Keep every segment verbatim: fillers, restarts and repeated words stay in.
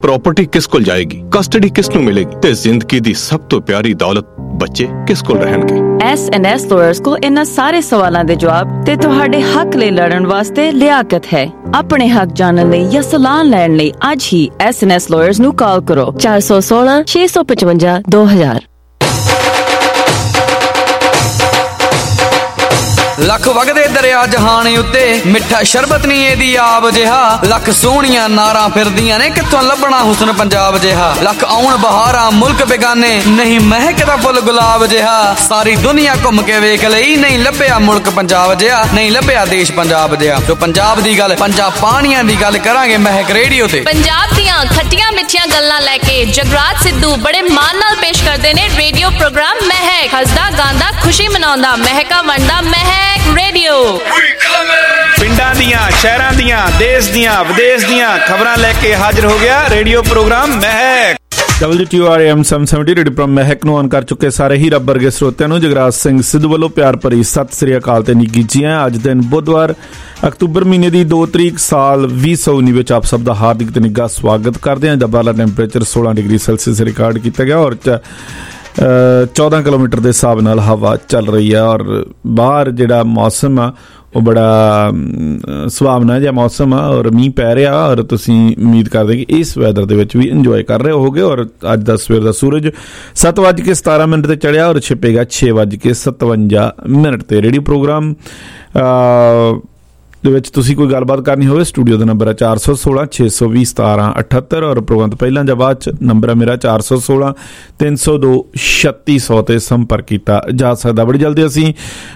Property किस कोल जाएगी, custody किस नूं मिलेगी ते जिंदगी दी सब तो प्यारी दौलत बच्चे किस कोल रहणगे। एस एंड एस लॉयर्स को इन्हां सारे सवालां दे जवाब ते तुहाडे हक लई लड़न वास्ते लियाकत है। अपने हक जानन लई या सलाह लैण लई अज ही एस एंड एस लॉयर्स नूं कॉल करो चार सौ सोलह छे सौ पचवंजा दो हजार। लख वगदे दरिया जहान उत्ते मिठा शरबत नहीं एदी आब जिहा, लख सोहणियां नारां फिरदियां ने कित्थों लभना हुस्न पंजाब जिहा। लख आउण बहारां मुल्क बेगाने नहीं महकदा फुल गुलाब जिहा, सारी दुनिया घुम के वेख लई नहीं लभ्या मुल्क पंजाब जिहा, नहीं लभ्या देश पंजाब जिहा। तो पंजाब दी गल पंजाब पानियां दी गल करांगे महक रेडियो ते। पंजाब दियां खट्टियां मिठियां गल्लां लैके जगराज सिद्धू बड़े मान नाल पेश करदे ने रेडियो प्रोग्राम महक। हसदा गांदा खुशी मनाउंदा महका वंडदा महक रेडियो। पिंडां दियां शहरां दियां देश दियां विदेश दियां खबरां लेके हाजिर हो गया radio program Mehak. W T R M seven seventy radio program Mehak ਨੂੰ ਆਨ ਕਰ ਚੁੱਕੇ ਸਾਰੇ ਹੀ ਰੱਬ ਵਰਗੇ ਸਰੋਤਿਆਂ ਨੂੰ ਜਗਰਾਜ ਸਿੰਘ ਸਿੱਧੂ ਵੱਲੋਂ ਪਿਆਰ ਭਰੀ ਸਤਿ ਸ੍ਰੀ ਅਕਾਲ ਤੇ ਨਿੱਘੀ ਜੀ ਆਇਆਂ। ਅੱਜ ਦਿਨ ਬੁੱਧਵਾਰ ਅਕਤੂਬਰ ਮਹੀਨੇ ਦੀ ਦੋ ਤਰੀਕ ਸਾਲ ਵੀਹ ਸੌ ਉੱਨੀ ਵਿੱਚ ਆਪ ਸਭ ਦਾ ਹਾਰਦਿਕ ਤੇ ਨਿੱਘਾ ਸਵਾਗਤ ਕਰਦੇ ਹਾਂ। ਦਾ ਬਾਲਾ ਟੈਂਪਰੇਚਰ ਸੋਲਾਂ ਡਿਗਰੀ ਸੈਲਸੀਅਸ ਰਿਕਾਰਡ ਕੀਤਾ ਗਿਆ ਔਰ चौदह किलोमीटर के हिसाब नाल हवा चल रही है और बाहर जिहड़ा मौसम आ वो बड़ा सुहावना जिहा मौसम आ और मींह पै रहा और तुसीं उम्मीद करदे कि इस वैदर दे विच भी इंजॉय कर रहे होगे। और अज दा सवेर दा सूरज सत्त वज के सतारह मिनट ते चढ़िया और छिपेगा छे वज के सतवंजा मिनट ते। रेडियो प्रोग्राम ਦੇ ਵਿੱਚ ਤੁਸੀਂ ਕੋਈ ਗੱਲਬਾਤ ਕਰਨੀ ਹੋਵੇ ਸਟੂਡੀਓ ਦਾ ਨੰਬਰ ਹੈ ਚਾਰ ਸੌ ਸੋਲਾਂ ਛੇ ਸੌ ਵੀਹ ਸਤਾਰਾਂ ਅਠੱਤਰ ਔਰ ਪ੍ਰੋਗਰਾਮ ਤੋਂ ਪਹਿਲਾਂ ਜਾਂ ਬਾਅਦ 'ਚ ਨੰਬਰ ਹੈ ਮੇਰਾ ਚਾਰ ਸੌ ਸੋਲਾਂ ਤਿੰਨ ਸੌ ਦੋ ਛੱਤੀ ਸੌ 'ਤੇ ਸੰਪਰਕ ਕੀਤਾ ਜਾ ਸਕਦਾ। ਬੜੀ ਜਲਦੀ ਅਸੀਂ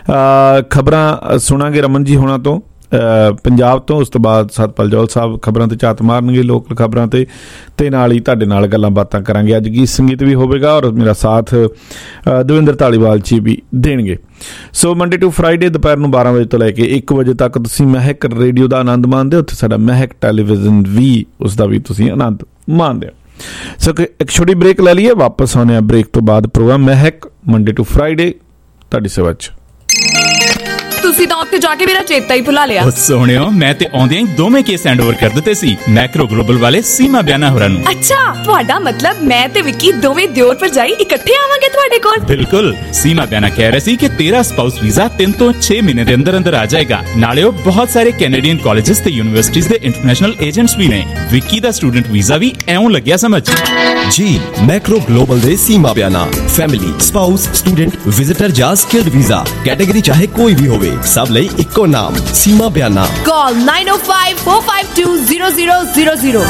ਖਬਰਾਂ ਸੁਣਾਂਗੇ ਰਮਨ ਜੀ ਹੋਣਾ ਤੋਂ ਪੰਜਾਬ ਤੋਂ, ਉਸ ਤੋਂ ਬਾਅਦ ਸਤਪਾਲ ਜੌਲ ਸਾਹਿਬ ਖਬਰਾਂ ਤੇ ਝਾਤ ਮਾਰਨਗੇ ਲੋਕਲ ਖਬਰਾਂ ਤੇ ਤੇ ਨਾਲ ਹੀ ਤੁਹਾਡੇ ਨਾਲ ਗੱਲਾਂ ਬਾਤਾਂ ਕਰਾਂਗੇ। ਅੱਜ ਗੀਤ ਸੰਗੀਤ ਵੀ ਹੋਵੇਗਾ ਔਰ ਮੇਰਾ ਸਾਥ ਦਵਿੰਦਰ ਧਾਲੀਵਾਲ ਜੀ ਵੀ ਦੇਣਗੇ। ਸੋ ਮੰਡੇ ਟੂ ਫਰਾਈਡੇ ਦੁਪਹਿਰ ਨੂੰ ਬਾਰਾਂ ਵਜੇ ਤੋਂ ਲੈ ਕੇ ਇੱਕ ਵਜੇ ਤੱਕ ਤੁਸੀਂ ਮਹਿਕ ਰੇਡੀਓ ਦਾ ਆਨੰਦ ਮਾਣਦੇ ਹੋ। ਉੱਥੇ ਸਾਡਾ ਮਹਿਕ ਟੈਲੀਵਿਜ਼ਨ ਵੀ ਉਸ ਦਾ ਵੀ ਤੁਸੀਂ ਆਨੰਦ ਮਾਣਦੇ ਹੋ। ਸੋ ਇੱਕ ਛੋਟੀ ਬ੍ਰੇਕ ਲੈ ਲਈਏ, ਵਾਪਸ ਆਉਂਦੇ ਹਾਂ ਬ੍ਰੇਕ ਤੋਂ ਬਾਅਦ। Programme Mehak Monday to Friday ਤੁਹਾਡੀ ਸੇਵਾ 'ਚ। ਤੁਸੀਂ ਤਾਂ ਉੱਥੇ ਜਾ ਕੇ ਮੇਰਾ ਚੇਤਾ ਹੀ ਭੁਲਾ ਲਿਆ। ਉਹ ਸੋਹਣਿਓ ਮੈਂ ਤੇ ਆਉਂਦਿਆਂ ਹੀ ਦੋਵੇਂ ਕੇਸ ਹੈਂਡ ਓਵਰ ਕਰ ਦਿੱਤੇ ਸੀ ਮੈਕਰੋ ਗਲੋਬਲ ਵਾਲੇ ਸੀਮਾ ਬਿਆਨਾ ਹੋਰਾਂ ਨੂੰ। ਅੱਛਾ, ਤੁਹਾਡਾ ਮਤਲਬ ਮੈਂ ਤੇ ਵਿੱਕੀ ਦੋਵੇਂ ਦਿਓਰ ਭਰਜਾਈ ਇਕੱਠੇ ਆਵਾਂਗੇ ਤੁਹਾਡੇ ਕੋਲ? ਬਿਲਕੁਲ। ਸੀਮਾ ਬਿਆਨਾ ਕਹਿ ਰਹੇ ਸੀ ਕਿ ਤੇਰਾ ਸਪਾਊਸ ਵੀਜ਼ਾ ਤਿੰਨ ਤੋਂ ਛੇ ਮਹੀਨੇ ਦੇ ਅੰਦਰ ਅੰਦਰ ਆ ਜਾਏਗਾ। ਨਾਲੇ ਉਹ ਬਹੁਤ ਸਾਰੇ ਕੈਨੇਡੀਅਨ ਕਾਲਜਸ ਤੇ ਯੂਨੀਵਰਸਿਟੀਜ਼ ਦੇ ਇੰਟਰਨੈਸ਼ਨਲ ਏਜੰਟਸ ਵੀ ਨੇ। ਵਿੱਕੀ ਦਾ ਸਟੂਡੈਂਟ ਵੀਜ਼ਾ ਵੀ ਐਉਂ ਲੱਗਿਆ ਸਮਝ ਜੀ। ਮੈਕਰੋ ਗਲੋਬਲ ਦੇ Seema Bayana family spouse student visitor ਜਾਂ ਸਕਿਲਡ ਵੀਜ਼ਾ ਕੈਟੇਗਰੀ ਚਾਹੇ ਕੋਈ ਵੀ ਹੋਵੇ सब लई इक्को नाम सीमा बयाना। कॉल नाइन ओ five four five two zero zero zero zero.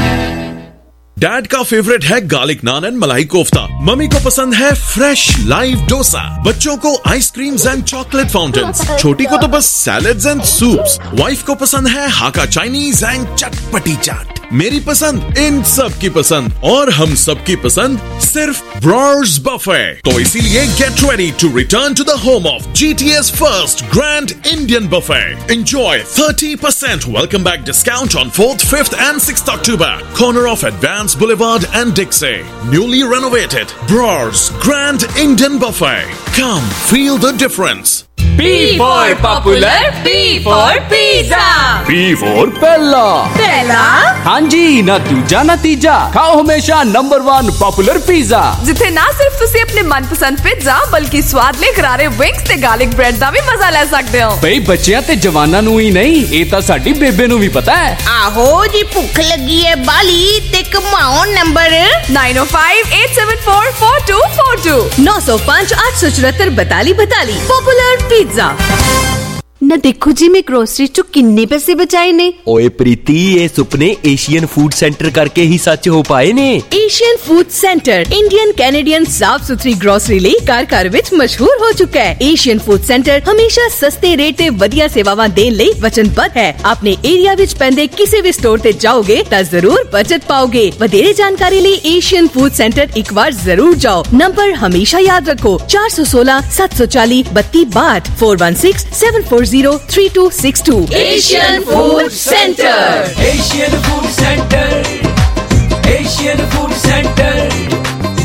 Dad का फेवरेट है garlic naan and malai kofta, mummy को पसंद है फ्रेश लाइव डोसा, बच्चों को आइसक्रीम्स एंड चॉकलेट फाउंटेन्स, छोटी को तो बस सैलेड्स एंड सूप्स, वाइफ को पसंद है हाका चाइनीज एंड चटपटी चाट। मेरी पसंद इन सब की पसंद और हम सब की पसंद सिर्फ ब्रॉर्स बफे। तो इसीलिए get ready to return to the home of GTA's first grand Indian buffet. Enjoy thirty percent welcome back discount on fourth, fifth and sixth October. Corner of Advance Boulevard and Dixie. Newly renovated Brors Grand Indian Buffet. Come feel the difference. P for popular, P for pizza. P for Pella. Pella? हाँ जी, ना दूजा ना तीजा, खाओ हमेशा number one popular pizza. जिथे ना सिर्फ तुसी अपने मनपसंद पिज़्ज़ा बल्कि स्वादले करारे विंग्स ते गार्लिक ब्रेड दा भी मजा ले सकदे हो। बई बच्चियां ते जवानां नूं ही नहीं, ये तां साडी बेबे नूं भी पता है। आहो जी, भुख लगी है बाली ते कमाओ नंबर नाइन ओ five eight seven four four two four two नौ सौ पाँच आठ सौ चौहत्तर बताली बताली पॉपुलर पिज़्ज़ा। ना देखो जी मैं ग्रोसरी चो किन्ने पैसे बचाए ने। ओए प्रीति, ये सुपने एशियन फूड सेंटर करके ही सच हो पाए ने। Asian food centre Indian Canadian साफ सुथरी ग्रोसरी ਲਈ ਘਰ ਘਰ ਵਿੱਚ ਮਸ਼ਹੂਰ ਹੋ ਚੁੱਕਾ ਹੈ। ਏਸ਼ੀਅਨ ਫੂਡ ਸੈਂਟਰ ਹਮੇਸ਼ਾ ਸਸਤੇ ਰੇਟ ਤੇ ਵਧੀਆ ਸੇਵਾਵਾਂ ਦੇਣ ਲਈ ਵਚਨਬੱਧ ਹੈ। ਆਪਣੇ ਏਰੀਆ ਵਿੱਚ ਪੈਂਦੇ ਕਿਸੇ ਵੀ ਸਟੋਰ ਤੇ ਜਾਓਗੇ ਤਾਂ ਜ਼ਰੂਰ ਬਚਤ ਪਾਓਗੇ। ਵਧੇਰੇ ਜਾਣਕਾਰੀ ਲਈ ਏਸ਼ੀਅਨ ਫੂਡ ਸੈਂਟਰ ਇੱਕ ਵਾਰ ਜ਼ਰੂਰ ਜਾਓ। ਨੰਬਰ ਹਮੇਸ਼ਾ ਯਾਦ ਰੱਖੋ ਚਾਰ ਸੌ ਸੋਲਾਂ ਸੱਤ ਸੌ ਚਾਲੀ ਬੱਤੀ ਬਾਹਠ four one six seven four zero three two six two. Asian food centre, Asian food centre, Asian food centre.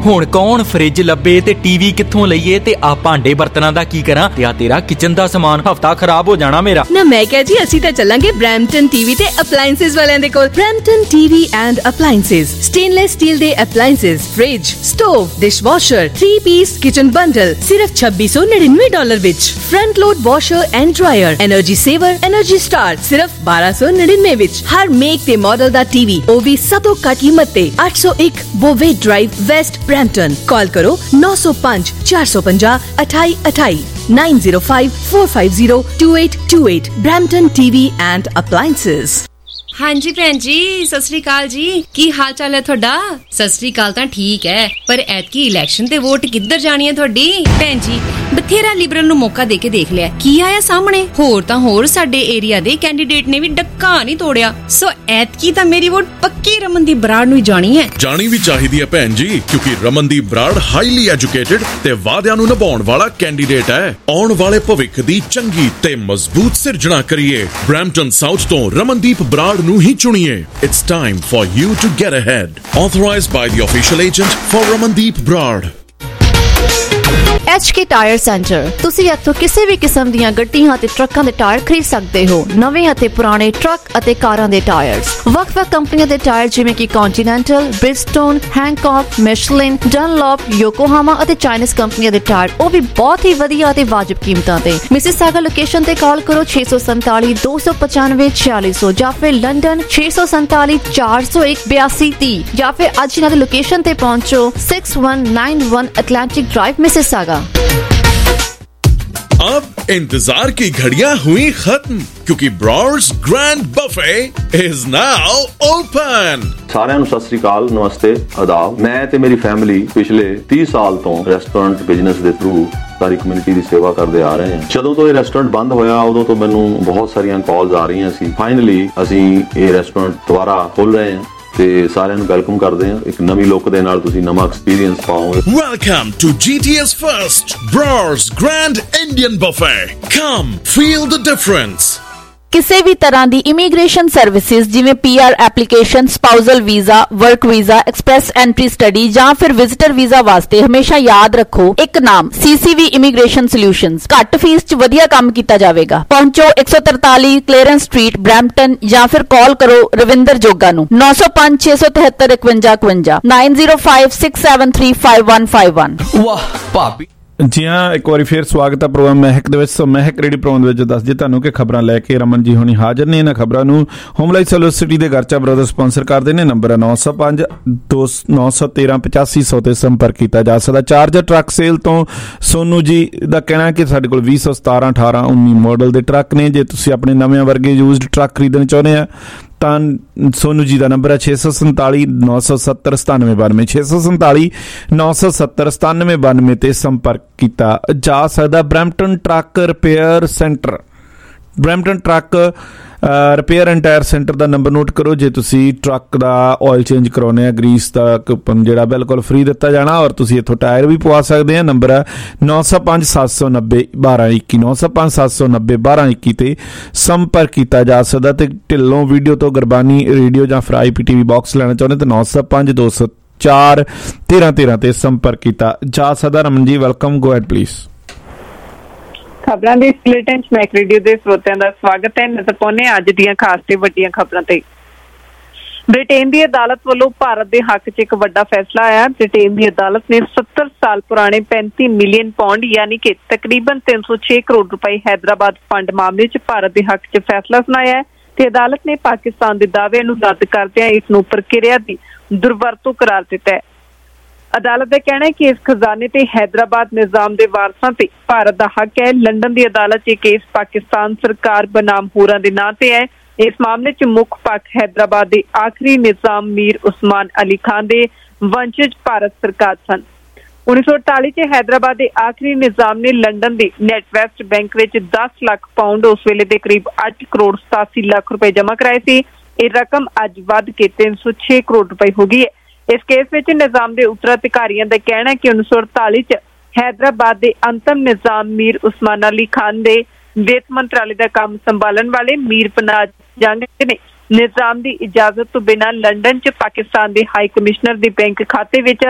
ਹੁਣ ਕੌਣ ਫ੍ਰਿਜ ਲੱਭੇ ਤੇ ਟੀਵੀ ਕਿੱਥੋਂ ਲਈਏ ਤੇ ਆ ਭਾਂਡੇ ਬਰਤਨਾਂ ਦਾ ਕੀ ਕਰਾਂ ਤੇ ਆ ਤੇਰਾ ਕਿਚਨ ਦਾ ਸਮਾਨ ਹਫਤਾ ਖਰਾਬ ਹੋ ਜਾਣਾ ਮੇਰਾ। ਨਾ ਮੈਂ ਕਿਹਾ ਜੀ ਅਸੀਂ ਤਾਂ ਚੱਲਾਂਗੇ ਬ੍ਰੈਂਪਟਨ ਟੀਵੀ ਤੇ ਅਪਲਾਈਐਂਸਸ ਵਾਲਿਆਂ ਦੇ ਕੋਲ। Brampton TV and appliances, stainless steel ਦੇ appliances, fridge, stove, dishwasher, three piece kitchen bundle ਸਿਰਫ ਛੱਬੀ ਸੌ ਨੜਿਨਵੇਂ ਡਾਲਰ ਵਿੱਚ। Front load washer and dryer, energy saver, energy star ਸਿਰਫ ਬਾਰਾਂ ਸੌ ਨੜਿਨਵੇਂ ਵਿੱਚ। ਹਰ ਮੇਕ ਤੇ ਮਾਡਲ ਦਾ ਟੀਵੀ, ਉਹ ਵੀ ਸਭ ਤੋਂ ਘੱਟ ਕੀਮਤ ਤੇ। ਅੱਠ ਸੌ ਇੱਕ Bovaird drive, west Brampton. Call ਕਰੋ ਨੌ ਸੌ ਪੰਜ ਚਾਰ ਸੌ ਪੰਜਾਹ ਅਠਾਈ ਅਠਾਈ nine zero five four five zero two eight two eight। Brampton T V and Appliances। ਹਾਂਜੀ ਭੈਣ ਜੀ, ਸਤਿ ਸ੍ਰੀ ਅਕਾਲ ਜੀ। ਕੀ ਹਾਲ ਚਾਲ ਹੈ ਤੁਹਾਡਾ? ਸਤਿ ਸ੍ਰੀ ਅਕਾਲ ਤਾਂ ਠੀਕ ਹੈ, ਪਰ ਐਤਕੀ ਇਲੈਕਸ਼ਨ ਤੇ ਵੋਟ ਕਿੱਧਰ ਜਾਣੀ ਹੈ ਤੁਹਾਡੀ? ਭੈਣ ਜੀ ਬਥੇਰਾ ਲਿਬਰਲ ਨੂੰ ਮੌਕਾ ਦੇ ਕੇ ਦੇਖ ਲਿਆ, ਕੀ ਆਇਆ ਸਾਹਮਣੇ? ਹੋਰ ਤਾਂ ਹੋਰ ਸਾਡੇ ਏਰੀਆ ਦੇ ਕੈਂਡੀਡੇਟ ਨੇ ਵੀ ਡੱਕਾ ਨਹੀਂ ਤੋੜਿਆ। ਸੋ ਐਤਕੀ ਤਾਂ ਮੇਰੀ ਵੋਟ ਪੱਕੀ ਰਮਨਦੀਪ ਬਰਾੜ ਨੂੰ ਹੀ ਜਾਣੀ ਹੈ। ਜਾਣੀ ਵੀ ਚਾਹੀਦੀ ਹੈ ਭੈਣ ਜੀ, ਕਿਉਂਕਿ ਰਮਨਦੀਪ ਬਰਾੜ ਹਾਈਲੀ ਐਜੂਕੇਟਿਡ ਤੇ ਵਾਅਦਿਆਂ ਨੂੰ ਨਿਭਾਉਣ ਵਾਲਾ ਕੈਂਡੀਡੇਟ ਹੈ। ਆਉਣ ਵਾਲੇ ਭਵਿੱਖ ਦੀ ਚੰਗੀ ਤੇ ਮਜ਼ਬੂਤ ਸਿਰਜਣਾ ਕਰੀਏ। ਬ੍ਰੈਂਪਟਨ ਸਾਊਥ ਤੋਂ ਰਮਨਦੀਪ ਬਰਾੜ ਨੂੰ ਹੀ ਚੁਣੀਏ। It's time for you to get ahead. Authorized by the official agent for Ramandeep Brad। H K tyre centre, ਤੁਸੀਂ ਇੱਥੋਂ ਕਿਸੇ ਵੀ ਕਿਸਮ ਦੀਆਂ ਗੱਡੀਆਂ ਅਤੇ ਟਰੱਕਾਂ ਦੇ ਟਾਇਰ ਖਰੀਦ ਸਕਦੇ ਹੋ। ਨਵੇਂ ਅਤੇ ਪੁਰਾਣੇ ਟਰੱਕ ਅਤੇ ਕਾਰਾਂ ਦੇ ਟਾਇਰਸ, ਵੱਖ-ਵੱਖ ਕੰਪਨੀਆਂ ਦੇ ਟਾਇਰ ਜਿਵੇਂ ਕਿ ਕੰਟੀਨੈਂਟਲ, ਬ੍ਰਿਜਸਟੋਨ, ਹੈਂਕੌਕ, ਮਿਸ਼ਲਿਨ, ਡਨਲੌਪ, ਯੋਕੋਹਾਮਾ ਅਤੇ ਚਾਈਨੀਜ਼ ਕੰਪਨੀਆਂ ਦੇ ਟਾਇਰ, ਉਹ ਵੀ ਬਹੁਤ ਹੀ ਵਧੀਆ ਅਤੇ ਵਾਜਬ ਕੀਮਤਾਂ ਤੇ। ਮਿਸਿਸਾਗਾ ਲੋਕੇਸ਼ਨ ਤੇ ਕਾਲ ਕਰੋ ਛੇ ਸੌ ਸੰਤਾਲੀ ਦੋ ਸੌ ਪਚਾਨਵੇਂ ਛਿਆਲੀ ਸੌ ਜਾਂ ਫਿਰ ਲੰਡਨ ਛੇ ਸੌ ਸੰਤਾਲੀ ਚਾਰ ਸੌ ਇੱਕ ਬਿਆਸੀ ਤੀਹ ਜਾਂ ਫਿਰ ਅੱਜ ਇਹਨਾਂ ਦੀ ਲੋਕੇਸ਼ਨ ਤੇ ਪਹੁੰਚੋ six one nine one Atlantic drive Mississauga. अब इंतजार की घड़ियां हुई खत्म, क्योंकि Brar's grand buffet is now open. ਸਾਰਿਆਂ ਨੂੰ ਸਤਿ ਸ੍ਰੀ ਅਕਾਲ, ਨਮਸਤੇ, ਆਦਾਬ। ਮੈਂ ਤੇ ਮੇਰੀ ਫੈਮਿਲੀ ਪਿਛਲੇ तीस ਸਾਲ ਤੋਂ ਰੈਸਟੋਰੈਂਟ ਬਿਜ਼ਨਸ ਦੇ ਥਰੂ ਸਾਰੀ ਕਮਿਊਨਿਟੀ ਦੀ ਸੇਵਾ ਕਰਦੇ ਆ ਰਹੇ ਹਾਂ। ਜਦੋਂ ਤੋਂ ਇਹ ਰੈਸਟੋਰੈਂਟ ਬੰਦ ਹੋਇਆ ਉਦੋਂ ਤੋਂ ਮੈਨੂੰ ਬਹੁਤ ਸਾਰੀਆਂ ਕਾਲਸ ਆ ਰਹੀਆਂ ਸੀ। ਫਾਈਨਲੀ ਅਸੀਂ ਇਹ ਰੈਸਟੋਰੈਂਟ ਦੁਬਾਰਾ ਖੋਲ ਰਹੇ ਹਾਂ ਤੇ ਸਾਰਿਆਂ ਨੂੰ ਵੈਲਕਮ ਕਰਦੇ ਹਾਂ। ਇੱਕ ਨਵੀਂ ਲੁੱਕ ਦੇ ਨਾਲ ਤੁਸੀਂ ਨਵਾਂ ਐਕਸਪੀਰੀਅੰਸ ਪਾਓਗੇ। Welcome to G T A's first Brow's Grand Indian Buffet. Come feel the difference। ਕਿਸੇ ਵੀ ਤਰ੍ਹਾਂ ਦੀ ਇਮੀਗ੍ਰੇਸ਼ਨ ਸਰਵਿਸਿਜ਼ ਜਿਵੇਂ P R application, spousal visa, work visa, express entry study ਜਾਂ ਫਿਰ ਵਿਜ਼ਿਟਰ ਵੀਜ਼ਾ ਵਾਸਤੇ ਹਮੇਸ਼ਾ ਯਾਦ ਰੱਖੋ ਇੱਕ ਨਾਮ, C C V immigration solutions. ਘੱਟ ਫੀਸ 'ਚ ਵਧੀਆ ਕੰਮ ਕੀਤਾ ਜਾਵੇਗਾ। ਪਹੁੰਚੋ ਇੱਕ ਸੌ ਤਰਤਾਲੀ ਕਲੇਰੈਂਸ ਸਟਰੀਟ, ਬ੍ਰੈਂਪਟਨ ਜਾਂ ਫਿਰ ਕਾਲ ਕਰੋ ਰਵਿੰਦਰ ਜੋਗਾ ਨੂੰ ਨੌ ਸੌ ਪੰਜ ਛੇ ਸੌ ਤਿਹੱਤਰ ਇਕਵੰਜਾ ਇਕਵੰਜਾ nine zero five six seven three five one five one। ਵਾਹ ਭਾਬੀ ਜੀ ਹਾਂ, ਇੱਕ ਵਾਰੀ ਫੇਰ ਸਵਾਗਤ ਹੈ ਪ੍ਰੋਗਰਾਮ ਮਹਿਕ ਦੇ ਵਿੱਚ। ਸੋ ਮਹਿਕ ਰੇਡੀਓ ਪ੍ਰੋਗਰਾਮ ਦੇ ਵਿੱਚ ਦੱਸ ਜੀ ਤੁਹਾਨੂੰ ਕਿ ਖਬਰਾਂ ਲੈ ਕੇ ਰਮਨ ਜੀ ਹੋਣੀ ਹਾਜ਼ਰ ਨੇ। ਇਹਨਾਂ ਖਬਰਾਂ ਨੂੰ ਹੋਮਲਾਈਟ ਸੋਲਿਸਿਟੀ ਦੇ ਗਰਚਾ ਬ੍ਰਦਰਜ਼ ਸਪਾਂਸਰ ਕਰਦੇ ਨੇ। ਨੰਬਰ ਹੈ ਨੌ ਸੌ ਪੰਜ ਦੋ ਨੌ ਸੌ ਤੇਰਾਂ ਪਚਾਸੀ ਸੌ ਤੇ ਸੰਪਰਕ ਕੀਤਾ ਜਾ ਸਕਦਾ। ਚਾਰਜਰ ਟਰੱਕ ਸੇਲ ਤੋਂ ਸੋਨੂ ਜੀ ਦਾ ਕਹਿਣਾ ਕਿ ਸਾਡੇ ਕੋਲ ਵੀਹ ਸੌ ਸਤਾਰਾਂ ਅਠਾਰਾਂ ਉੱਨੀ ਮਾਡਲ ਦੇ ਟਰੱਕ ਨੇ। ਜੇ ਤੁਸੀਂ ਆਪਣੇ ਨਵੇਂ ਵਰਗੇ ਯੂਜ਼ਡ ਟਰੱਕ ਖਰੀਦਣੇ ਚਾਹੁੰਦੇ ਆ ਤਾਂ ਸੋਨੂ ਜੀ ਦਾ ਨੰਬਰ ਹੈ ਛੇ ਸੌ ਸੰਤਾਲੀ ਨੌ ਸੌ ਸੱਤਰ ਸਤਾਨਵੇਂ ਬਾਨਵੇਂ ਛੇ ਸੌ ਸੰਤਾਲੀ ਨੌ ਸੌ ਸੱਤਰ ਸਤਾਨਵੇਂ ਬਾਨਵੇਂ ਤੇ ਸੰਪਰਕ ਕੀਤਾ ਜਾ ਸਕਦਾ। Brampton truck repair centre, Brampton truck repair and tyre centre ਦਾ ਨੰਬਰ ਨੋਟ ਕਰੋ। ਜੇ ਤੁਸੀਂ ਟਰੱਕ ਦਾ ਆਇਲ ਚੇਂਜ ਕਰਾਉਣੇ ਆ, ਗਰੀਸ ਦਾ ਕੂਪਨ ਜਿਹੜਾ ਬਿਲਕੁਲ ਫ੍ਰੀ ਦਿੱਤਾ ਜਾਣਾ ਔਰ ਤੁਸੀਂ ਇੱਥੋਂ ਟਾਇਰ ਵੀ ਪਵਾ ਸਕਦੇ ਆ। ਨੰਬਰ ਹੈ ਨੌ ਸੌ ਪੰਜ ਸੱਤ ਸੌ ਨੱਬੇ ਬਾਰਾਂ ਇੱਕੀ ਨੌ ਸੌ ਪੰਜ ਸੱਤ ਸੌ ਨੱਬੇ ਬਾਰਾਂ ਇੱਕੀ ਤੇ ਸੰਪਰਕ ਕੀਤਾ ਜਾ ਸਕਦਾ। ਤੇ ਢਿੱਲੋਂ ਵੀਡੀਓ ਤੋਂ ਗੁਰਬਾਨੀ ਰੇਡੀਓ ਜਾਂ ਫਿਰ ਆਈ ਪੀ ਟੀ ਵੀ ਬਾਕਸ ਲੈਣਾ ਚਾਹੁੰਦੇ ਤਾਂ ਨੌ ਸੌ ਪੰਜ ਦੋ ਸੌ ਚਾਰ ਤੇਰਾਂ ਤੇਰਾਂ ਤੇ ਸੰਪਰਕ ਕੀਤਾ ਜਾ ਸਕਦਾ। Raman ji welcome, go ahead please. ਖਬਰਾਂ ਦੇ ਬੁਲੇਟਿਨ ਚ ਮੈਕ ਰੇਡੀਓ ਦੇ ਸਰੋਤਿਆਂ ਦਾ ਸਵਾਗਤ ਹੈ। ਨਜ਼ਰ ਪਾਉਂਦੇ ਅੱਜ ਦੀਆਂ ਖਾਸ ਤੇ ਵੱਡੀਆਂ ਖਬਰਾਂ ਤੇ। ਬ੍ਰਿਟੇਨ ਦੀ ਅਦਾਲਤ ਵੱਲੋਂ ਭਾਰਤ ਦੇ ਹੱਕ ਚ ਇੱਕ ਵੱਡਾ ਫੈਸਲਾ ਆਇਆ। ਬ੍ਰਿਟੇਨ ਦੀ ਅਦਾਲਤ ਨੇ ਸੱਤਰ ਸਾਲ ਪੁਰਾਣੇ ਪੈਂਤੀ ਮਿਲੀਅਨ ਪਾਉਂਡ ਯਾਨੀ ਕਿ ਤਕਰੀਬਨ ਤਿੰਨ ਸੌ ਛੇ ਕਰੋੜ ਰੁਪਏ ਹੈਦਰਾਬਾਦ ਫੰਡ ਮਾਮਲੇ ਚ ਭਾਰਤ ਦੇ ਹੱਕ ਚ ਫੈਸਲਾ ਸੁਣਾਇਆ ਹੈ ਤੇ ਅਦਾਲਤ ਨੇ ਪਾਕਿਸਤਾਨ ਦੇ ਦਾਅਵੇ ਨੂੰ ਰੱਦ ਕਰਦਿਆਂ ਇਸ ਨੂੰ ਪ੍ਰਕਿਰਿਆ ਦੀ ਦੁਰਵਰਤੋਂ ਕਰਾਰ ਦਿੱਤਾ ਹੈ। ਅਦਾਲਤ ਦਾ ਕਹਿਣਾ ਹੈ ਕਿ ਇਸ ਖਜ਼ਾਨੇ ਤੇ ਹੈਦਰਾਬਾਦ ਨਿਜ਼ਾਮ ਦੇ ਵਾਰਸਾਂ ਤੇ ਭਾਰਤ ਦਾ ਹੱਕ ਹੈ। ਲੰਡਨ ਦੀ ਅਦਾਲਤ 'ਚ ਇਹ ਕੇਸ ਪਾਕਿਸਤਾਨ ਸਰਕਾਰ ਬਨਾਮ ਹੋਰਾਂ ਦੇ ਨਾਂ ਤੇ ਹੈ। ਇਸ ਮਾਮਲੇ 'ਚ ਮੁੱਖ ਪੱਖ ਹੈਦਰਾਬਾਦ ਦੇ ਆਖਰੀ ਨਿਜ਼ਾਮ ਮੀਰ ਉਸਮਾਨ ਅਲੀ ਖਾਨ ਦੇ ਵੰਸ਼ਜ ਭਾਰਤ ਸਰਕਾਰ ਸਨ। ਉੱਨੀ ਸੌ ਅੜਤਾਲੀ 'ਚ ਹੈਦਰਾਬਾਦ ਦੇ ਆਖਰੀ ਨਿਜ਼ਾਮ ਨੇ ਲੰਡਨ ਦੇ ਨੈਟਵੈਸਟ ਬੈਂਕ ਵਿੱਚ ਦਸ ਲੱਖ ਪਾਉਂਡ, ਉਸ ਵੇਲੇ ਦੇ ਕਰੀਬ ਅੱਠ ਕਰੋੜ ਸਤਾਸੀ ਲੱਖ ਰੁਪਏ ਜਮ੍ਹਾਂ ਕਰਾਏ ਸੀ। ਇਹ ਰਕਮ ਅੱਜ ਵੱਧ ਕੇ ਤਿੰਨ ਸੌ ਛੇ ਕਰੋੜ ਰੁਪਏ ਹੋ ਗਈ ਹੈ। ਇਸ ਕੇਸ ਵਿੱਚ ਨਿਜ਼ਾਮ ਦੇ ਉੱਤਰਾਧਿਕਾਰੀਆਂ ਦਾ ਕਹਿਣਾ ਹੈ ਕਿ ਉੱਨੀ ਸੌ ਅੜਤਾਲੀ ਚ ਹੈਦਰਾਬਾਦ ਦੇ ਅੰਤਮ ਨਿਜ਼ਾਮ ਮੀਰ ਉਸਮਾਨ ਅਲੀ ਖਾਨ ਦੇ ਵਿੱਤ ਮੰਤਰਾਲੇ ਦਾ ਕੰਮ ਸੰਭਾਲਣ ਵਾਲੇ ਮੀਰ ਪਨਾਹ ਜੰਗ ਨੇ ਨਿਜ਼ਾਮ ਦੀ ਇਜਾਜ਼ਤ ਤੋਂ ਬਿਨਾਂ ਲੰਡਨ ਚ ਪਾਕਿਸਤਾਨ ਦੇ ਹਾਈ ਕਮਿਸ਼ਨਰ ਦੇ ਬੈਂਕ ਖਾਤੇ ਵਿੱਚ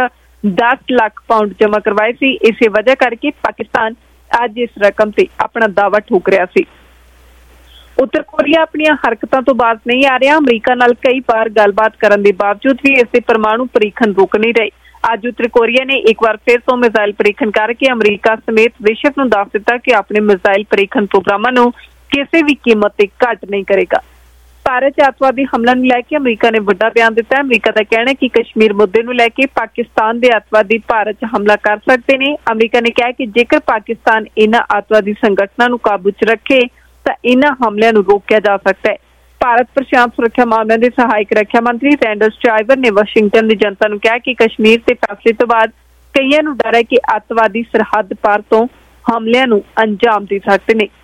दस लाख पाउंड जमा करवाए सी। इसे वजह करके पाकिस्तान अज इस रकम से अपना दावा ठोक रहा सी। उत्तर कोरिया अपनी हरकतों तो बाज नहीं आ रहा। अमरीका नाल कई बार गलबात करने के बावजूद भी इसके परमाणु परीक्षण रुक नहीं रहे। अज उत्तर कोरिया ने एक बार फिर तो मिसाइल परीक्षण करके अमरीका समेत विश्व को दस दिता कि अपने मिसाइल परीक्षण प्रोग्रामां नूं किसी भी कीमत ते घट नहीं करेगा। भारत च अतवादी हमला नूं लैके अमरीका ने वड्डा बयान दिता है। अमरीका का कहना है कि कश्मीर मुद्दे नूं लैके पाकिस्तान दे अतवादी भारत च हमला कर सकते हैं। अमरीका ने कहा कि जेकर पाकिस्तान इन्हां अतवादी संगठनां नूं काबू च रखे तो इन्हां हमलिਆਂ ਨੂੰ रोकिया जा सकता है। भारत प्रशांत सुरक्षा मामलों के सहायक रक्षा मंत्री रैंडल स्ट्राइवर ने वाशिंगटन की जनता को कहा कि कश्मीर के फैसले तो बाद कईयां नूं डर है कि अतवादी सरहद पार तो हमलिਆਂ ਨੂੰ अंजाम दे सकते हैं।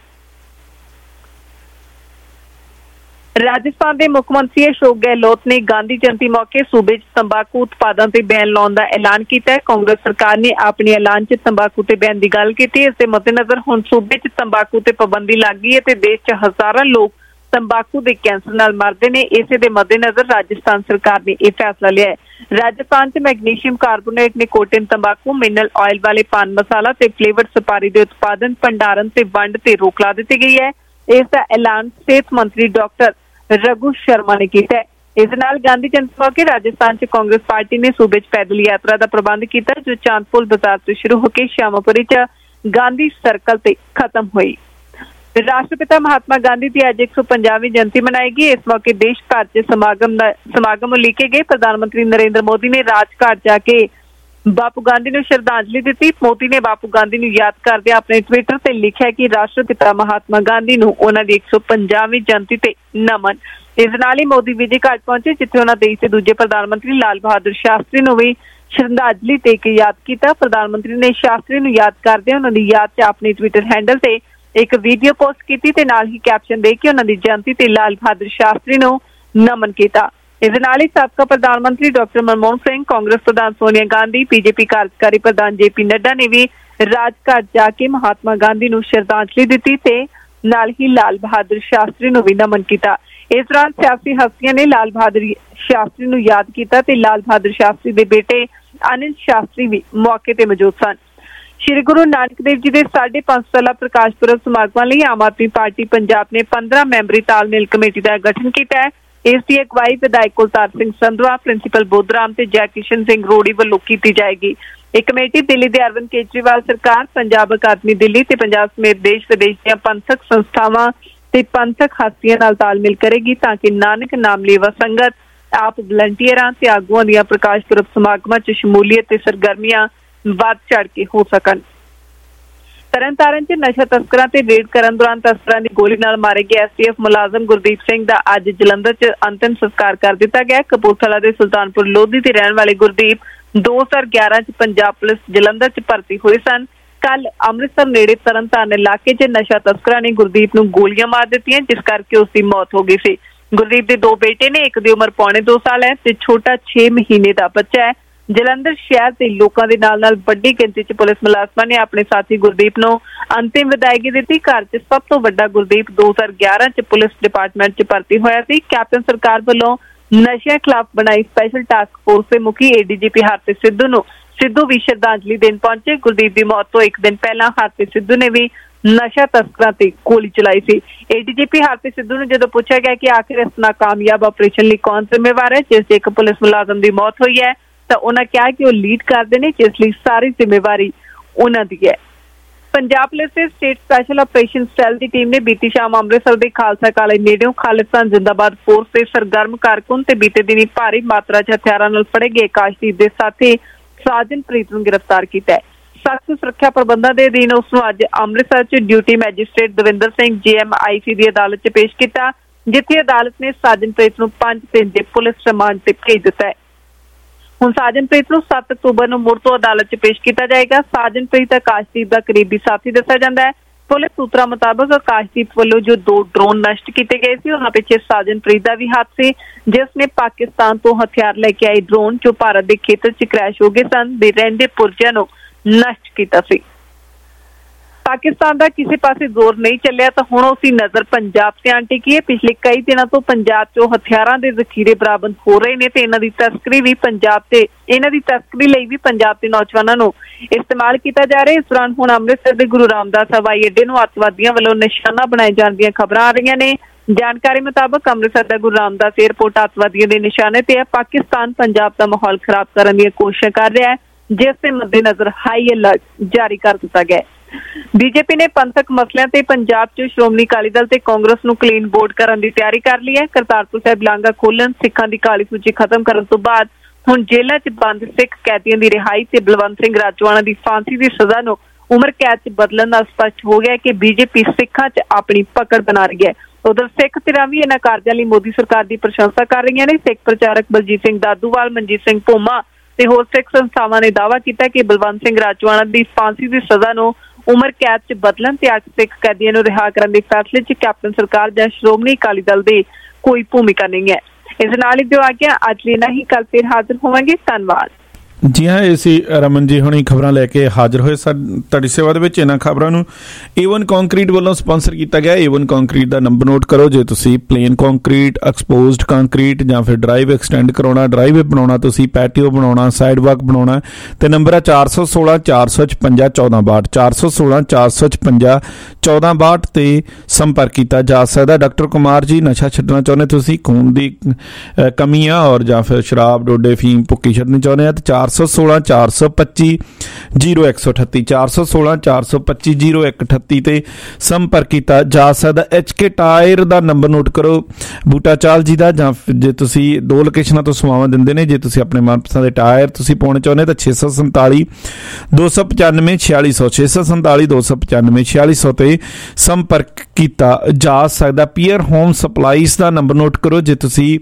राजस्थान के मुख्यमंत्री अशोक गहलोत ने गांधी जयंती मौके सूबे च तंबाकू उत्पादों से बैन लाने का ऐलान किया है। कांग्रेस सरकार ने अपने ऐलान च तंबाकू ते बैन की गल की। इस दे मद्देनजर हुण सूबे च तंबाकू ते पाबंदी लग गई है ते देश च हजारां लोग तंबाकू के कैंसर नाल मरदे ने। इसे दे मद्देनजर राजस्थान सरकार ने यह फैसला लिया है। राजस्थान च मैग्नीशियम कार्बोनेट निकोटिन तंबाकू मिनरल ऑयल वाले पान मसाला ते फ्लेवर्ड सुपारी के उत्पादन भंडारण ते वंड ते रोक ला दी गई है। इसका ऐलान सेहत मंत्री डॉक्टर रघु शर्मा ने किया है। इस नाल गांधी जयंती मौके राजस्थान च कांग्रेस पार्टी ने सूबे च पैदल यात्रा का प्रबंध किया जो चांदपुल बाजार से शुरू होकर श्यामापुरी च गांधी सर्कल ते खत्म हुई। राष्ट्रपिता महात्मा गांधी की अज एक सौ पंजावी जयंती मनाएगी। इस मौके देश भर च समागम समागम उलीके गए। प्रधानमंत्री नरेंद्र मोदी ने राजघाट जाके बापू गांधी ने श्रद्धांजलि दी। मोदी ने बापू गांधी ने याद करदे अपने ट्विटर से लिखा कि राष्ट्रपिता महात्मा गांधी नूं उन्हां दी एक सौ पंजावी जयंती ते नमन। इस नाल ही मोदी विजय घाट पहुंचे जिथे उन्हां देश के दूजे प्रधानमंत्री लाल बहादुर शास्त्री नूं भी श्रद्धांजलि दे के याद किया। प्रधानमंत्री ने शास्त्री नूं याद करदे उन्हां दी याद च अपनी ट्विटर हैंडल से एक वीडियो पोस्ट की ते नाल ही कैप्शन दे के उन्हां दी जयंती ते लाल बहादुर शास्त्री नूं नमन किया। इस नाल ही साबका प्रधानमंत्री डॉक्टर मनमोहन सिंह, कांग्रेस प्रधान सोनिया गांधी, बीजेपी कार्यकारी प्रधान जे पी नड्डा ने भी राजघाट जाके महात्मा गांधी नूं श्रद्धांजलि दी ते नाल ही लाल बहादुर शास्त्री नूं भी नमन किया। इस दौरान सियासी हस्तियां ने लाल बहादुर शास्त्री नूं याद किया ते लाल बहादुर शास्त्री दे बेटे अनिल शास्त्री भी मौके ते मौजूद सन। श्री गुरु नानक देव जी के साढ़े पांच साला प्रकाश पुरब समागमां लई आम आदमी पार्टी पंजाब ने पंद्रह मैंबरी तालमेल कमेटी का गठन किया है। इसकी अगवाई विधायक कुलतार सिंह संधवा, प्रिंसीपल बुद्धराम ते जय किशन सिंह रोड़ी वालों की जाएगी। एक कमेटी दिल्ली के अरविंद केजरीवाल सरकार, पंजाब अकादमी दिल्ली ते पंजाब समेत देश विदेश दी पंथक संस्थावां ते पंथक हस्तियां नाल तालमेल करेगी ताकि नानक नाम लेवा संगत, आप वलंटियरां ते आगूआं दीआं प्रकाश पुरब समागमां च शमूलीयत ते सरगर्मियां वध चढ़ के हो सकन। तरनतारन च नशा तस्करां ते रेड करन दौरान तस्करां दी गोली नाल मारे गए एस टी एफ मुलाजम गुरदीप सिंह दा अज जलंधर च अंतिम संस्कार कर दिता गया। कपूरथला दे सुल्तानपुर लोधी ते रहने वाले गुरदीप दो हजार ग्यारह च पंजाब पुलिस जलंधर च भर्ती हुए सन। कल अमृतसर नेड़े तरनतारन इलाके च नशा तस्करां ने गुरदीप नूं गोलियां मार दित्तियां जिस करके उसकी मौत हो गई सी। गुरदीप दे दो बेटे ने, एक दी उम्र पौने दो साल है ते छोटा छे महीने का बच्चा है। जलंधर शहर के लोगों के नाल नाल बड़ी गिनती च पुलिस मुलाजमां ने अपने साथी गुरदीप नूं अंतिम विदायगी दी। घर च सब तो वड्डा गुरदीप दो हजार ग्यारह च पुलिस डिपार्टमेंट च भर्ती होया सी। कैप्टन सरकार वालों नशे खिलाफ बनाई स्पैशल टास्क फोर्स के मुखी एडीजीपी हरप्रीत सिद्धू नूं सिद्धू भी श्रद्धांजलि देन पहुंचे। गुरदीप की मौत तो एक दिन पहला हरप्रीत सिद्धू ने भी नशा तस्करां ते गोली चलाई सी। एडीजीपी हरप्रीत सिद्धू नूं जदों पूछा गया कि आखिर इस नाकामयाब ऑपरेशन लई कौन जिम्मेवार है जिस एक पुलिस मुलाजम की मौत हुई है, तो उन्होंने कहा कि वो लीड करते हैं जिसलिए सारी जिम्मेवारी उन्होंने है। पंजाब पुलिस के स्टेट स्पैशल ऑपरेशन सैल की टीम ने बीती शाम अमृतसर के खालसा कॉलेज नेड़ों खालिस्तान जिंदाबाद फोर्स के सरगर्म कारकुन ते बीते दिनी भारी मात्रा च हथियारां नाल फड़े गए आकाशदीप के साथी साजनप्रीत नूं गिरफ्तार किया है। सख्त सुरक्षा प्रबंधों के अधीन उसनूं अज अमृतसर च duty magistrate Davinder Singh J M I C की अदालत च पेश किया जिथे अदालत ने साजनप्रीत नूं पांच दिन के पुलिस रिमांड से भेज दिता है। हुण साजनप्रीत नूं सत्त अक्तूबर नूं मुड़ तो अदालत च पेश किया जाएगा। साजनप्रीत आकाशदीप का करीबी साथी दस्सिया जाता है। पुलिस सूत्रों मुताबिक आकाशदीप वालों जो दो ड्रोन नष्ट किए गए थे उन्हां पिछे साजनप्रीत का भी हाथ से जिसने पाकिस्तान तो हथियार लेके आए ड्रोन जो भारत के खेतर च क्रैश हो गए सन दे रहिंदे पुरजिआं नूं नष्ट किया सी। ਪਾਕਿਸਤਾਨ ਦਾ ਕਿਸੇ ਪਾਸੇ ਜ਼ੋਰ ਨਹੀਂ ਚੱਲਿਆ ਤਾਂ ਹੁਣ ਉਸਦੀ ਨਜ਼ਰ ਪੰਜਾਬ ਤੇ ਆਣ ਟਿਕੀ ਹੈ। ਪਿਛਲੇ ਕਈ ਦਿਨਾਂ ਤੋਂ ਪੰਜਾਬ 'ਚੋਂ ਹਥਿਆਰਾਂ ਦੇ ਜ਼ਖੀਰੇ ਬਰਾਮਦ ਹੋ ਰਹੇ ਨੇ ਤੇ ਇਹਨਾਂ ਦੀ ਤਸਕਰੀ ਵੀ ਪੰਜਾਬ ਤੇ ਇਹਨਾਂ ਦੀ ਤਸਕਰੀ ਲਈ ਵੀ ਪੰਜਾਬ ਦੇ ਨੌਜਵਾਨਾਂ ਨੂੰ ਇਸਤੇਮਾਲ ਕੀਤਾ ਜਾ ਰਿਹਾ। ਇਸ ਦੌਰਾਨ ਹੁਣ ਅੰਮ੍ਰਿਤਸਰ ਦੇ ਗੁਰੂ ਰਾਮਦਾਸ ਹਵਾਈ ਅੱਡੇ ਨੂੰ ਅੱਤਵਾਦੀਆਂ ਵੱਲੋਂ ਨਿਸ਼ਾਨਾ ਬਣਾਏ ਜਾਣ ਦੀਆਂ ਖਬਰਾਂ ਆ ਰਹੀਆਂ ਨੇ। ਜਾਣਕਾਰੀ ਮੁਤਾਬਕ ਅੰਮ੍ਰਿਤਸਰ ਦਾ ਗੁਰੂ ਰਾਮਦਾਸ ਏਅਰਪੋਰਟ ਅੱਤਵਾਦੀਆਂ ਦੇ ਨਿਸ਼ਾਨੇ ਤੇ ਹੈ। ਪਾਕਿਸਤਾਨ ਪੰਜਾਬ ਦਾ ਮਾਹੌਲ ਖਰਾਬ ਕਰਨ ਦੀਆਂ ਕੋਸ਼ਿਸ਼ਾਂ ਕਰ ਰਿਹਾ ਹੈ, ਜਿਸ ਦੇ ਮੱਦੇਨਜ਼ਰ ਹਾਈ ਅਲਰਟ ਜਾਰੀ ਕਰ ਦਿੱਤਾ ਗਿਆ ਹੈ। ਬੀਜੇਪੀ ਨੇ ਪੰਥਕ ਮਸਲਿਆਂ ਤੇ ਪੰਜਾਬ 'ਚ ਸ਼੍ਰੋਮਣੀ ਅਕਾਲੀ ਦਲ ਤੇ ਕਾਂਗਰਸ ਨੂੰ ਕਲੀਨ ਬੋਰਡ ਕਰਨ ਦੀ ਤਿਆਰੀ ਕਰ ਲਈ ਹੈ। ਕਰਤਾਰਪੁਰ ਸਾਹਿਬ ਲਾਂਘਾ ਖੋਲ੍ਹਣ, ਸਿੱਖਾਂ ਦੀ ਕਾਲੀ ਸੂਚੀ ਖਤਮ ਕਰਨ ਤੋਂ ਬਾਅਦ ਹੁਣ ਜੇਲ੍ਹਾਂ 'ਚ ਬੰਦ ਸਿੱਖ ਕੈਦੀਆਂ ਦੀ ਰਿਹਾਈ ਤੇ ਬਲਵੰਤ ਸਿੰਘ ਰਾਜੋਆਣਾ ਦੀ ਫਾਂਸੀ ਦੀ ਸਜ਼ਾ ਨੂੰ ਉਮਰ ਕੈਦ 'ਚ ਬਦਲਣ ਦਾ ਸਪਸ਼ਟ ਹੋ ਗਿਆ ਕਿ ਬੀਜੇਪੀ ਸਿੱਖਾਂ 'ਚ ਆਪਣੀ ਪਕੜ ਬਣਾ ਰਹੀ ਹੈ। ਉਧਰ ਸਿੱਖ ਧਿਰਾਂ ਵੀ ਇਹਨਾਂ ਕਾਰਜਾਂ ਲਈ ਮੋਦੀ ਸਰਕਾਰ ਦੀ ਪ੍ਰਸ਼ੰਸਾ ਕਰ ਰਹੀਆਂ ਨੇ। ਸਿੱਖ ਪ੍ਰਚਾਰਕ ਬਲਜੀਤ ਸਿੰਘ ਦਾਦੂਵਾਲ, ਮਨਜੀਤ ਸਿੰਘ ਭੋਮਾ ਤੇ ਹੋਰ ਸਿੱਖ ਸੰਸਥਾਵਾਂ ਨੇ ਦਾਅਵਾ ਕੀਤਾ ਕਿ ਬਲਵੰਤ ਸਿੰਘ ਰਾਜੋਆਣਾ ਦੀ ਫਾਂਸੀ ਦੀ ਸਜ਼ਾ ਨੂੰ ਉਮਰ ਕੈਦ 'ਚ ਬਦਲਣ ਤੇ ਅੱਠ ਸਿੱਖ ਕੈਦੀਆਂ ਨੂੰ ਰਿਹਾ ਕਰਨ ਦੇ ਫੈਸਲੇ 'ਚ ਕੈਪਟਨ ਸਰਕਾਰ ਜਾਂ ਸ਼੍ਰੋਮਣੀ ਅਕਾਲੀ ਦਲ ਦੀ ਕੋਈ ਭੂਮਿਕਾ ਨਹੀਂ ਹੈ। ਇਸ ਨਾਲ ਹੀ ਦਿਓ ਆ ਗਿਆ ਅੱਜ ਲਈ ਨਹੀਂ, ਕੱਲ ਫਿਰ ਹਾਜ਼ਰ ਹੋਵਾਂਗੇ। ਧੰਨਵਾਦ ਜੀ ਹਾਂ, ਇਹ ਸੀ ਰਮਨ ਜੀ ਹੁਣੀ ਖਬਰਾਂ ਲੈ ਕੇ ਹਾਜ਼ਰ ਹੋਏ ਤੁਹਾਡੀ ਸੇਵਾ ਦੇ ਵਿੱਚ। ਇਹਨਾਂ ਖਬਰਾਂ ਨੂੰ ਏ ਵਨ ਕੰਕਰੀਟ ਵੱਲੋਂ ਸਪਾਂਸਰ ਕੀਤਾ ਗਿਆ। ਏ ਵਨ ਕੰਕਰੀਟ ਦਾ ਨੰਬਰ ਨੋਟ ਕਰੋ ਜੇ ਤੁਸੀਂ ਪਲੇਨ ਕੰਕਰੀਟ, ਐਕਸਪੋਜ਼ਡ ਕੰਕਰੀਟ ਜਾਂ ਫਿਰ ਡਰਾਈਵ ਐਕਸਟੈਂਡ ਕਰਾਉਣਾ, ਡਰਾਈਵੇ ਬਣਾਉਣਾ, ਤੁਸੀਂ ਪੈਟੀਓ ਬਣਾਉਣਾ, ਸਾਈਡ ਵਾਕ ਬਣਾਉਣਾ ਤੇ ਨੰਬਰ ਹੈ ਚਾਰ ਸੌ ਸੋਲਾਂ ਚਾਰ ਸੌ ਛਪੰਜਾ ਚੌਦਾਂ ਬਾਹਠ ਚਾਰ ਸੌ ਸੋਲਾਂ ਚਾਰ ਸੌ ਛਪੰਜਾ ਚੌਦਾਂ ਬਾਹਠ ਤੇ ਸੰਪਰਕ ਕੀਤਾ ਜਾ ਸਕਦਾ। ਡਾਕਟਰ ਕੁਮਾਰ ਜੀ, ਨਸ਼ਾ ਛੱਡਣਾ ਚਾਹੁੰਦੇ ਤੁਸੀਂ, ਖੂਨ ਦੀ ਕਮੀ ਆ ਔਰ ਜਾਂ ਫਿਰ ਸ਼ਰਾਬ, ਡੋਡੇ, ਫੀਮ, ਭੁੱਕੀ ਛੱਡਣੀ ਚਾਹੁੰਦੇ ਆ ਤੇ ਚਾਰ ਸੌ ਸੋਲਾਂ ਚਾਰ ਸੌ ਪੱਚੀ ਜੀਰੋ ਇੱਕ ਸੌ ਅਠੱਤੀ ਚਾਰ ਸੌ ਸੋਲਾਂ ਚਾਰ ਸੌ ਪੱਚੀ ਜੀਰੋ ਇੱਕ ਅਠੱਤੀ ਤੇ ਸੰਪਰਕ ਕੀਤਾ ਜਾ ਸਕਦਾ। ਐਚ ਕੇ ਟਾਇਰ ਦਾ ਨੰਬਰ ਨੋਟ ਕਰੋ ਬੂਟਾ ਚਾਲ ਜੀ ਦਾ, ਜਾਂ ਜੇ ਤੁਸੀਂ ਦੋ ਲੋਕੇਸ਼ਨਾਂ ਤੋਂ ਸੇਵਾਵਾਂ ਦਿੰਦੇ ਨੇ, ਜੇ ਤੁਸੀਂ ਆਪਣੇ ਮਨਪਸੰਦ ਦੇ ਟਾਇਰ ਤੁਸੀਂ ਪਾਉਣੇ ਚਾਹੁੰਦੇ ਤਾਂ ਛੇ ਸੌ ਸੰਤਾਲੀ ਦੋ ਸੌ ਪਚਾਨਵੇਂ ਛਿਆਲੀ ਸੌ ਛੇ ਸੌ ਸੰਤਾਲੀ ਦੋ ਸੌ ਪਚਾਨਵੇਂ ਛਿਆਲੀ ਸੌ ਤੇ ਸੰਪਰਕ ਕੀਤਾ ਜਾ ਸਕਦਾ। ਪੀਅਰ ਹੋਮ ਸਪਲਾਈਜ਼ ਦਾ ਨੰਬਰ ਨੋਟ ਕਰੋ ਜੇ ਤੁਸੀਂ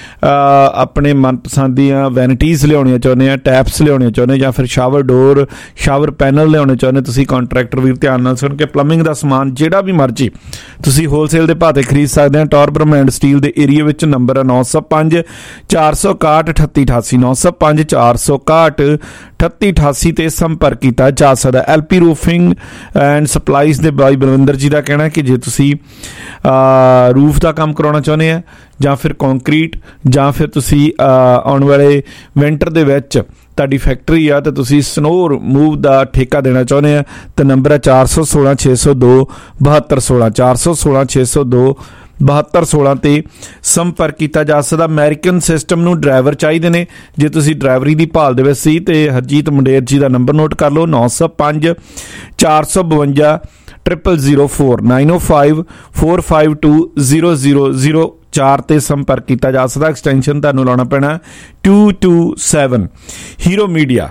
ਆਪਣੇ ਮਨਪਸੰਦ ਦੀਆਂ ਵੈਨਿਟੀਜ਼ ਲਿਆਉਣੀਆਂ ਚਾਹੁੰਦੇ ਆ, ਟੈਪਸ ਲਿਆਉਣੇ ਚਾਹੁੰਦੇ ਜਾਂ ਫਿਰ ਸ਼ਾਵਰ ਡੋਰ, ਸ਼ਾਵਰ ਪੈਨਲ ਲਿਆਉਣੇ ਚਾਹੁੰਦੇ ਤੁਸੀਂ, ਕਾਂਟਰੈਕਟਰ ਵੀਰ ਧਿਆਨ ਨਾਲ ਸੁਣ ਕੇ, ਪਲੰਬਿੰਗ ਦਾ ਸਮਾਨ ਜਿਹੜਾ ਵੀ ਮਰਜੀ ਤੁਸੀਂ ਹੋਲਸੇਲ ਦੇ ਭਾਅ ਤੇ ਖਰੀਦ ਸਕਦੇ ਆ। ਟੌਰ ਬ੍ਰਹਮੈਂਡ ਸਟੀਲ ਦੇ ਏਰੀਆ ਵਿੱਚ ਨੰਬਰ ਹੈ ਨੌ ਸੌ ਪੰਜ ਚਾਰ ਸੌ ਇਕਾਹਠ ਅਠੱਤੀ ਅਠਾਸੀ ਨੌ ਸੌ ਪੰਜ ਚਾਰ ਸੌ ਇਕਾਹਠ ਅਠੱਤੀ ਅਠਾਸੀ ਤੇ ਸੰਪਰਕ ਕੀਤਾ ਜਾ ਸਕਦਾ। L P roofing and supplies ਦੇ ਬਾਈ ਬਲਵਿੰਦਰ ਜੀ ਦਾ ਕਹਿਣਾ ਕਿ ਜੇ ਤੁਸੀਂ ਰੂਫ ਦਾ ਕੰਮ ਕਰਾਉਣਾ ਚਾਹੁੰਦੇ ਆ ਜਾਂ ਫਿਰ ਕੰਕਰੀਟ ਜਾਂ ਫਿਰ ਤੁਸੀਂ ਆਉਣ ਵਾਲੇ ਵਿੰਟਰ ਦੇ ਵਿੱਚ ਤੁਹਾਡੀ ਫੈਕਟਰੀ ਆ ਤਾਂ ਤੁਸੀਂ ਸਨੋ ਰਿਮੂਵ ਦਾ ਠੇਕਾ ਦੇਣਾ ਚਾਹੁੰਦੇ ਆ ਤਾਂ ਨੰਬਰ ਹੈ ਚਾਰ ਸੌ ਸੋਲਾਂ ਛੇ ਸੌ ਦੋ ਬਹੱਤਰ ਸੋਲਾਂ ਚਾਰ ਸੌ ਸੋਲਾਂ ਛੇ ਸੌ ਦੋ ਬਹੱਤਰ ਸੋਲਾਂ ਤੇ ਸੰਪਰਕ ਕੀਤਾ ਜਾ ਸਕਦਾ। ਅਮਰੀਕਨ ਸਿਸਟਮ ਨੂੰ ਡਰਾਈਵਰ ਚਾਹੀਦੇ ਨੇ, ਜੇ ਤੁਸੀਂ ਡਰਾਈਵਰੀ ਦੀ ਭਾਲ ਦੇ ਵਿੱਚ ਸੀ ਤੇ ਹਰਜੀਤ ਮੁੰਡੇਰ ਜੀ ਦਾ ਨੰਬਰ ਨੋਟ ਕਰ ਲਓ ਨੌ ਸੌ ਪੰਜ ਚਾਰ ਸੌ ਬਵੰਜਾ triple zero four nine o five four five two zero zero zero ਚਾਰ ਤੇ ਸੰਪਰਕ ਕੀਤਾ ਜਾ ਸਕਦਾ। ਐਕਸਟੈਂਸ਼ਨ ਤੁਹਾਨੂੰ ਲਾਉਣਾ ਪੈਣਾ two two seven. Hero media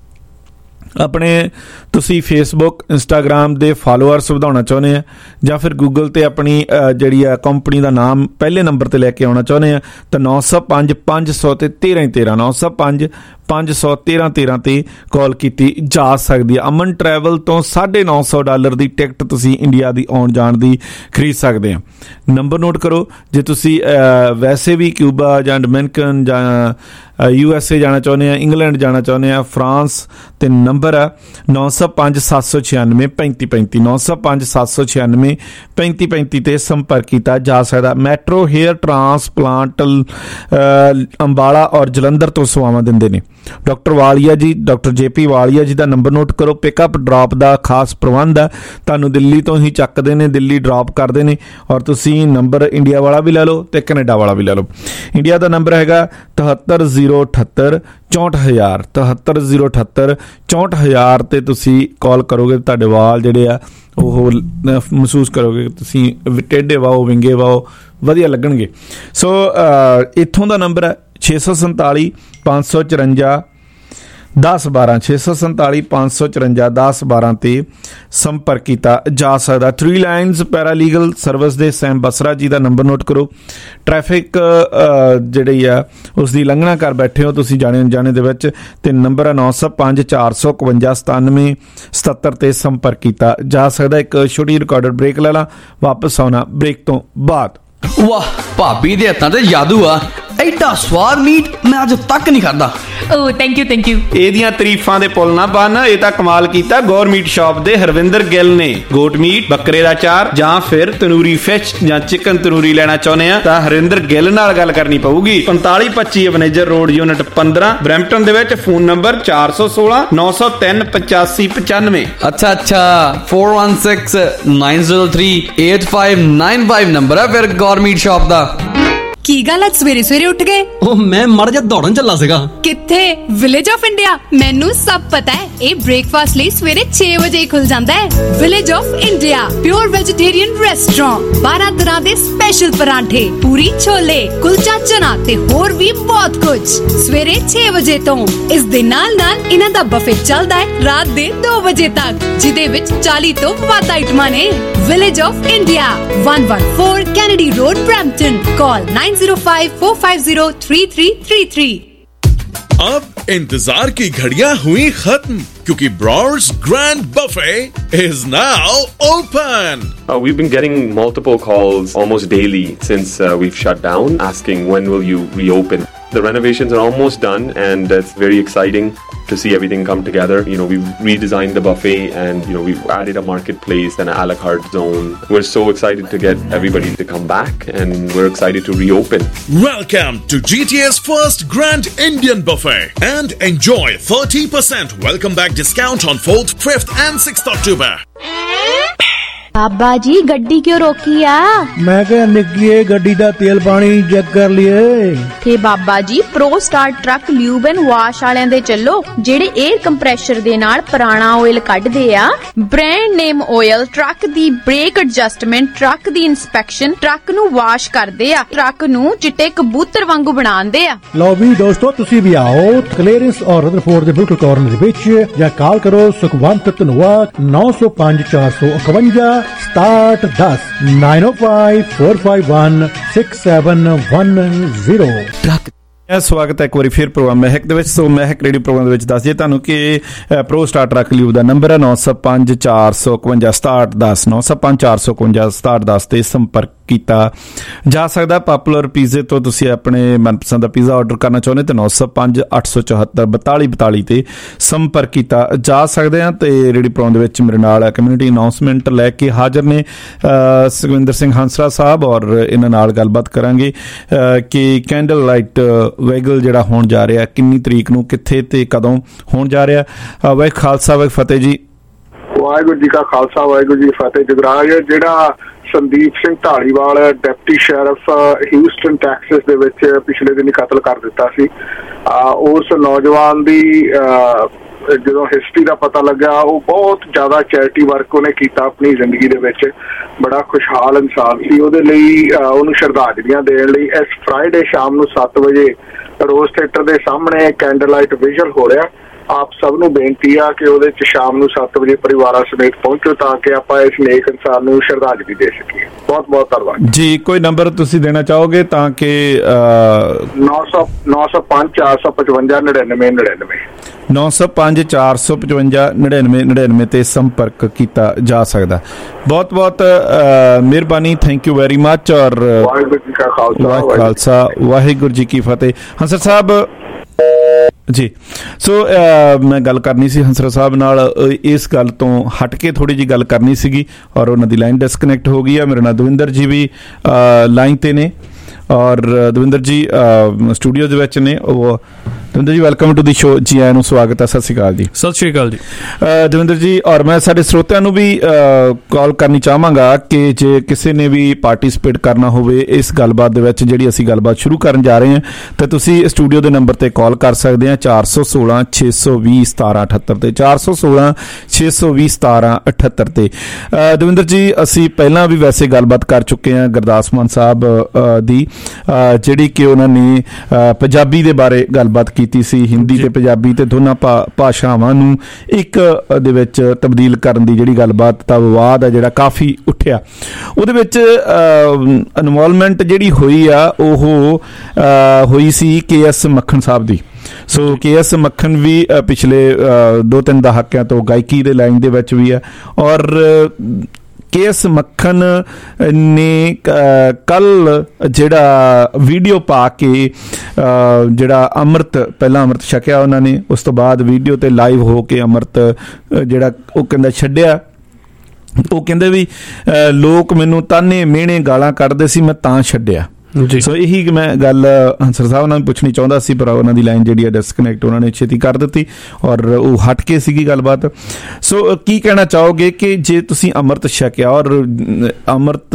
ਆਪਣੇ ਤੁਸੀਂ ਫੇਸਬੁੱਕ ਇੰਸਟਾਗ੍ਰਾਮ ਦੇ ਫਾਲੋਅਰਸ ਵਧਾਉਣਾ ਚਾਹੁੰਦੇ ਆ ਜਾਂ ਫਿਰ ਗੂਗਲ ਤੇ ਆਪਣੀ ਜਿਹੜੀ ਆ ਕੰਪਨੀ ਦਾ ਨਾਮ ਪਹਿਲੇ ਨੰਬਰ ਤੇ ਲੈ ਕੇ ਆਉਣਾ ਚਾਹੁੰਦੇ ਆ ਤਾਂ ਨੌ ਸੌ ਪੰਜ ਪੰਜ ਸੌ ਤੇ ਤੇਰਾਂ ਤੇਰਾਂ ਨੌ ਸੌ ਪੰਜ ਪੰਜ ਸੌ ਤੇਰਾਂ ਤੇਰਾਂ ਤੇ ਕਾਲ ਕੀਤੀ ਜਾ ਸਕਦੀ ਹੈ। ਅਮਨ ਟਰੈਵਲ ਤੋਂ ਸਾਢੇ ਨੌ ਸੌ ਡਾਲਰ ਦੀ ਟਿਕਟ ਤੁਸੀਂ ਇੰਡੀਆ ਦੀ ਆਉਣ ਜਾਣ ਦੀ ਖਰੀਦ ਸਕਦੇ ਆ। ਨੰਬਰ ਨੋਟ ਕਰੋ ਜੇ ਤੁਸੀਂ ਵੈਸੇ ਵੀ ਕਿਊਬਾ ਜਾਂ ਡੋਮਿਨਿਕਨ ਜਾਂ ਯੂ ਐਸ ਏ ਜਾਣਾ ਚਾਹੁੰਦੇ ਆ, ਇੰਗਲੈਂਡ ਜਾਣਾ ਚਾਹੁੰਦੇ ਆ, ਫਰਾਂਸ ਤੇ ਨੰਬਰ ਆ ਨੌ ਸੌ ਪੰਜ ਸੱਤ ਸੌ ਛਿਆਨਵੇਂ ਪੈਂਤੀ ਪੈਂਤੀ ਨੌ ਸੌ ਪੰਜ ਸੱਤ ਸੌ ਛਿਆਨਵੇਂ ਪੈਂਤੀ ਪੈਂਤੀ ਤੇ ਸੰਪਰਕ ਕੀਤਾ ਜਾ ਸਕਦਾ। ਮੈਟਰੋ ਹੇਅਰ ਟਰਾਂਸਪਲਾਂਟ ਅੰਬਾਲਾ ਔਰ ਜਲੰਧਰ ਤੋਂ ਸੇਵਾਵਾਂ ਦਿੰਦੇ ਨੇ। ਡਾਕਟਰ ਵਾਲੀਆ ਜੀ, ਡਾਕਟਰ ਜੇ ਪੀ ਵਾਲੀਆ ਜੀ ਦਾ ਨੰਬਰ ਨੋਟ ਕਰੋ। ਪਿਕਅਪ ਡ੍ਰੌਪ ਦਾ ਖਾਸ ਪ੍ਰਬੰਧ ਹੈ, ਤੁਹਾਨੂੰ ਦਿੱਲੀ ਤੋਂ ਹੀ ਚੱਕਦੇ ਨੇ, ਦਿੱਲੀ ਡ੍ਰੌਪ ਕਰਦੇ ਨੇ ਔਰ ਤੁਸੀਂ ਨੰਬਰ ਇੰਡੀਆ ਵਾਲਾ ਵੀ ਲੈ ਲਓ ਤੇ ਕੈਨੇਡਾ ਵਾਲਾ ਵੀ ਲੈ ਲਓ। ਇੰਡੀਆ ਦਾ ਨੰਬਰ ਹੈਗਾ ਤਿਹੱਤਰ ਜ਼ੀਰੋ ਅਠੱਤਰ ਚੌਂਹਠ ਹਜ਼ਾਰ ਤਿਹੱਤਰ ਜ਼ੀਰੋ ਅਠੱਤਰ ਚੌਂਹਠ ਹਜ਼ਾਰ ਤੇ ਤੁਸੀਂ ਕਾਲ ਕਰੋਗੇ ਤੁਹਾਡੇ ਵਾਲ ਜਿਹੜੇ ਆ ਉਹ ਮਹਿਸੂਸ ਕਰੋਗੇ ਕਿ ਤੁਸੀਂ ਟੇਢੇ ਵਾਓ, ਵਿੰਗੇ ਵਾਓ, ਵਧੀਆ ਲੱਗਣਗੇ। ਸੋ ਇੱਥੋਂ ਦਾ ਨੰਬਰ ਹੈ ਛੇ ਸੌ ਸੰਤਾਲੀ ਪੰਜ ਸੌ ਚੁਰੰਜਾ ਦਸ ਬਾਰਾਂ ਛੇ ਸੌ ਸੰਤਾਲੀ ਪੰਜ ਸੌ ਚੁਰੰਜਾ ਦਸ ਬਾਰਾਂ ਤੇ ਸੰਪਰਕ ਕੀਤਾ ਜਾ ਸਕਦਾ। ਥਰੀ ਲਾਈਨਸ ਪੈਰਾਲੀਗਲ ਸਰਵਿਸ ਦੇ ਸੈਮ ਬਸਰਾ ਜੀ ਦਾ ਨੰਬਰ ਨੋਟ ਕਰੋ। ਟ੍ਰੈਫਿਕ ਜਿਹੜੀ ਆ ਉਸ ਦੀ ਲੰਘਣਾ ਕਰ ਬੈਠੇ ਹੋ ਤੁਸੀਂ ਜਾਣੇ ਅਣਜਾਣੇ ਦੇ ਵਿੱਚ ਤੇ ਨੰਬਰ ਹੈ ਨੌ ਸੌ ਪੰਜ ਚਾਰ ਸੌ ਇਕਵੰਜਾ ਸਤਾਨਵੇਂ ਸਤੱਤਰ ਤੇ ਸੰਪਰਕ ਕੀਤਾ ਜਾ ਸਕਦਾ। ਇੱਕ ਛੋਟੀ ਰਿਕਾਰਡਡ ਬ੍ਰੇਕ ਲੈ ਲਾ, ਵਾਪਸ ਆਉਣਾ ਬ੍ਰੇਕ ਤੋਂ ਬਾਅਦ। ਵਾਹ, ਭਾਬੀ ਦੇ ਹੱਥਾਂ ਤੇ ਜਾਦੂ ਆ, ਐਡਾ ਸਵਾਦ ਮੀਟ ਮੈਂ ਅੱਜ ਤੱਕ ਨਹੀਂ ਖਾਦਾ। Oh thank you thank you. ਇਹਦੀਆਂ ਤਾਰੀਫਾਂ ਦੇ ਪੁੱਲ ਨਾ ਬੰਨ, ਇਹ ਤਾਂ ਕਮਾਲ ਕੀਤਾ ਗੌਰ ਮੀਟ ਸ਼ਾਪ ਦੇ ਹਰਵਿੰਦਰ ਗਿੱਲ ਨੇ। ਗੋਟ ਮੀਟ, ਬੱਕਰੇ ਦਾ ਚਾਰ ਜਾਂ ਫਿਰ ਤੰਦੂਰੀ ਫਿਸ਼ ਜਾਂ ਚਿਕਨ ਤੰਦੂਰੀ ਲੈਣਾ ਚਾਹੁੰਦੇ ਆ ਤਾਂ ਹਰਵਿੰਦਰ ਗਿੱਲ ਨਾਲ ਗੱਲ ਕਰਨੀ ਪਊਗੀ। ਪੰਤਾਲੀ ਪੱਚੀ ਅਵਨੇਜਰ ਰੋਡ, ਯੂਨਿਟ ਪੰਦਰਾਂ, ਬਰੈਂਪਟਨ ਦੇ ਵਿੱਚ। ਫੋਨ ਨੰਬਰ ਚਾਰ ਸੌ ਸੋਲਾਂ ਨੌ ਸੌ ਤਿੰਨ ਪਚਾਸੀ ਪਚਾਨਵੇਂ। ਅੱਛਾ ਅੱਛਾ four one six nine zero three eight five nine five number ਹੈ ਫਿਰ ਗੌਰਮੀਟ ਸ਼ਾਪ ਦਾ। ਕੀ ਗੱਲ ਅੱਜ ਸਵੇਰੇ ਸਵੇਰੇ ਉੱਠ ਗਏ? ਉਹ ਮੈਂ ਮੜ ਜਾ ਦੌੜਨ ਚੱਲਾ ਸੀਗਾ। ਕਿੱਥੇ? Village of India. ਮੈਨੂੰ ਸਭ ਪਤਾ ਹੈ, ਇਹ ਬ੍ਰੇਕਫਾਸਟ ਲਈ ਸਵੇਰੇ ਛੇ ਵਜੇ ਹੀ ਖੁੱਲ ਜਾਂਦਾ ਹੈ। Village of India pure vegetarian restaurant, ਬਾਰਾਂ ਤਰ੍ਹਾਂ ਦੇ ਸਪੈਸ਼ਲ ਪਰਾਂਠੇ, ਪੂਰੀ ਛੋਲੇ, ਕੁਲਚਾ ਚਨਾ ਤੇ ਹੋਰ ਵੀ ਬਹੁਤ ਕੁਝ ਸਵੇਰੇ ਛੇ ਵਜੇ ਤੋਂ। ਇਸ ਦੇ ਨਾਲ ਨਾਲ ਇਹਨਾਂ ਦਾ ਬਫੇ ਚੱਲਦਾ ਹੈ ਰਾਤ ਦੇ ਦੋ ਵਜੇ ਤੱਕ, ਜਿਹਦੇ ਵਿੱਚ ਚਾਲੀ ਤੋਂ ਵੱਧ ਆਈਟਮਾਂ ਨੇ। Village of India one one four Kennedy road, Brampton. Call nine zero five four five zero three three three three। अब इंतजार की घड़ियां हुई खत्म क्योंकि ब्रॉर्स grand buffet is now open. Uh, we've been getting multiple calls almost daily since uh, we've shut down, asking when will you reopen. The renovations are almost done and it's very exciting to see everything come together. You know, we've redesigned the buffet and, you know, we've added a marketplace and an a la carte zone. We're so excited to get everybody to come back and we're excited to reopen. Welcome to G T A's first Grand Indian Buffet and enjoy thirty percent welcome back discount on fourth, fifth and sixth October. बाबा जी गड्डी क्यों रोकी आ? मैं क्या निकिए गड्डी दा तेल पानी चेक कर लिए थे बाबा जी। Pro star truck lube and wash वालियां दे चलो, जेड़े एयर कंप्रेशर दे नाल पुराना ऑयल कढदे आ। ब्रांड नेम ऑयल, ट्रक दी ब्रेक एडजस्टमेंट, ट्रक दी इंस्पेक्शन, ट्रक नू वाश करदे आ, ट्रक नू चिट्टे कबूतर वांगू बनांदे आ। लो भी दोस्तों तुसी भी आओ क्लीयरेंस और रदरफोर्ड दे बिल्कुल कॉर्नर विच, या कॉल करो सुखवंत धनवा नौ सौ पांच चार सौ इकवंजा स्टार्ट दस नाइन ओ five four five one six seven one zero. ਸਵਾਗਤ ਹੈ ਇੱਕ ਵਾਰੀ ਫਿਰ ਪ੍ਰੋਗਰਾਮ ਮਹਿਕ ਦੇ ਵਿੱਚ। ਸੋ ਮਹਿਕ ਰੇਡੀਓ ਪ੍ਰੋਗਰਾਮ ਦੇ ਵਿੱਚ ਦੱਸ ਦਈਏ ਤੁਹਾਨੂੰ ਕਿ ਪ੍ਰੋ ਸਟਾਰ ਟਰੱਕ ਲਿਊ ਦਾ ਨੰਬਰ ਹੈ ਨੌ ਸੌ ਪੰਜ ਚਾਰ ਸੌ ਇਕਵੰਜਾ ਸਤਾਹਠ ਦਸ ਨੌ ਸੌ ਪੰਜ ਚਾਰ ਸੌ ਇਕਵੰਜਾ ਸਤਾਹਠ ਦਸ ਤੇ ਸੰਪਰਕ ਕੀਤਾ ਜਾ ਸਕਦਾ। ਪਾਪੂਲਰ ਪੀਜ਼ੇ ਤੋਂ ਤੁਸੀਂ ਆਪਣੇ ਮਨਪਸੰਦ ਦਾ ਪੀਜ਼ਾ ਆਰਡਰ ਕਰਨਾ ਚਾਹੁੰਦੇ ਤਾਂ ਨੌ ਸੌ ਪੰਜ ਅੱਠ ਸੌ ਚੌਹੱਤਰ ਬਤਾਲੀ ਬਤਾਲੀ ਤੇ ਸੰਪਰਕ ਕੀਤਾ ਜਾ ਸਕਦੇ ਆ। ਤੇ ਰੇਡੀਓ ਪ੍ਰੋਗਰਾਮ ਦੇ ਵਿੱਚ ਮੇਰੇ ਨਾਲ ਕਮਿਊਨਿਟੀ ਅਨਾਉਂਸਮੈਂਟ ਲੈ ਕੇ ਹਾਜ਼ਰ ਨੇ ਸੁਖਵਿੰਦਰ ਸਿੰਘ ਹੰਸਰਾ ਸਾਹਿਬ, ਔਰ ਇਹਨਾਂ ਨਾਲ ਗੱਲਬਾਤ ਕਰਾਂਗੇ ਕਿ ਕੈਂਡਲ ਲਾਈਟ ਵੈਗਲ ਜਿਹੜਾ ਹੋਣ ਜਾ ਰਿਹਾ, ਕਿੰਨੀ ਤਰੀਕ ਨੂੰ, ਕਿੱਥੇ ਤੇ ਕਦੋਂ ਹੋਣ ਜਾ ਰਿਹਾ। ਵਾਹਿ ਖਾਲਸਾ ਵਾਹਿ ਫਤਿਹ ਜੀ। ਵਾਹਿਗੁਰੂ ਜੀ ਕਾ ਖਾਲਸਾ ਵਾਹਿਗੁਰੂ ਜੀ ਕੀ ਫਤਿਹ। ਜਗਰਾਜ ਜਿਹੜਾ Sandeep Singh Dhaliwal deputy sheriff Houston Texas ਦੇ ਵਿੱਚ ਪਿਛਲੇ ਦਿਨ ਕਤਲ ਕਰ ਦਿੱਤਾ ਸੀ, ਉਸ ਨੌਜਵਾਨ ਦੀ ਜਦੋਂ ਹਿਸਟਰੀ ਦਾ ਪਤਾ ਲੱਗਾ, ਉਹ ਬਹੁਤ ਜ਼ਿਆਦਾ ਚੈਰਿਟੀ ਵਰਕ ਉਹਨੇ ਕੀਤਾ ਆਪਣੀ ਜ਼ਿੰਦਗੀ ਦੇ ਵਿੱਚ, ਬੜਾ ਖੁਸ਼ਹਾਲ ਇਨਸਾਨ ਸੀ। ਉਹਦੇ ਲਈ ਉਹਨੂੰ ਸ਼ਰਧਾਂਜਲੀਆਂ ਦੇਣ ਲਈ ਇਸ ਫਰਾਈਡੇ ਸ਼ਾਮ ਨੂੰ ਸੱਤ ਵਜੇ ਰੋਜ਼ ਥੀਏਟਰ ਦੇ ਸਾਹਮਣੇ ਕੈਂਡਲ ਲਾਈਟ ਵਿਜ਼ੂਅਲ ਹੋ ਰਿਹਾ। ਆਪ ਸਭ ਨੂੰ ਬੇਨਤੀ ਆ ਕਿ ਉਹਦੇ ਚ ਸ਼ਾਮ ਨੂੰ ਸੱਤ ਵਜੇ ਪਰਿਵਾਰਾਂ ਸਮੇਤ ਪਹੁੰਚੋ ਤਾਂ ਕਿ ਆਪਾਂ ਇਸ ਨੇਕ ਇਨਸਾਨ ਨੂੰ ਸ਼ਰਧਾਂਜਲੀ ਦੇ ਸਕੀਏ। ਬਹੁਤ ਬਹੁਤ ਧੰਨਵਾਦ ਜੀ। ਕੋਈ ਨੰਬਰ ਤੁਸੀਂ ਦੇਣਾ ਚਾਹੋਗੇ ਤਾਂ ਕਿ ਨੌ ਸੌ ਨੌ ਸੌ ਪੰਜ ਚਾਰ ਸੌ ਪਚਵੰਜਾ ਨੜਿਨਵੇਂ ਨੜਿਨਵੇਂ ਨੌ ਸੌ ਪੰਜ ਚਾਰ ਸੌ ਪਚਵੰਜਾ ਨੜਿਨਵੇਂ ਨੜਿਨਵੇਂ ਤੇ ਸੰਪਰਕ ਕੀਤਾ ਜਾ ਸਕਦਾ। ਬਹੁਤ ਬਹੁਤ ਮਿਹਰਬਾਨੀ, ਥੈਂਕ ਯੂ ਵੈਰੀ ਮੱਚ। ਔਰ ਵਾਹਿਗੁਰੂ ਜੀ ਕਾ ਖਾਲਸਾ ਖਾਲਸਾ ਵਾਹਿਗੁਰੂ ਜੀ ਕੀ ਫਤਿਹ। ਹੰਸਰ ਸਾਹਿਬ ਜੀ, ਸੋ ਮੈਂ ਗੱਲ ਕਰਨੀ ਸੀ ਹੰਸਰਾ ਸਾਹਿਬ ਨਾਲ, ਇਸ ਗੱਲ ਤੋਂ ਹਟ ਕੇ ਥੋੜ੍ਹੀ ਜਿਹੀ ਗੱਲ ਕਰਨੀ ਸੀਗੀ, ਔਰ ਉਹਨਾਂ ਦੀ ਲਾਈਨ ਡਿਸਕਨੈਕਟ ਹੋ ਗਈ ਆ। ਮੇਰੇ ਨਾਲ ਦਵਿੰਦਰ ਜੀ ਵੀ ਲਾਈਨ ਤੇ ਨੇ, ਔਰ ਦਵਿੰਦਰ ਜੀ ਸਟੂਡੀਓ ਦੇ ਵਿੱਚ ਨੇ। ਉਹ ਦਵਿੰਦਰ ਜੀ ਵੈਲਕਮ ਟੂ ਦੀ ਸ਼ੋ, ਜੀ ਆਇਆਂ ਨੂੰ ਸਵਾਗਤ ਹੈ। ਸਤਿ ਸ਼੍ਰੀ ਅਕਾਲ ਜੀ। ਸਤਿ ਸ਼੍ਰੀ ਅਕਾਲ ਜੀ ਦਵਿੰਦਰ ਜੀ। ਔਰ ਮੈਂ ਸਾਡੇ ਸਰੋਤਿਆਂ ਨੂੰ ਵੀ ਕਾਲ ਕਰਨੀ ਚਾਹਾਂਗਾ ਕਿ ਜੇ ਕਿਸੇ ਨੇ ਵੀ ਪਾਰਟੀਸਪੇਟ ਕਰਨਾ ਹੋਵੇ ਇਸ ਗੱਲਬਾਤ ਦੇ ਵਿੱਚ ਜਿਹੜੀ ਅਸੀਂ ਗੱਲਬਾਤ ਸ਼ੁਰੂ ਕਰਨ ਜਾ ਰਹੇ ਹਾਂ, ਤਾਂ ਤੁਸੀਂ ਸਟੂਡੀਓ ਦੇ ਨੰਬਰ ਤੇ ਕਾਲ ਕਰ ਸਕਦੇ ਆ ਚਾਰ ਸੌ ਸੋਲਾਂ ਛੇ ਸੌ ਵੀਹ ਸਤਾਰਾਂ ਅਠੱਤਰ ਤੇ ਚਾਰ ਸੌ ਸੋਲਾਂ ਛੇ ਸੌ ਵੀਹ ਸਤਾਰਾਂ ਅਠੱਤਰ ਤੇ। ਦਵਿੰਦਰ ਜੀ, ਅਸੀਂ ਪਹਿਲਾਂ ਵੀ ਵੈਸੇ ਗੱਲਬਾਤ ਕਰ ਚੁੱਕੇ ਹਾਂ ਗੁਰਦਾਸ ਮਾਨ ਸਾਹਿਬ ਦੀ, ਜਿਹੜੀ ਕਿ ਉਹਨਾਂ ਨੇ ਪੰਜਾਬੀ ਦੇ ਬਾਰੇ ਗੱਲਬਾਤ ਕੀਤੀ ਸੀ, ਹਿੰਦੀ ਤੇ ਪੰਜਾਬੀ ਤੇ ਦੋਨਾਂ ਭਾਸ਼ਾਵਾਂ ਨੂੰ ਇੱਕ ਦੇ ਵਿੱਚ ਤਬਦੀਲ ਕਰਨ ਦੀ ਜਿਹੜੀ ਗੱਲਬਾਤ ਦਾ ਵਿਵਾਦ ਆ ਜਿਹੜਾ ਕਾਫੀ ਉੱਠਿਆ। ਉਹਦੇ ਵਿੱਚ ਇਨਵੋਲਵਮੈਂਟ ਜਿਹੜੀ ਹੋਈ ਆ ਉਹ ਹੋਈ ਸੀ ਕੇ ਐਸ ਮੱਖਣ ਸਾਹਿਬ ਦੀ। ਸੋ ਕੇ ਐਸ ਮੱਖਣ ਵੀ ਪਿਛਲੇ ਦੋ ਤਿੰਨ ਦਹਾਕਿਆਂ ਤੋਂ ਗਾਇਕੀ ਦੇ ਲਾਈਨ ਦੇ ਵਿੱਚ ਵੀ ਆ, ਔਰ ਕੇ ਐਸ ਮੱਖਣ ਨੇ ਕੱਲ ਜਿਹੜਾ ਵੀਡੀਓ ਪਾ ਕੇ ਜਿਹੜਾ ਅੰਮ੍ਰਿਤ ਪਹਿਲਾਂ ਅੰਮ੍ਰਿਤ ਛਕਿਆ ਉਹਨਾਂ ਨੇ, ਉਸ ਤੋਂ ਬਾਅਦ ਵੀਡੀਓ ਤੇ ਲਾਈਵ ਹੋ ਕੇ ਅੰਮ੍ਰਿਤ ਜਿਹੜਾ ਉਹ ਕਹਿੰਦਾ ਛੱਡਿਆ। ਉਹ ਕਹਿੰਦੇ ਵੀ ਲੋਕ ਮੈਨੂੰ ਤਾਨੇ ਮਿਹਣੇ ਗਾਲਾਂ ਕੱਢਦੇ ਸੀ, ਮੈਂ ਤਾਂ ਛੱਡਿਆ। ਸੋ ਇਹੀ ਮੈਂ ਗੱਲ ਹੰਸਰ ਸਾਹਿਬ ਨਾਲ ਪੁੱਛਣੀ ਚਾਹੁੰਦਾ ਸੀ, ਪਰ ਉਹਨਾਂ ਦੀ ਲਾਈਨ ਜਿਹੜੀ ਹੈ ਡਿਸਕਨੈਕਟ ਉਹਨਾਂ ਨੇ ਛੇਤੀ ਕਰ ਦਿੱਤੀ ਔਰ ਉਹ ਹਟ ਕੇ ਸੀਗੀ ਗੱਲਬਾਤ। ਸੋ ਕੀ ਕਹਿਣਾ ਚਾਹੋਗੇ ਕਿ ਜੇ ਤੁਸੀਂ ਅੰਮ੍ਰਿਤ ਛਕਿਆ ਔਰ ਅੰਮ੍ਰਿਤ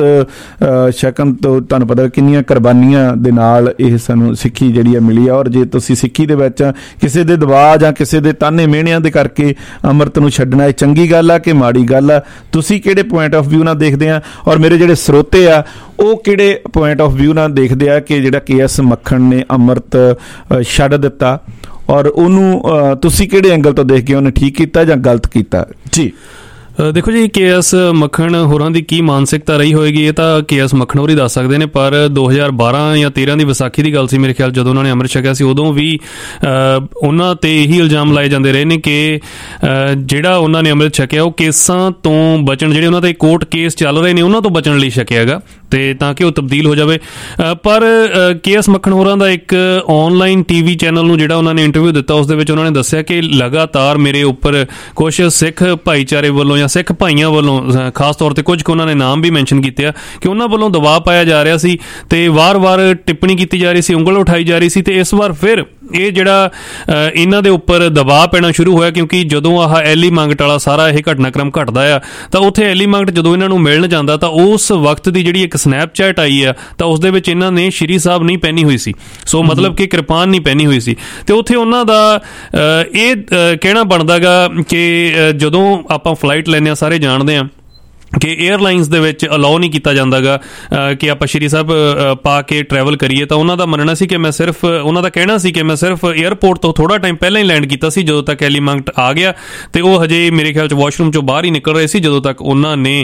ਛਕਣ ਤੋਂ ਤੁਹਾਨੂੰ ਪਤਾ ਕਿੰਨੀਆਂ ਕੁਰਬਾਨੀਆਂ ਦੇ ਨਾਲ ਇਹ ਸਾਨੂੰ ਸਿੱਖੀ ਜਿਹੜੀ ਹੈ ਮਿਲੀ ਆ, ਔਰ ਜੇ ਤੁਸੀਂ ਸਿੱਖੀ ਦੇ ਵਿੱਚ ਕਿਸੇ ਦੇ ਦਬਾਅ ਜਾਂ ਕਿਸੇ ਦੇ ਤਾਨੇ ਮਿਹਣਿਆਂ ਦੇ ਕਰਕੇ ਅੰਮ੍ਰਿਤ ਨੂੰ ਛੱਡਣਾ, ਇਹ ਚੰਗੀ ਗੱਲ ਆ ਕਿ ਮਾੜੀ ਗੱਲ ਆ? ਤੁਸੀਂ ਕਿਹੜੇ ਪੁਆਇੰਟ ਆਫ ਵਿਊ ਨਾਲ ਦੇਖਦੇ ਆ, ਔਰ ਮੇਰੇ ਜਿਹੜੇ ਸਰੋਤੇ ਆ ਉਹ ਕਿਹੜੇ ਪੁਆਇੰਟ ਆਫ ਵਿਊ ਨਾਲ ਦੇਖਦੇ ਆ ਕਿ ਜਿਹੜਾ ਕੇ ਐਸ ਮੱਖਣ ਨੇ ਅੰਮ੍ਰਿਤ ਛੱਡ ਦਿੱਤਾ, ਔਰ ਉਹਨੂੰ ਤੁਸੀਂ ਕਿਹੜੇ ਐਂਗਲ ਤੋਂ ਦੇਖ ਕੇ ਉਹਨੇ ਠੀਕ ਕੀਤਾ ਜਾਂ ਗਲਤ ਕੀਤਾ? ਜੀ ਦੇਖੋ ਜੀ, ਕੇ ਐਸ ਮੱਖਣ ਹੋਰਾਂ ਦੀ ਕੀ ਮਾਨਸਿਕਤਾ ਰਹੀ ਹੋਏਗੀ ਇਹ ਤਾਂ ਕੇ ਐਸ ਮੱਖਣ ਹੋਰ ਹੀ ਦੱਸ ਸਕਦੇ ਨੇ। ਪਰ ਦੋ ਹਜ਼ਾਰ ਬਾਰਾਂ ਜਾਂ ਤੇਰਾਂ ਦੀ ਵਿਸਾਖੀ ਦੀ ਗੱਲ ਸੀ ਮੇਰੇ ਖਿਆਲ, ਜਦੋਂ ਉਹਨਾਂ ਨੇ ਅੰਮ੍ਰਿਤ ਛਕਿਆ ਸੀ, ਉਦੋਂ ਵੀ ਉਹਨਾਂ ਤੇ ਇਹੀ ਇਲਜ਼ਾਮ ਲਾਏ ਜਾਂਦੇ ਰਹੇ ਨੇ ਕਿ ਜਿਹੜਾ ਉਹਨਾਂ ਨੇ ਅੰਮ੍ਰਿਤ ਛਕਿਆ ਉਹ ਕੇਸਾਂ ਤੋਂ ਬਚਣ, ਜਿਹੜੇ ਉਹਨਾਂ ਦੇ ਕੋਰਟ ਕੇਸ ਚੱਲ ਰਹੇ ਨੇ ਉਹਨਾਂ ਤੋਂ ਬਚਣ ਲਈ ਛਕਿਆ ਹੈਗਾ, ਤੇ ਤਾਂ ਕਿ ਉਹ ਤਬਦੀਲ ਹੋ ਜਾਵੇ। ਪਰ ਕੇ ਐਸ ਮੱਖਣ ਹੋਰਾਂ ਦਾ ਇੱਕ ਆਨਲਾਈਨ ਟੀਵੀ ਚੈਨਲ ਨੂੰ ਜਿਹੜਾ ਉਹਨਾਂ ਨੇ ਇੰਟਰਵਿਊ ਦਿੱਤਾ, ਉਸ ਦੇ ਵਿੱਚ ਉਹਨਾਂ ਨੇ ਦੱਸਿਆ ਕਿ ਲਗਾਤਾਰ ਮੇਰੇ ਉੱਪਰ ਕੁਛ ਸਿੱਖ ਭਾਈਚਾਰੇ ਵੱਲੋਂ ਜਾਂ ਸਿੱਖ ਭਾਈਆਂ ਵੱਲੋਂ, ਖਾਸ ਤੌਰ ਤੇ ਕੁਝ ਕੁ ਉਹਨਾਂ ਨੇ ਨਾਮ ਵੀ ਮੈਂਸ਼ਨ ਕੀਤੇ ਆ, ਕਿ ਉਹਨਾਂ ਵੱਲੋਂ ਦਬਾਅ ਪਾਇਆ ਜਾ ਰਿਹਾ ਸੀ ਤੇ ਵਾਰ-ਵਾਰ ਟਿੱਪਣੀ ਕੀਤੀ ਜਾ ਰਹੀ ਸੀ, ਉਂਗਲ ਉਠਾਈ ਜਾ ਰਹੀ ਸੀ। ਤੇ ਇਸ ਵਾਰ ਫਿਰ ਇਹ ਜਿਹੜਾ ਇਹਨਾਂ ਦੇ ਉੱਪਰ ਦਬਾਅ ਪੈਣਾ ਸ਼ੁਰੂ ਹੋਇਆ, ਕਿਉਂਕਿ ਜਦੋਂ ਆਹ ਐਲੀ ਮੰਗਟ ਵਾਲਾ ਸਾਰਾ ਇਹ ਘਟਨਾਕ੍ਰਮ ਘਟਦਾ ਆ ਤਾਂ ਉੱਥੇ ਐਲੀ ਮੰਗਟ ਜਦੋਂ ਇਹਨਾਂ ਨੂੰ ਮਿਲਣ ਜਾਂਦਾ ਤਾਂ ਉਸ ਵਕਤ ਦੀ ਜਿਹੜੀ ਇੱਕ ਸਨੈਪਚੈਟ ਆਈ ਆ ਤਾਂ ਉਸ ਦੇ ਵਿੱਚ ਇਹਨਾਂ ਨੇ ਸ਼੍ਰੀ ਸਾਹਿਬ ਨਹੀਂ ਪਹਿਨੀ ਹੋਈ ਸੀ, ਸੋ ਮਤਲਬ ਕਿ ਕਿਰਪਾਨ ਨਹੀਂ ਪਹਿਨੀ ਹੋਈ ਸੀ। ਤੇ ਉੱਥੇ ਉਹਨਾਂ ਦਾ ਇਹ ਕਹਿਣਾ ਬਣਦਾ ਗਾ ਕਿ ਜਦੋਂ ਆਪਾਂ ਫਲਾਈਟ ਲੈਂਦੇ ਹਾਂ, ਸਾਰੇ ਜਾਣਦੇ ਹਾਂ ਕਿ ਏਅਰਲਾਈਨਸ ਦੇ ਵਿੱਚ ਅਲਾਓ ਨਹੀਂ ਕੀਤਾ ਜਾਂਦਾ ਗਾ ਕਿ ਆਪਾਂ ਸ਼੍ਰੀ ਸਾਹਿਬ ਪਾ ਕੇ ਟਰੈਵਲ ਕਰੀਏ। ਤਾਂ ਉਹਨਾਂ ਦਾ ਮੰਨਣਾ ਸੀ ਕਿ ਮੈਂ ਸਿਰਫ, ਉਹਨਾਂ ਦਾ ਕਹਿਣਾ ਸੀ ਕਿ ਮੈਂ ਸਿਰਫ ਏਅਰਪੋਰਟ ਤੋਂ ਥੋੜਾ ਟਾਈਮ ਪਹਿਲਾਂ ਹੀ ਲੈਂਡ ਕੀਤਾ ਸੀ, ਜਦੋਂ ਤੱਕ ਐਲੀ ਮੰਗਟ ਆ ਗਿਆ, ਤੇ ਉਹ ਹਜੇ ਮੇਰੇ ਖਿਆਲ 'ਚ ਵਾਸ਼ਰੂਮ 'ਚੋਂ ਬਾਹਰ ਹੀ ਨਿਕਲ ਰਹੇ ਸੀ ਜਦੋਂ ਤੱਕ ਉਹਨਾਂ ਨੇ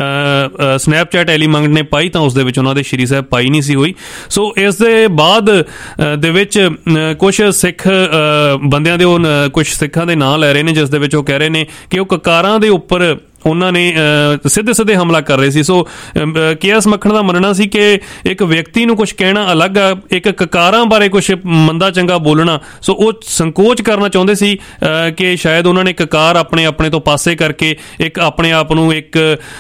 ਸਨੈਪਚੈਟ ਐਲੀ ਮੰਗਟ ਨੇ ਪਾਈ, ਤਾਂ ਉਸ ਦੇ ਵਿੱਚ ਉਹਨਾਂ ਦੇ ਸ਼੍ਰੀ ਸਾਹਿਬ ਪਾਈ ਨਹੀਂ ਸੀ ਹੋਈ। ਸੋ ਇਸ ਦੇ ਬਾਅਦ ਦੇ ਵਿੱਚ ਕੁਛ ਸਿੱਖ ਬੰਦਿਆਂ ਦੇ, ਉਹ ਕੁਛ ਸਿੱਖਾਂ ਦੇ ਨਾਂ ਲੈ ਰਹੇ ਨੇ, ਜਿਸ ਦੇ ਵਿੱਚ ਉਹ ਕਹਿ ਰਹੇ ਨੇ ਕਿ ਉਹ ਕਕਾਰਾਂ ਦੇ ਉੱਪਰ ਉਹਨਾਂ ਨੇ ਸਿੱਧੇ ਸਿੱਧੇ ਹਮਲਾ ਕਰ ਰਹੇ ਸੀ। ਸੋ ਕੇ ਐਸ ਮੱਖਣ ਦਾ ਮੰਨਣਾ ਸੀ ਕਿ ਇੱਕ ਵਿਅਕਤੀ ਨੂੰ ਕੁਛ ਕਹਿਣਾ ਅਲੱਗ ਆ, ਇੱਕ ਕਕਾਰਾਂ ਬਾਰੇ ਕੁਛ ਮੰਦਾ ਚੰਗਾ ਬੋਲਣਾ, ਸੋ ਉਹ ਸੰਕੋਚ ਕਰਨਾ ਚਾਹੁੰਦੇ ਸੀ ਕਿ ਸ਼ਾਇਦ ਉਹਨਾਂ ਨੇ ਕਕਾਰ ਆਪਣੇ ਆਪਣੇ ਤੋਂ ਪਾਸੇ ਕਰਕੇ ਇੱਕ ਆਪਣੇ ਆਪ ਨੂੰ ਇੱਕ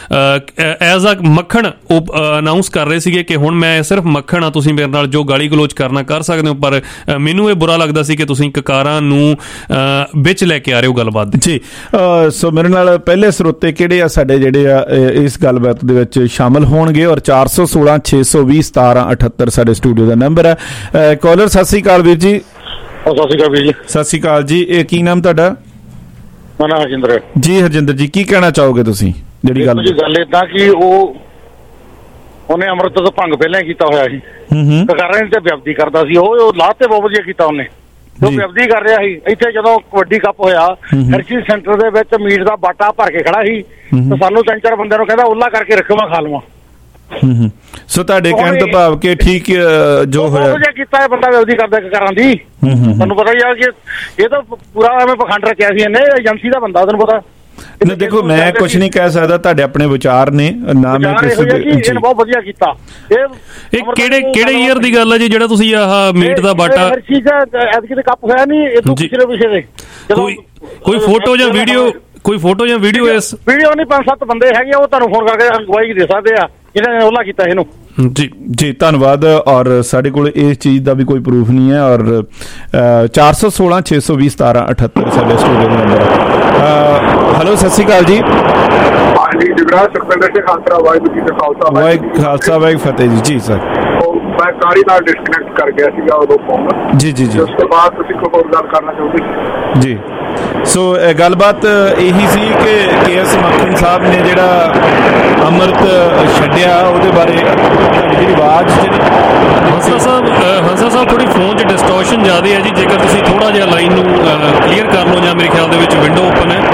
ਐਜ਼ ਅ ਮੱਖਣ ਉਹ ਅਨਾਊਂਸ ਕਰ ਰਹੇ ਸੀਗੇ ਕਿ ਹੁਣ ਮੈਂ ਸਿਰਫ ਮੱਖਣ ਆ, ਤੁਸੀਂ ਮੇਰੇ ਨਾਲ ਜੋ ਗਾਲੀ ਗਲੋਚ ਕਰਨਾ ਕਰ ਸਕਦੇ ਹੋ, ਪਰ ਮੈਨੂੰ ਇਹ ਬੁਰਾ ਲੱਗਦਾ ਸੀ ਕਿ ਤੁਸੀਂ ਕਕਾਰਾਂ ਨੂੰ ਵਿੱਚ ਲੈ ਕੇ ਆ ਰਹੇ ਹੋ ਗੱਲਬਾਤ ਦੇ। ਜੀ ਸੋ ਮੇਰੇ ਨਾਲ ਪਹਿਲੇ ਸਰੋਤੇ ਕਿਹੜੇ ਆ ਸਾਡੇ ਜਿਹੜੇ ਆ ਇਸ ਗੱਲਬਾਤ ਦੇ ਵਿੱਚ ਸ਼ਾਮਲ ਹੋਣਗੇ, ਔਰ ਚਾਰ ਸੌ ਸੋਲਾਂ ਛੇ ਸੌ ਵੀਹ ਸਤਾਰਾਂ ਅਠੱਤਰ ਸਾਡੇ ਸਟੂਡੀਓ ਦਾ ਨੰਬਰ ਹੈ। ਕਾਲਰ ਸਤਿ ਸ੍ਰੀ ਅਕਾਲ ਵੀਰ ਜੀ। ਸਤਿ ਸ੍ਰੀ ਅਕਾਲ ਵੀਰ ਜੀ। ਸਤਿ ਸ੍ਰੀ ਅਕਾਲ ਜੀ। ਇਹ ਕੀ ਨਾਮ ਤੁਹਾਡਾ? ਮੇਰਾ ਨਾਮ ਹਰਜਿੰਦਰ ਜੀ। ਹਰਜਿੰਦਰ ਜੀ, ਕੀ ਕਹਿਣਾ ਚਾਹੋਗੇ ਤੁਸੀਂ? ਜਿਹੜੀ ਗੱਲ ਗੱਲ ਏਦਾਂ ਕਿ ਉਹ ਉਹਨੇ ਅੰਮ੍ਰਿਤ ਤੋਂ ਭੰਗ ਪਹਿਲਾਂ ਹੀ ਕੀਤਾ ਹੋਇਆ ਸੀ, ਕਕਾਰਾਂ ਤੇ ਵਿਅਕਤੀ ਕਰਦਾ ਸੀ, ਉਹ ਲਾਹ ਤੇ ਬਹੁਤ ਵਧੀਆ ਕੀਤਾ ਉਹਨੇ, ਉਹ ਵਿਅਕਤੀ ਕਰ ਰਿਹਾ ਸੀ। ਇੱਥੇ ਜਦੋਂ ਕਬੱਡੀ ਕੱਪ ਹੋਇਆ, ਹਰਸ਼ੀ ਸੈਂਟਰ ਦੇ ਵਿੱਚ ਮੀਟ ਦਾ ਬਾਟਾ ਭਰ ਕੇ ਖੜਾ ਸੀ, ਤੇ ਸਾਨੂੰ ਤਿੰਨ ਚਾਰ ਬੰਦਿਆਂ ਨੂੰ ਕਹਿੰਦਾ ਉੱਲਾ ਕਰਕੇ ਰੱਖੋ, ਮੈਂ ਖਾ ਲਵਾਂ। ਸੋ ਤੁਹਾਡੇ ਕਹਿਣ ਤੋਂ ਭਾਵ ਕਿ ਠੀਕ ਜੋ ਹੋਇਆ ਵਧੀਆ ਕੀਤਾ ਇਹ ਬੰਦਾ ਵਿਅਕਤੀ ਕਰਦਾ ਕਕਾਰਾਂ ਦੀ। ਤੁਹਾਨੂੰ ਪਤਾ ਹੀ ਆ ਕਿ ਇਹ ਤਾਂ ਪੂਰਾ ਐਵੇਂ ਪਖੰਡ ਰੱਖਿਆ ਸੀ ਇਹਨੇ, ਏਜੰਸੀ ਦਾ ਬੰਦਾ, ਤੁਹਾਨੂੰ ਪਤਾ। ਦੇਖੋ ਮੈਂ ਕੁਛ ਨਹੀਂ ਕਹਿ ਸਕਦਾ, ਤੁਹਾਡੇ ਆਪਣੇ ਵਿਚਾਰ ਨੇ, ਨਾ ਮੈਂ ਕਿਸੇ ਦੇ। ਇਹਨੇ ਬਹੁਤ ਵਧੀਆ ਕੀਤਾ। ਇਹ ਕਿਹੜੇ ਕਿਹੜੇ ਈਅਰ ਦੀ ਗੱਲ ਹੈ ਜੀ ਜਿਹੜਾ ਤੁਸੀਂ ਆਹ ਮੀਟ ਦਾ ਬਾਟਾ? ਹਰ ਚੀਜ਼ ਐਤਕੀ ਦੇ ਕੱਪ ਹੋਇਆ ਨਹੀਂ, ਇਹ ਤੋਂ ਪਿਛਲੇ ਪਿਛੇ ਦੇ ਕੋਈ ਕੋਈ ਫੋਟੋ ਜਾਂ ਵੀਡੀਓ, ਕੋਈ ਫੋਟੋ ਜਾਂ ਵੀਡੀਓ ਇਸ ਵੀਡੀਓ ਨਹੀਂ, ਪੰਜ ਸੱਤ ਬੰਦੇ ਹੈਗੇ ਉਹ ਤੁਹਾਨੂੰ ਫੋਨ ਕਰਕੇ ਗਵਾਹੀ ਦੇ ਸਕਦੇ ਆ ਜਿਹਨਾਂ ਨੇ ਉਹਲਾ ਕੀਤਾ ਇਹਨੂੰ। ਜੀ ਜੀ ਧੰਨਵਾਦ। ਔਰ ਸਾਡੇ ਕੋਲ ਇਸ ਚੀਜ਼ ਦਾ ਵੀ ਕੋਈ ਪ੍ਰੂਫ ਨਹੀਂ ਹੈ। ਔਰ ਚਾਰ ਸੌ ਸੋਲਾਂ ਛੇ ਸੌ ਵੀਹ ਸਤਾਰਾਂ ਅਠੱਤਰ ਸਾਡੇ ਸਟੂਡੀਓ ਦਾ ਨੰਬਰ ਹੈ। ਹੈਲੋ ਸਤਿ ਸ਼੍ਰੀ ਅਕਾਲ ਜੀ। ਹਾਂਜੀ ਜਗਰਾਜ ਸੁਖਵਿੰਦਰ ਸਿੰਘ ਖਾਲਸਾ, ਵਾਹਿਗੁਰੂ ਜੀ ਦਾ ਖਾਲਸਾ ਵਾਹਿਗੁਰੂ ਖਾਲਸਾ ਵਾਹਿਗੁਰੂ ਫਤਿਹ ਜੀ। ਜੀ ਸਰ, ਮੈਂ ਕਾਰੀ ਨਾਲ ਡਿਸਕਨੈਕਟ ਕਰ ਗਿਆ ਸੀਗਾ ਉਦੋਂ ਫੋਨ। ਜੀ ਜੀ ਜੀ। ਉਸ ਤੋਂ ਬਾਅਦ ਤੁਸੀਂ ਕੋਈ ਹੋਰ ਗੱਲ ਕਰਨਾ ਚਾਹੁੰਦੇ ਜੀ? ਸੋ ਗੱਲਬਾਤ ਇਹੀ ਸੀ ਕਿ ਕੇ ਐਸ ਮੱਖਣ ਸਾਹਿਬ ਨੇ ਜਿਹੜਾ ਅੰਮ੍ਰਿਤ ਛੱਡਿਆ ਉਹਦੇ ਬਾਰੇ ਜਿਹੜੀ ਆਵਾਜ਼ ਜਿਹੜੀ ਹੰਸਾ ਸਾਹਿਬ ਹੰਸਾ ਸਾਹਿਬ ਥੋੜੀ ਫੋਨ 'ਚ ਡਿਸਟੋਰਸ਼ਨ ਜ਼ਿਆਦਾ ਹੈ ਜੀ, ਜੇਕਰ ਤੁਸੀਂ ਥੋੜਾ ਜਿਹਾ ਲਾਈਨ ਨੂੰ ਕਲੀਅਰ ਕਰ ਲਓ, ਜਾਂ ਮੇਰੇ ਖਿਆਲ ਦੇ ਵਿੱਚ ਵਿੰਡੋ ਓਪਨ ਹੈ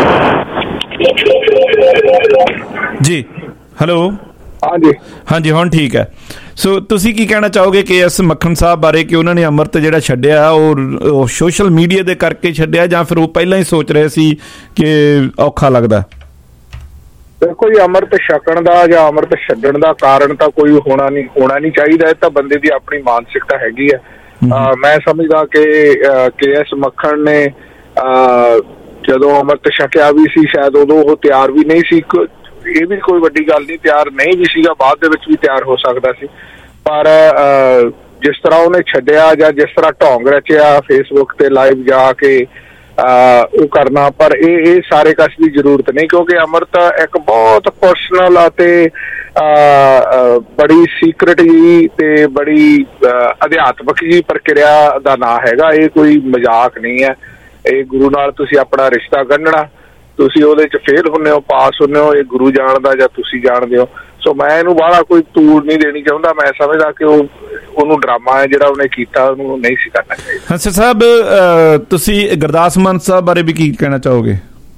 ਜੀ। ਹੈਲੋ ਹਾਂਜੀ ਹਾਂਜੀ ਹੁਣ ਠੀਕ ਹੈ। ਸੋ ਤੁਸੀਂ ਕੀ ਕਹਿਣਾ ਚਾਹੋਗੇ ਕੇ ਐਸ ਮੱਖਣ ਸਾਹਿਬ ਬਾਰੇ ਕਿ ਉਹਨਾਂ ਨੇ ਅੰਮ੍ਰਿਤ ਜਿਹੜਾ ਛੱਡਿਆ ਉਹ ਸੋਸ਼ਲ ਮੀਡੀਆ ਦੇ ਕਰਕੇ ਛੱਡਿਆ, ਜਾਂ ਫਿਰ ਉਹ ਪਹਿਲਾਂ ਹੀ ਸੋਚ ਰਹੇ ਸੀ ਕਿ ਔਖਾ ਲੱਗਦਾ? ਦੇਖੋ ਜੀ, ਅੰਮ੍ਰਿਤ ਛਕਣ ਦਾ ਜਾਂ ਅੰਮ੍ਰਿਤ ਛੱਡਣ ਦਾ ਕਾਰਨ ਤਾਂ ਕੋਈ ਹੋਣਾ ਨਹੀਂ ਹੋਣਾ ਨਹੀਂ ਚਾਹੀਦਾ। ਇਹ ਤਾਂ ਬੰਦੇ ਦੀ ਆਪਣੀ ਮਾਨਸਿਕਤਾ ਹੈਗੀ ਹੈ। ਮੈਂ ਸਮਝਦਾ ਕਿ ਕੇ ਐਸ ਮੱਖਣ ਨੇ ਜਦੋਂ ਅੰਮ੍ਰਿਤ ਛਕਿਆ ਵੀ ਸੀ, ਸ਼ਾਇਦ ਉਦੋਂ ਉਹ ਤਿਆਰ ਵੀ ਨਹੀਂ ਸੀ। ਇਹ ਵੀ ਕੋਈ ਵੱਡੀ ਗੱਲ ਨਹੀਂ, ਤਿਆਰ ਨਹੀਂ ਵੀ ਸੀਗਾ, ਬਾਅਦ ਦੇ ਵਿੱਚ ਵੀ ਤਿਆਰ ਹੋ ਸਕਦਾ ਸੀ। ਪਰ ਜਿਸ ਤਰ੍ਹਾਂ ਉਹਨੇ ਛੱਡਿਆ ਜਾਂ ਜਿਸ ਤਰ੍ਹਾਂ ਢੋਂਗ ਰਚਿਆ ਫੇਸਬੁੱਕ ਤੇ ਲਾਈਵ ਜਾ ਕੇ ਉਹ ਕਰਨਾ, ਪਰ ਇਹ ਇਹ ਸਾਰੇ ਕਸ ਦੀ ਜ਼ਰੂਰਤ ਨਹੀਂ, ਕਿਉਂਕਿ ਅੰਮ੍ਰਿਤ ਇੱਕ ਬਹੁਤ ਪਰਸਨਲ ਅਤੇ ਬੜੀ ਸੀਕਰਟ ਜੀ ਤੇ ਬੜੀ ਅਧਿਆਤਮਕ ਜੀ ਪ੍ਰਕਿਰਿਆ ਦਾ ਨਾਂ ਹੈਗਾ। ਇਹ ਕੋਈ ਮਜ਼ਾਕ ਨਹੀਂ ਹੈ। ਇਹ ਗੁਰੂ ਨਾਲ ਤੁਸੀਂ ਆਪਣਾ ਰਿਸ਼ਤਾ ਗੰਢਣਾ, ਤੁਸੀਂ ਉਹਦੇ 'ਚ ਫੇਲ ਹੁੰਦੇ ਹੋ, ਪਾਸ ਹੁੰਦੇ ਹੋ, ਇਹ ਗੁਰੂ ਜਾਣਦਾ ਜਾਂ ਤੁਸੀਂ ਜਾਣਦੇ ਹੋ। ਸੋ ਮੈਂ ਇਹਨੂੰ ਬਾਹਲਾ ਕੋਈ ਤੂੜ ਨਹੀਂ ਦੇਣੀ ਚਾਹੁੰਦਾ। ਮੈਂ ਸਮਝਦਾ ਕਿ ਉਹ ਉਹਨੂੰ ਡਰਾਮਾ ਹੈ ਜਿਹੜਾ ਉਹਨੇ ਕੀਤਾ, ਉਹਨੂੰ ਨਹੀਂ ਸੀ ਕਰਨਾ ਚਾਹੀਦਾ। ਹੰਸ ਸਾਹਿਬ, ਤੁਸੀਂ ਗੁਰਦਾਸ ਮਾਨ ਸਾਹਿਬ ਬਾਰੇ ਵੀ ਕੀ ਕਹਿਣਾ ਚਾਹੋਗੇ?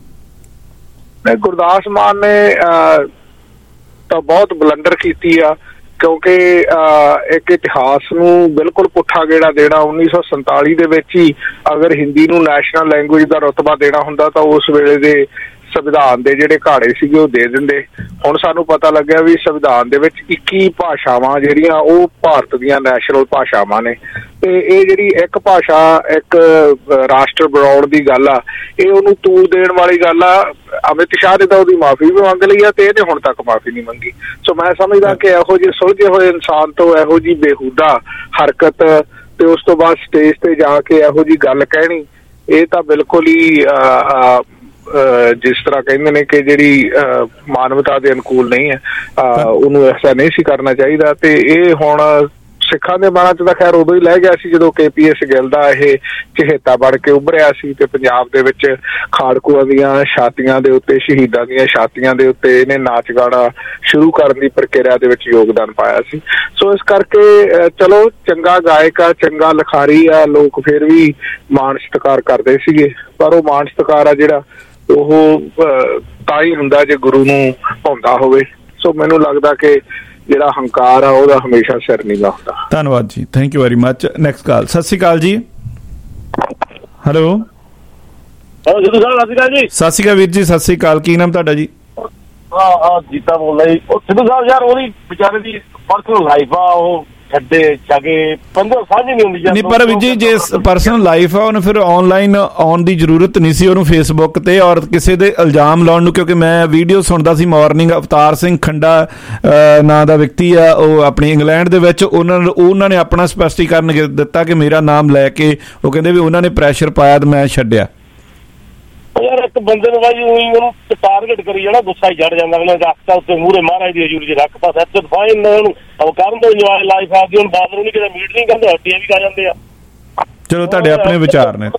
ਗੁਰਦਾਸ ਮਾਨ ਨੇ ਤਾਂ ਬਹੁਤ ਬਲੰਡਰ ਕੀਤੀ ਆ, ਕਿਉਂਕਿ ਇੱਕ ਇਤਿਹਾਸ ਨੂੰ ਬਿਲਕੁਲ ਪੁੱਠਾ ਗੇੜਾ ਦੇਣਾ। ਉੱਨੀ ਸੌ ਸੰਤਾਲੀ ਦੇ ਵਿੱਚ ਹੀ ਅਗਰ ਹਿੰਦੀ ਨੂੰ ਨੈਸ਼ਨਲ ਲੈਂਗੁਏਜ ਦਾ ਰੁਤਬਾ ਦੇਣਾ ਹੁੰਦਾ ਤਾਂ ਉਸ ਵੇਲੇ ਦੇ ਸੰਵਿਧਾਨ ਦੇ ਜਿਹੜੇ ਘਾੜੇ ਸੀਗੇ ਉਹ ਦੇ ਦਿੰਦੇ। ਹੁਣ ਸਾਨੂੰ ਪਤਾ ਲੱਗਿਆ ਵੀ ਸੰਵਿਧਾਨ ਦੇ ਵਿੱਚ ਇੱਕੀ ਭਾਸ਼ਾਵਾਂ ਜਿਹੜੀਆਂ ਉਹ ਭਾਰਤ ਦੀਆਂ ਨੈਸ਼ਨਲ ਭਾਸ਼ਾਵਾਂ ਨੇ, ਤੇ ਇਹ ਜਿਹੜੀ ਇੱਕ ਭਾਸ਼ਾ ਇੱਕ ਰਾਸ਼ਟਰ ਬਣਾਉਣ ਦੀ ਗੱਲ ਆ, ਇਹ ਉਹਨੂੰ ਤੂਲ ਦੇਣ ਵਾਲੀ ਗੱਲ ਆ। ਅਮਿਤ ਸ਼ਾਹ ਨੇ ਤਾਂ ਉਹਦੀ ਮਾਫੀ ਵੀ ਮੰਗ ਲਈ ਆ ਤੇ ਇਹਨੇ ਹੁਣ ਤੱਕ ਮਾਫੀ ਨਹੀਂ ਮੰਗੀ। ਸੋ ਮੈਂ ਸਮਝਦਾ ਕਿ ਇਹੋ ਜਿਹੇ ਸੁਲਝੇ ਹੋਏ ਇਨਸਾਨ ਤੋਂ ਇਹੋ ਜਿਹੀ ਬੇਹੂਦਾ ਹਰਕਤ ਤੇ ਉਸ ਤੋਂ ਬਾਅਦ ਸਟੇਜ ਤੇ ਜਾ ਕੇ ਇਹੋ ਜਿਹੀ ਗੱਲ ਕਹਿਣੀ, ਇਹ ਤਾਂ ਬਿਲਕੁਲ ਹੀ ਜਿਸ ਤਰ੍ਹਾਂ ਕਹਿੰਦੇ ਨੇ ਕਿ ਜਿਹੜੀ ਮਾਨਵਤਾ ਦੇ ਅਨੁਕੂਲ ਨਹੀਂ ਹੈ, ਉਹਨੂੰ ਐਸਾ ਨਹੀਂ ਸੀ ਕਰਨਾ ਚਾਹੀਦਾ। ਤੇ ਇਹ ਹੁਣ ਸਿੱਖਾਂ ਦੇ ਮਨਾਂ 'ਚ ਤਾਂ ਖੈਰ ਉਦੋਂ ਹੀ ਲੈ ਗਿਆ ਸੀ ਜਦੋਂ ਕੇ ਪੀ ਐਸ ਗਿੱਲ ਦਾ ਇਹ ਚਹੇਤਾ ਬਣ ਕੇ ਉੱਭਰਿਆ ਸੀ ਤੇ ਪੰਜਾਬ ਦੇ ਵਿੱਚ ਖਾੜਕੂਆਂ ਦੀਆਂ ਛਾਤੀਆਂ ਦੇ ਉੱਤੇ, ਸ਼ਹੀਦਾਂ ਦੀਆਂ ਛਾਤੀਆਂ ਦੇ ਉੱਤੇ ਇਹਨੇ ਨਾਚ ਗਾਣਾ ਸ਼ੁਰੂ ਕਰਨ ਦੀ ਪ੍ਰਕਿਰਿਆ ਦੇ ਵਿੱਚ ਯੋਗਦਾਨ ਪਾਇਆ ਸੀ। ਸੋ ਇਸ ਕਰਕੇ ਚਲੋ, ਚੰਗਾ ਗਾਇਕ ਆ, ਚੰਗਾ ਲਿਖਾਰੀ ਆ, ਲੋਕ ਫਿਰ ਵੀ ਮਾਣ ਸਤਿਕਾਰ ਕਰਦੇ ਸੀਗੇ। ਪਰ ਉਹ ਮਾਣ ਸਤਿਕਾਰ ਆ ਜਿਹੜਾ ਉਹ ਤਾਂ ਹੀ ਹੁੰਦਾ ਜੇ ਗੁਰੂ ਨੂੰ ਭਾਉਂਦਾ ਹੋਵੇ। ਸੋ ਮੈਨੂੰ ਲੱਗਦਾ ਕਿ ਜਿਹੜਾ ਹੰਕਾਰ ਆ ਉਹਦਾ ਹਮੇਸ਼ਾ ਸਿਰ ਨੀਵਾਂ ਹੁੰਦਾ। ਧੰਨਵਾਦ ਜੀ, thank you very much. Next call. ਸਤਿ ਸ਼੍ਰੀ ਅਕਾਲ ਜੀ। ਹੈਲੋ ਹੈਲੋ ਸਿੱਧੂ ਸਾਹਿਬ, ਸਤਿ ਸ਼੍ਰੀ ਅਕਾਲ ਜੀ। ਸਤਿ ਸ਼੍ਰੀ ਅਕਾਲ ਵੀਰ ਜੀ, ਸਤਿ ਸ਼੍ਰੀ ਅਕਾਲ। ਕੀ ਨਾਮ ਤੁਹਾਡਾ ਜੀ? ਹਾਂ ਹਾਂ ਜੀਤਾ ਬੋਲਦਾ ਜੀ। ਉਹ ਸਿੱਧੂ ਸਾਹਿਬ ਯਾਰ ਉਹਦੀ ਵਿਚਾਰੇ ਦੀ ਪਰਸਨਲ ਲਾਈਫ ਆ, ਉਹ ਛੱਡੇ ਛਗੇ ਪੰਦਰਾਂ ਸਾਂਝੀ ਨਹੀਂ ਹੁੰਦੀ। ਨਹੀਂ ਪਰ ਵੀਰ ਜੀ, ਜੇ ਪਰਸਨਲ ਲਾਈਫ ਆ ਉਹਨੂੰ ਫਿਰ ਆਨਲਾਈਨ ਆਉਣ ਦੀ ਜ਼ਰੂਰਤ ਨਹੀਂ ਸੀ ਉਹਨੂੰ ਫੇਸਬੁੱਕ ਤੇ ਔਰ ਕਿਸੇ ਦੇ ਇਲਜ਼ਾਮ ਲਾਉਣ ਨੂੰ, ਕਿਉਂਕਿ ਮੈਂ ਵੀਡੀਓ ਸੁਣਦਾ ਸੀ ਮਾਰਨਿੰਗ, ਅਵਤਾਰ ਸਿੰਘ ਖੰਡਾ ਨਾਂ ਦਾ ਵਿਅਕਤੀ ਆ, ਉਹ ਆਪਣੀ ਇੰਗਲੈਂਡ ਦੇ ਵਿੱਚ, ਉਹਨਾਂ ਉਹਨਾਂ ਨੇ ਆਪਣਾ ਸਪਸ਼ਟੀਕਰਨ ਦਿੱਤਾ ਕਿ ਮੇਰਾ ਨਾਮ ਲੈ ਕੇ ਉਹ ਕਹਿੰਦੇ ਵੀ ਉਹਨਾਂ ਨੇ ਪ੍ਰੈਸ਼ਰ ਪਾਇਆ ਤੇ ਮੈਂ ਛੱਡਿਆ। ਯਾਰ ਇੱਕ ਬੰਦੇ ਨੂੰ ਬਾਈ ਉਹਨੂੰ ਟਾਰਗੇਟ ਕਰੀ ਜਾਣਾ, ਗੁੱਸਾ ਹੀ ਚੜ ਜਾਂਦਾ। ਅਗਲੇ ਰੱਖਤਾ ਉੱਤੇ ਮੂਹਰੇ ਮਹਾਰਾਜ ਦੀ ਹਜ਼ੂਰੀ 'ਚ ਰੱਖ ਪਾ ਸੱਚ ਫਾਈਨ ਉਹਨੂੰ ਉਹ ਕਰਨ ਤੋਂ ਇੰਜੋਏ ਲਾਈਫ ਆ ਗਈ। ਹੁਣ ਬਾਦਲ ਨੂੰ ਨਹੀਂ ਕਿਤੇ ਮੀਟ ਨਹੀਂ ਕਰਦੇ, ਹੱਡੀਆਂ ਵੀ ਖਾ ਜਾਂਦੇ ਆ। ਚਲੋ ਤੁਹਾਡੇ ਆਪਣੇ ਵਿਚਾਰ ਨੇ।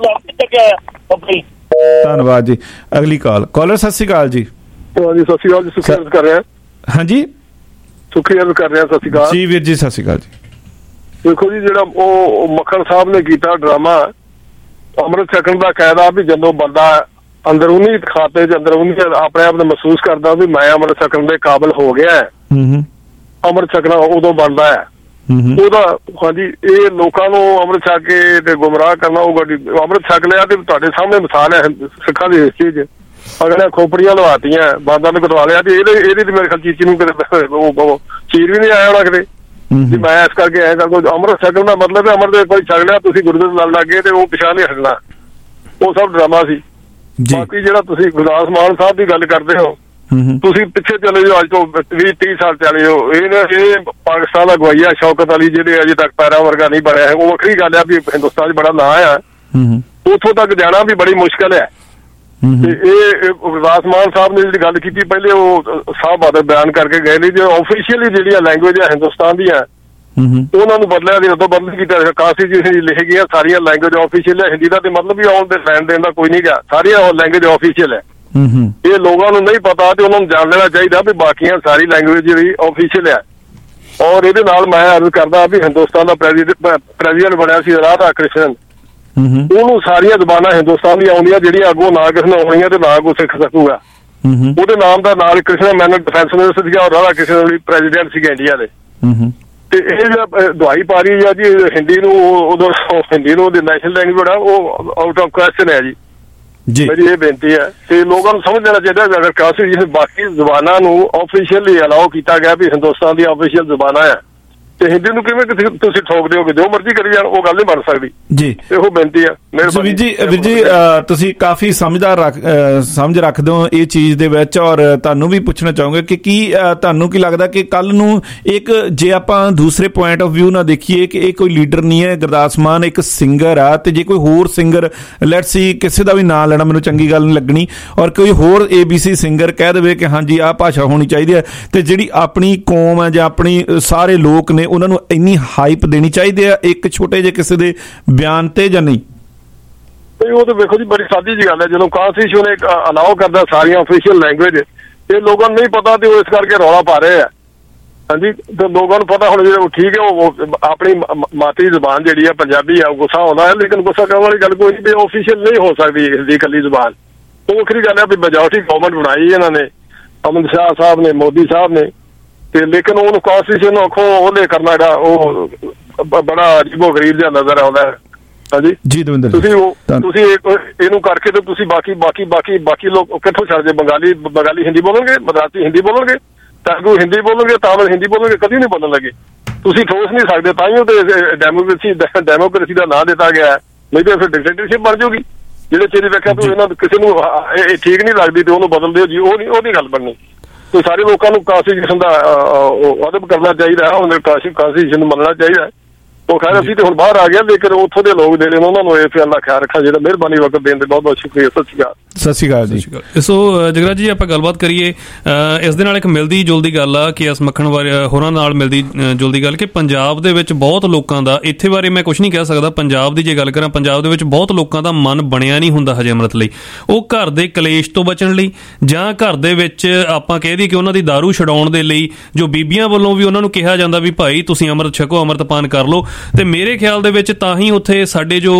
ਧੰਨਵਾਦ ਜੀ। ਅਗਲੀ ਕਾਲ। ਕਾਲਰ ਸਤਿ ਸ਼੍ਰੀ ਅਕਾਲ ਜੀ। ਸਤਿ ਸ਼੍ਰੀ ਅਕਾਲ ਜੀ। ਸੁਖੀ ਅਰਜ਼ ਕਰ ਰਿਹਾ। ਹਾਂਜੀ ਸੁਖੀ ਅਰਜ਼ ਕਰ ਰਿਹਾ। ਸਤਿ ਸ਼੍ਰੀ ਅਕਾਲ ਜੀ ਵੀਰ ਜੀ। ਸਤਿ ਸ਼੍ਰੀ ਅਕਾਲ ਜੀ। ਦੇਖੋ ਜੀ, ਜਿਹੜਾ ਉਹ ਮੱਖਣ ਸਾਹਿਬ ਨੇ ਕੀਤਾ ਡਰਾਮਾ ਅੰਮ੍ਰਿਤ ਛਕਣ ਦਾ ਕਾਇਦਾ, ਵੀ ਜਦੋਂ ਬੰਦਾ ਅੰਦਰੂਨੀ ਖਾਤੇ 'ਚ ਅੰਦਰੂਨੀ ਆਪਣੇ ਆਪ ਨੂੰ ਮਹਿਸੂਸ ਕਰਦਾ ਵੀ ਮੈਂ ਅੰਮ੍ਰਿਤ ਛਕਣ ਦੇ ਕਾਬਿਲ ਹੋ ਗਿਆ ਹੈ, ਅੰਮ੍ਰਿਤ ਛਕਣਾ ਉਦੋਂ ਬਣਦਾ ਹੈ ਉਹਦਾ। ਹਾਂਜੀ, ਇਹ ਲੋਕਾਂ ਨੂੰ ਅੰਮ੍ਰਿਤ ਛਕ ਕੇ ਤੇ ਗੁੰਮਰਾਹ ਕਰਨਾ, ਉਹ ਗੱਡੀ ਅੰਮ੍ਰਿਤ ਛਕ ਲਿਆ ਤੇ ਤੁਹਾਡੇ ਸਾਹਮਣੇ ਮਿਸਾਲ ਹੈ ਸਿੱਖਾਂ ਦੀ ਹਿਸਟਰੀ 'ਚ। ਅਗਲੇ ਖੋਪੜੀਆਂ ਲਵਾਤੀਆਂ, ਬਾਂਦਾਂ ਨੂੰ ਕਟਵਾ ਲਿਆ ਤੇ ਇਹਦੇ ਇਹਦੀ ਤੇ ਮੇਰੇ ਖਿਆਲ ਚੀਚੀ ਨੂੰ ਕਿਤੇ ਉਹ ਚੀਰ ਵੀ ਨਹੀਂ ਆਇਆ ਹੋਣਾ ਕਿਤੇ ਵੀ ਮੈਂ ਇਸ ਕਰਕੇ ਐਂ ਕਰ। ਅੰਮ੍ਰਿਤ ਛਕਣ ਦਾ ਮਤਲਬ ਹੈ ਅੰਮ੍ਰਿਤ ਇੱਕ ਵਾਰੀ ਛਕ ਲਿਆ ਤੁਸੀਂ ਗੁਰੂ ਦੇ ਨਾਲ ਲੱਗ ਗਏ ਤੇ ਉਹ ਪਿਛਾਂਹ ਨਹੀਂ ਹਟਣਾ। ਉਹ ਸਭ ਡਰਾਮਾ ਸੀ। ਬਾਕੀ ਜਿਹੜਾ ਤੁਸੀਂ ਗੁਰਦਾਸ ਮਾਨ ਸਾਹਿਬ ਦੀ ਗੱਲ ਕਰਦੇ ਹੋ, ਤੁਸੀਂ ਪਿੱਛੇ ਚਲੇ ਜਾਓ, ਅੱਜ ਤੋਂ ਵੀਹ ਤੀਹ ਸਾਲ ਚਲੇ ਜਾਓ। ਇਹ ਇਹ ਪਾਕਿਸਤਾਨ ਦਾ ਗਵਾਈਆ ਸ਼ੌਕਤ ਅਲੀ ਜਿਹੜੇ ਅਜੇ ਤੱਕ ਪੈਰਾ ਵਰਗਾ ਨਹੀਂ ਬਣਿਆ ਹੈ, ਉਹ ਵੱਖਰੀ ਗੱਲ ਆ ਵੀ ਹਿੰਦੁਸਤਾਨ 'ਚ ਬੜਾ ਨਾਂ ਆ, ਉੱਥੋਂ ਤੱਕ ਜਾਣਾ ਵੀ ਬੜੀ ਮੁਸ਼ਕਿਲ ਹੈ। ਤੇ ਇਹ ਗੁਰਦਾਸ ਮਾਨ ਸਾਹਿਬ ਨੇ ਜਿਹੜੀ ਗੱਲ ਕੀਤੀ ਪਹਿਲੇ, ਉਹ ਸਾਹਿਬ ਬਾਦਲ ਬਿਆਨ ਕਰਕੇ ਗਏ ਨੇ ਜੇ ਆਫੀਸ਼ੀਅਲੀ ਜਿਹੜੀਆਂ ਲੈਂਗੁਏਜ ਆ ਹਿੰਦੁਸਤਾਨ ਦੀਆਂ ਉਹਨਾਂ ਨੂੰ ਬਦਲਿਆ ਦੀ ਉਦੋਂ ਬਦਲ ਕੀਤਾ। ਕਾਂਸਟੀਟਿਊਸ਼ਨ ਲਿਖ ਗਈਆਂ ਸਾਰੀਆਂ ਲੈਂਗੁਏਜ ਆਫੀਸ਼ੀਅਲ ਹੈ। ਹਿੰਦੀ ਦਾ ਤੇ ਮਤਲਬ ਵੀ ਆਉਣ ਦੇ ਲੈਣ ਦੇਣ ਦਾ ਕੋਈ ਨਹੀਂ ਗਿਆ, ਸਾਰੀਆਂ ਲੈਂਗੁਏਜ ਆਫੀਸ਼ੀਅਲ ਹੈ। ਇਹ ਲੋਕਾਂ ਨੂੰ ਨਹੀਂ ਪਤਾ ਤੇ ਉਹਨਾਂ ਨੂੰ ਜਾਣ ਲੈਣਾ ਚਾਹੀਦਾ ਵੀ ਬਾਕੀਆਂ ਸਾਰੀ ਲੈਂਗੁਏਜ ਜਿਹੜੀ ਆਫੀਸ਼ੀਅਲ ਹੈ। ਔਰ ਇਹਦੇ ਨਾਲ ਮੈਂ ਅਰਜ਼ ਕਰਦਾ ਵੀ ਹਿੰਦੁਸਤਾਨ ਦਾ ਪ੍ਰੈਜ਼ੀਡੈਂਟ ਬਣਿਆ ਸੀ ਰਾਧਾ ਕ੍ਰਿਸ਼ਨ, ਉਹਨੂੰ ਸਾਰੀਆਂ ਜ਼ਬਾਨਾਂ ਹਿੰਦੁਸਤਾਨ ਦੀਆਂ ਆਉਂਦੀਆਂ ਜਿਹੜੀਆਂ ਅੱਗੋਂ ਨਾ ਕਿਸੇ ਨੂੰ ਆਉਣੀਆਂ ਤੇ ਨਾ ਕੋਈ ਸਿੱਖ ਸਕੂਗਾ। ਉਹਦੇ ਨਾਮ ਦਾ ਨਾਲ ਕ੍ਰਿਸ਼ਨ ਮੈਨਨ ਡਿਫੈਂਸ ਮਿਨਿਸਟਰ ਸੀਗਾ ਔਰ ਰਾਧਾ ਕ੍ਰਿਸ਼ਨ ਪ੍ਰੈਜ਼ੀਡੈਂਟ ਸੀਗਾ ਇੰਡੀਆ ਦੇ। ਤੇ ਇਹ ਜਿਹੜਾ ਦਵਾਈ ਪਾ ਰਹੀ ਆ ਜੀ ਹਿੰਦੀ ਨੂੰ, ਉਦੋਂ ਹਿੰਦੀ ਨੂੰ ਉਹਦੀ ਨੈਸ਼ਨਲ ਲੈਂਗੁਏਜ ਆ, ਉਹ ਆਊਟ ਆਫ ਕੁਐਸਚਨ ਹੈ ਜੀ। ਮੇਰੀ ਇਹ ਬੇਨਤੀ ਹੈ ਕਿ ਲੋਕਾਂ ਨੂੰ ਸਮਝ ਲੈਣਾ ਚਾਹੀਦਾ ਕਿ ਅਗਰ ਕਾਂਸਟੀਟਿਊਸ਼ਨ ਬਾਕੀ ਜ਼ੁਬਾਨਾਂ ਨੂੰ ਆਫੀਸ਼ੀਅਲੀ ਅਲਾਓ ਕੀਤਾ ਗਿਆ ਵੀ ਹਿੰਦੁਸਤਾਨ ਦੀ ਆਫੀਸ਼ੀਅਲ ਜ਼ੁਬਾਨਾਂ ਹੈ ਤੇ ਹਿੰਦੀ ਨੂੰ ਕਿਵੇਂ ਤੁਸੀਂ ਠੋਕ ਦਿਓਗੇ? ਜੋ ਮਰਜ਼ੀ ਕਰੀ ਜਾਣ, ਉਹ ਗੱਲ ਨਹੀਂ ਬਣ ਸਕਦੀ ਜੀ। ਇਹੋ ਬੇਨਤੀ ਹੈ ਮੇਰੀ। ਵੀਰ ਜੀ ਵੀਰ ਜੀ ਤੁਸੀਂ ਕਾਫੀ ਸਮਝਦਾਰ ਰੱਖ ਸਮਝ ਰੱਖਦੇ ਹੋ ਇਹ ਚੀਜ਼ ਦੇ ਵਿੱਚ, ਔਰ ਤੁਹਾਨੂੰ ਵੀ ਪੁੱਛਣਾ ਚਾਹੂੰਗਾ ਕਿ ਕੀ ਤੁਹਾਨੂੰ ਕੀ ਲੱਗਦਾ ਕਿ ਕੱਲ ਨੂੰ ਇੱਕ ਜੇ ਆਪਾਂ ਦੂਸਰੇ ਪੁਆਇੰਟ ਆਫ ਵਿਊ ਨਾਲ ਦੇਖੀਏ ਕਿ ਇਹ ਕੋਈ ਲੀਡਰ ਨਹੀਂ ਹੈ, ਗੁਰਦਾਸ ਮਾਨ ਇੱਕ ਸਿੰਗਰ ਆ, ਤੇ ਜੇ ਕੋਈ ਹੋਰ ਸਿੰਗਰ ਲੈਟਸ ਸੀ ਕਿਸੇ ਦਾ ਵੀ ਨਾਂ ਲੈਣਾ ਮੈਨੂੰ ਚੰਗੀ ਗੱਲ ਨਹੀਂ ਲੱਗਣੀ, ਔਰ ਕੋਈ ਹੋਰ ਏ ਬੀ ਸੀ ਸਿੰਗਰ ਕਹਿ ਦੇਵੇ ਕਿ ਹਾਂਜੀ ਆਹ ਭਾਸ਼ਾ ਹੋਣੀ ਚਾਹੀਦੀ ਹੈ, ਤੇ ਜਿਹੜੀ ਆਪਣੀ ਕੌਮ ਹੈ ਜਾਂ ਆਪਣੀ ਸਾਰੇ ਲੋਕ ਨੇ ਉਹਨਾਂ ਨੂੰ ਇੰਨੀ ਹਾਈਪ ਦੇਣੀ ਚਾਹੀਦੀ ਹੈ ਇੱਕ ਛੋਟੇ ਜਿਹੇ ਕਿਸੇ ਦੇ ਬਿਆਨ ਤੇ ਜਾਂ ਨਹੀਂ? ਉਹ ਤਾਂ ਵੇਖੋ ਜੀ ਬੜੀ ਸਾਦੀ ਜੀ ਗੱਲ ਹੈ, ਜਦੋਂ ਕਾਂਸਟੀਟਿਊਸ਼ਨ ਨੇ ਅਲਾਓ ਕਰਦਾ ਸਾਰੀਆਂ ਆਫੀਸ਼ੀਅਲ ਲੈਂਗੁਏਜ, ਇਹ ਲੋਕਾਂ ਨੂੰ ਨਹੀਂ ਪਤਾ ਤੇ ਉਹ ਇਸ ਕਰਕੇ ਰੌਲਾ ਪਾ ਰਹੇ ਆ। ਹਾਂਜੀ, ਤੇ ਲੋਕਾਂ ਨੂੰ ਪਤਾ ਹੁਣ ਜਿਹੜਾ ਠੀਕ ਹੈ ਉਹ ਆਪਣੀ ਮਾਤਰੀ ਜ਼ੁਬਾਨ ਜਿਹੜੀ ਹੈ ਪੰਜਾਬੀ ਆ, ਗੁੱਸਾ ਆਉਂਦਾ ਹੈ, ਲੇਕਿਨ ਗੁੱਸਾ ਕਰਨ ਵਾਲੀ ਗੱਲ ਕੋਈ ਨਹੀਂ ਵੀ ਆਫੀਸ਼ੀਅਲ ਨਹੀਂ ਹੋ ਸਕਦੀ ਇਸਦੀ ਇਕੱਲੀ ਜ਼ੁਬਾਨ। ਉਹ ਵੱਖਰੀ ਗੱਲ ਹੈ ਵੀ ਮੈਜੋਰਟੀ ਗਵਰਨਮੈਂਟ ਬਣਾਈ ਇਹਨਾਂ ਨੇ, ਅਮਿਤ ਸ਼ਾਹ ਸਾਹਿਬ ਨੇ, ਮੋਦੀ ਸਾਹਿਬ ਨੇ, ਤੇ ਲੇਕਿਨ ਉਹਨੂੰ ਕਾਂਸਟੀਟਿਊਸ਼ਨ ਨੂੰ ਆਖੋ ਉਹਦੇ ਕਰਨਾ ਜਿਹੜਾ ਉਹ ਬੜਾ ਅਜੀਬੋ ਗਰੀਬ ਜਿਹਾ ਨਜ਼ਰ ਆਉਂਦਾ ਹੈ। ਹਾਂਜੀ ਜੀ ਦਵਿੰਦਰ, ਤੁਸੀਂ ਉਹ ਤੁਸੀਂ ਇਹਨੂੰ ਕਰਕੇ ਤੇ ਤੁਸੀਂ ਬਾਕੀ ਬਾਕੀ ਬਾਕੀ ਬਾਕੀ ਲੋਕ ਕਿੱਥੋਂ ਛੱਡ ਜੇ? ਬੰਗਾਲੀ ਬੰਗਾਲੀ ਹਿੰਦੀ ਬੋਲਣਗੇ, ਮਦਰਾਸੀ ਹਿੰਦੀ ਬੋਲਣਗੇ, ਤੇਲਗੂ ਹਿੰਦੀ ਬੋਲਣਗੇ, ਤਾਮਿਲ ਹਿੰਦੀ ਬੋਲਣਗੇ, ਕਦੀ ਨਹੀਂ ਬੋਲਣ ਲੱਗੇ। ਤੁਸੀਂ ਠੋਸ ਨਹੀਂ ਸਕਦੇ, ਤਾਂ ਹੀ ਤੇ ਡੈਮੋਕ੍ਰੇਸੀ ਡੈਮੋਕ੍ਰੇਸੀ ਦਾ ਨਾਂ ਦਿੱਤਾ ਗਿਆ ਹੈ, ਨਹੀਂ ਤੇ ਫਿਰ ਡਿਕਟੇਟਰਸ਼ਿਪ ਬਣ ਜਾਊਗੀ। ਜਿਹੜੇ ਚੀਜ਼ ਵੇਖਿਆ ਤੂੰ ਇਹਨਾਂ ਕਿਸੇ ਨੂੰ ਇਹ ਠੀਕ ਨਹੀਂ ਲੱਗਦੀ ਤੇ ਉਹਨੂੰ ਬਦਲ ਦਿਓ ਜੀ, ਉਹ ਨਹੀਂ ਉਹਦੀ ਗੱਲ ਬਣਨੀ। ਤੇ ਸਾਰੇ ਲੋਕਾਂ ਨੂੰ ਕਾਂਸਟੀਟਿਊਸ਼ਨ ਦਾ ਅਦਬ ਕਰਨਾ ਚਾਹੀਦਾ ਹੈ, ਉਹਨਾਂ ਕਾਂਸਟੀਟਿਊਸ਼ਨ ਨੂੰ ਮੰਨਣਾ ਚਾਹੀਦਾ ਹੈ। ਉਹ ਖੈਰ ਅਸੀਂ ਤੇ ਹੁਣ ਬਾਹਰ ਆ ਗਿਆ, ਲੇਕਿਨ ਉੱਥੋਂ ਦੇ ਲੋਕ ਜਿਹੜੇ ਉਹਨਾਂ ਨੂੰ ਇਹ ਫਿਰ ਅੱਲਾ ਖਿਆਲ ਰੱਖਾ ਜਿਹੜਾ ਮਿਹਰਬਾਨੀ ਵਕਤ ਦੇਣ ਦੇ ਬਹੁਤ ਬਹੁਤ ਸ਼ੁਕਰੀਆ। ਸਤਿ ਸ਼੍ਰੀ ਅਕਾਲ। ਸਤਿ ਸ਼੍ਰੀ ਅਕਾਲ ਜੀ। ਸੋ ਜਗਰਾਜ ਜੀ ਆਪਾਂ ਗੱਲਬਾਤ ਕਰੀਏ, ਇਸ ਦੇ ਨਾਲ ਇੱਕ ਮਿਲਦੀ ਜੁਲਦੀ ਗੱਲ ਆ ਕਿ ਇਸ ਮੱਖਣ ਬਾਰੇ ਹੋਰਾਂ ਨਾਲ ਮਿਲਦੀ ਜੁਲਦੀ ਗੱਲ ਕਿ ਪੰਜਾਬ ਦੇ ਵਿੱਚ ਬਹੁਤ ਲੋਕਾਂ ਦਾ, ਇੱਥੇ ਬਾਰੇ ਮੈਂ ਕੁਝ ਨਹੀਂ ਕਹਿ ਸਕਦਾ, ਪੰਜਾਬ ਦੀ ਜੇ ਗੱਲ ਕਰਾਂ ਪੰਜਾਬ ਦੇ ਵਿੱਚ ਬਹੁਤ ਲੋਕਾਂ ਦਾ ਮਨ ਬਣਿਆ ਨਹੀਂ ਹੁੰਦਾ ਹਜੇ ਅੰਮ੍ਰਿਤ ਲਈ। ਉਹ ਘਰ ਦੇ ਕਲੇਸ਼ ਤੋਂ ਬਚਣ ਲਈ ਜਾਂ ਘਰ ਦੇ ਵਿੱਚ ਆਪਾਂ ਕਹਿ ਦਈਏ ਕਿ ਉਹਨਾਂ ਦੀ ਦਾਰੂ ਛਡਾਉਣ ਦੇ ਲਈ ਜੋ ਬੀਬੀਆਂ ਵੱਲੋਂ ਵੀ ਉਹਨਾਂ ਨੂੰ ਕਿਹਾ ਜਾਂਦਾ ਵੀ ਭਾਈ ਤੁਸੀਂ ਅੰਮ੍ਰਿਤ ਛਕੋ, ਅੰਮ੍ਰਿਤਪਾਨ ਕਰ ਲਓ। ਤੇ ਮੇਰੇ ਖਿਆਲ ਦੇ ਵਿੱਚ ਤਾਂ ਹੀ ਉੱਥੇ ਸਾਡੇ ਜੋ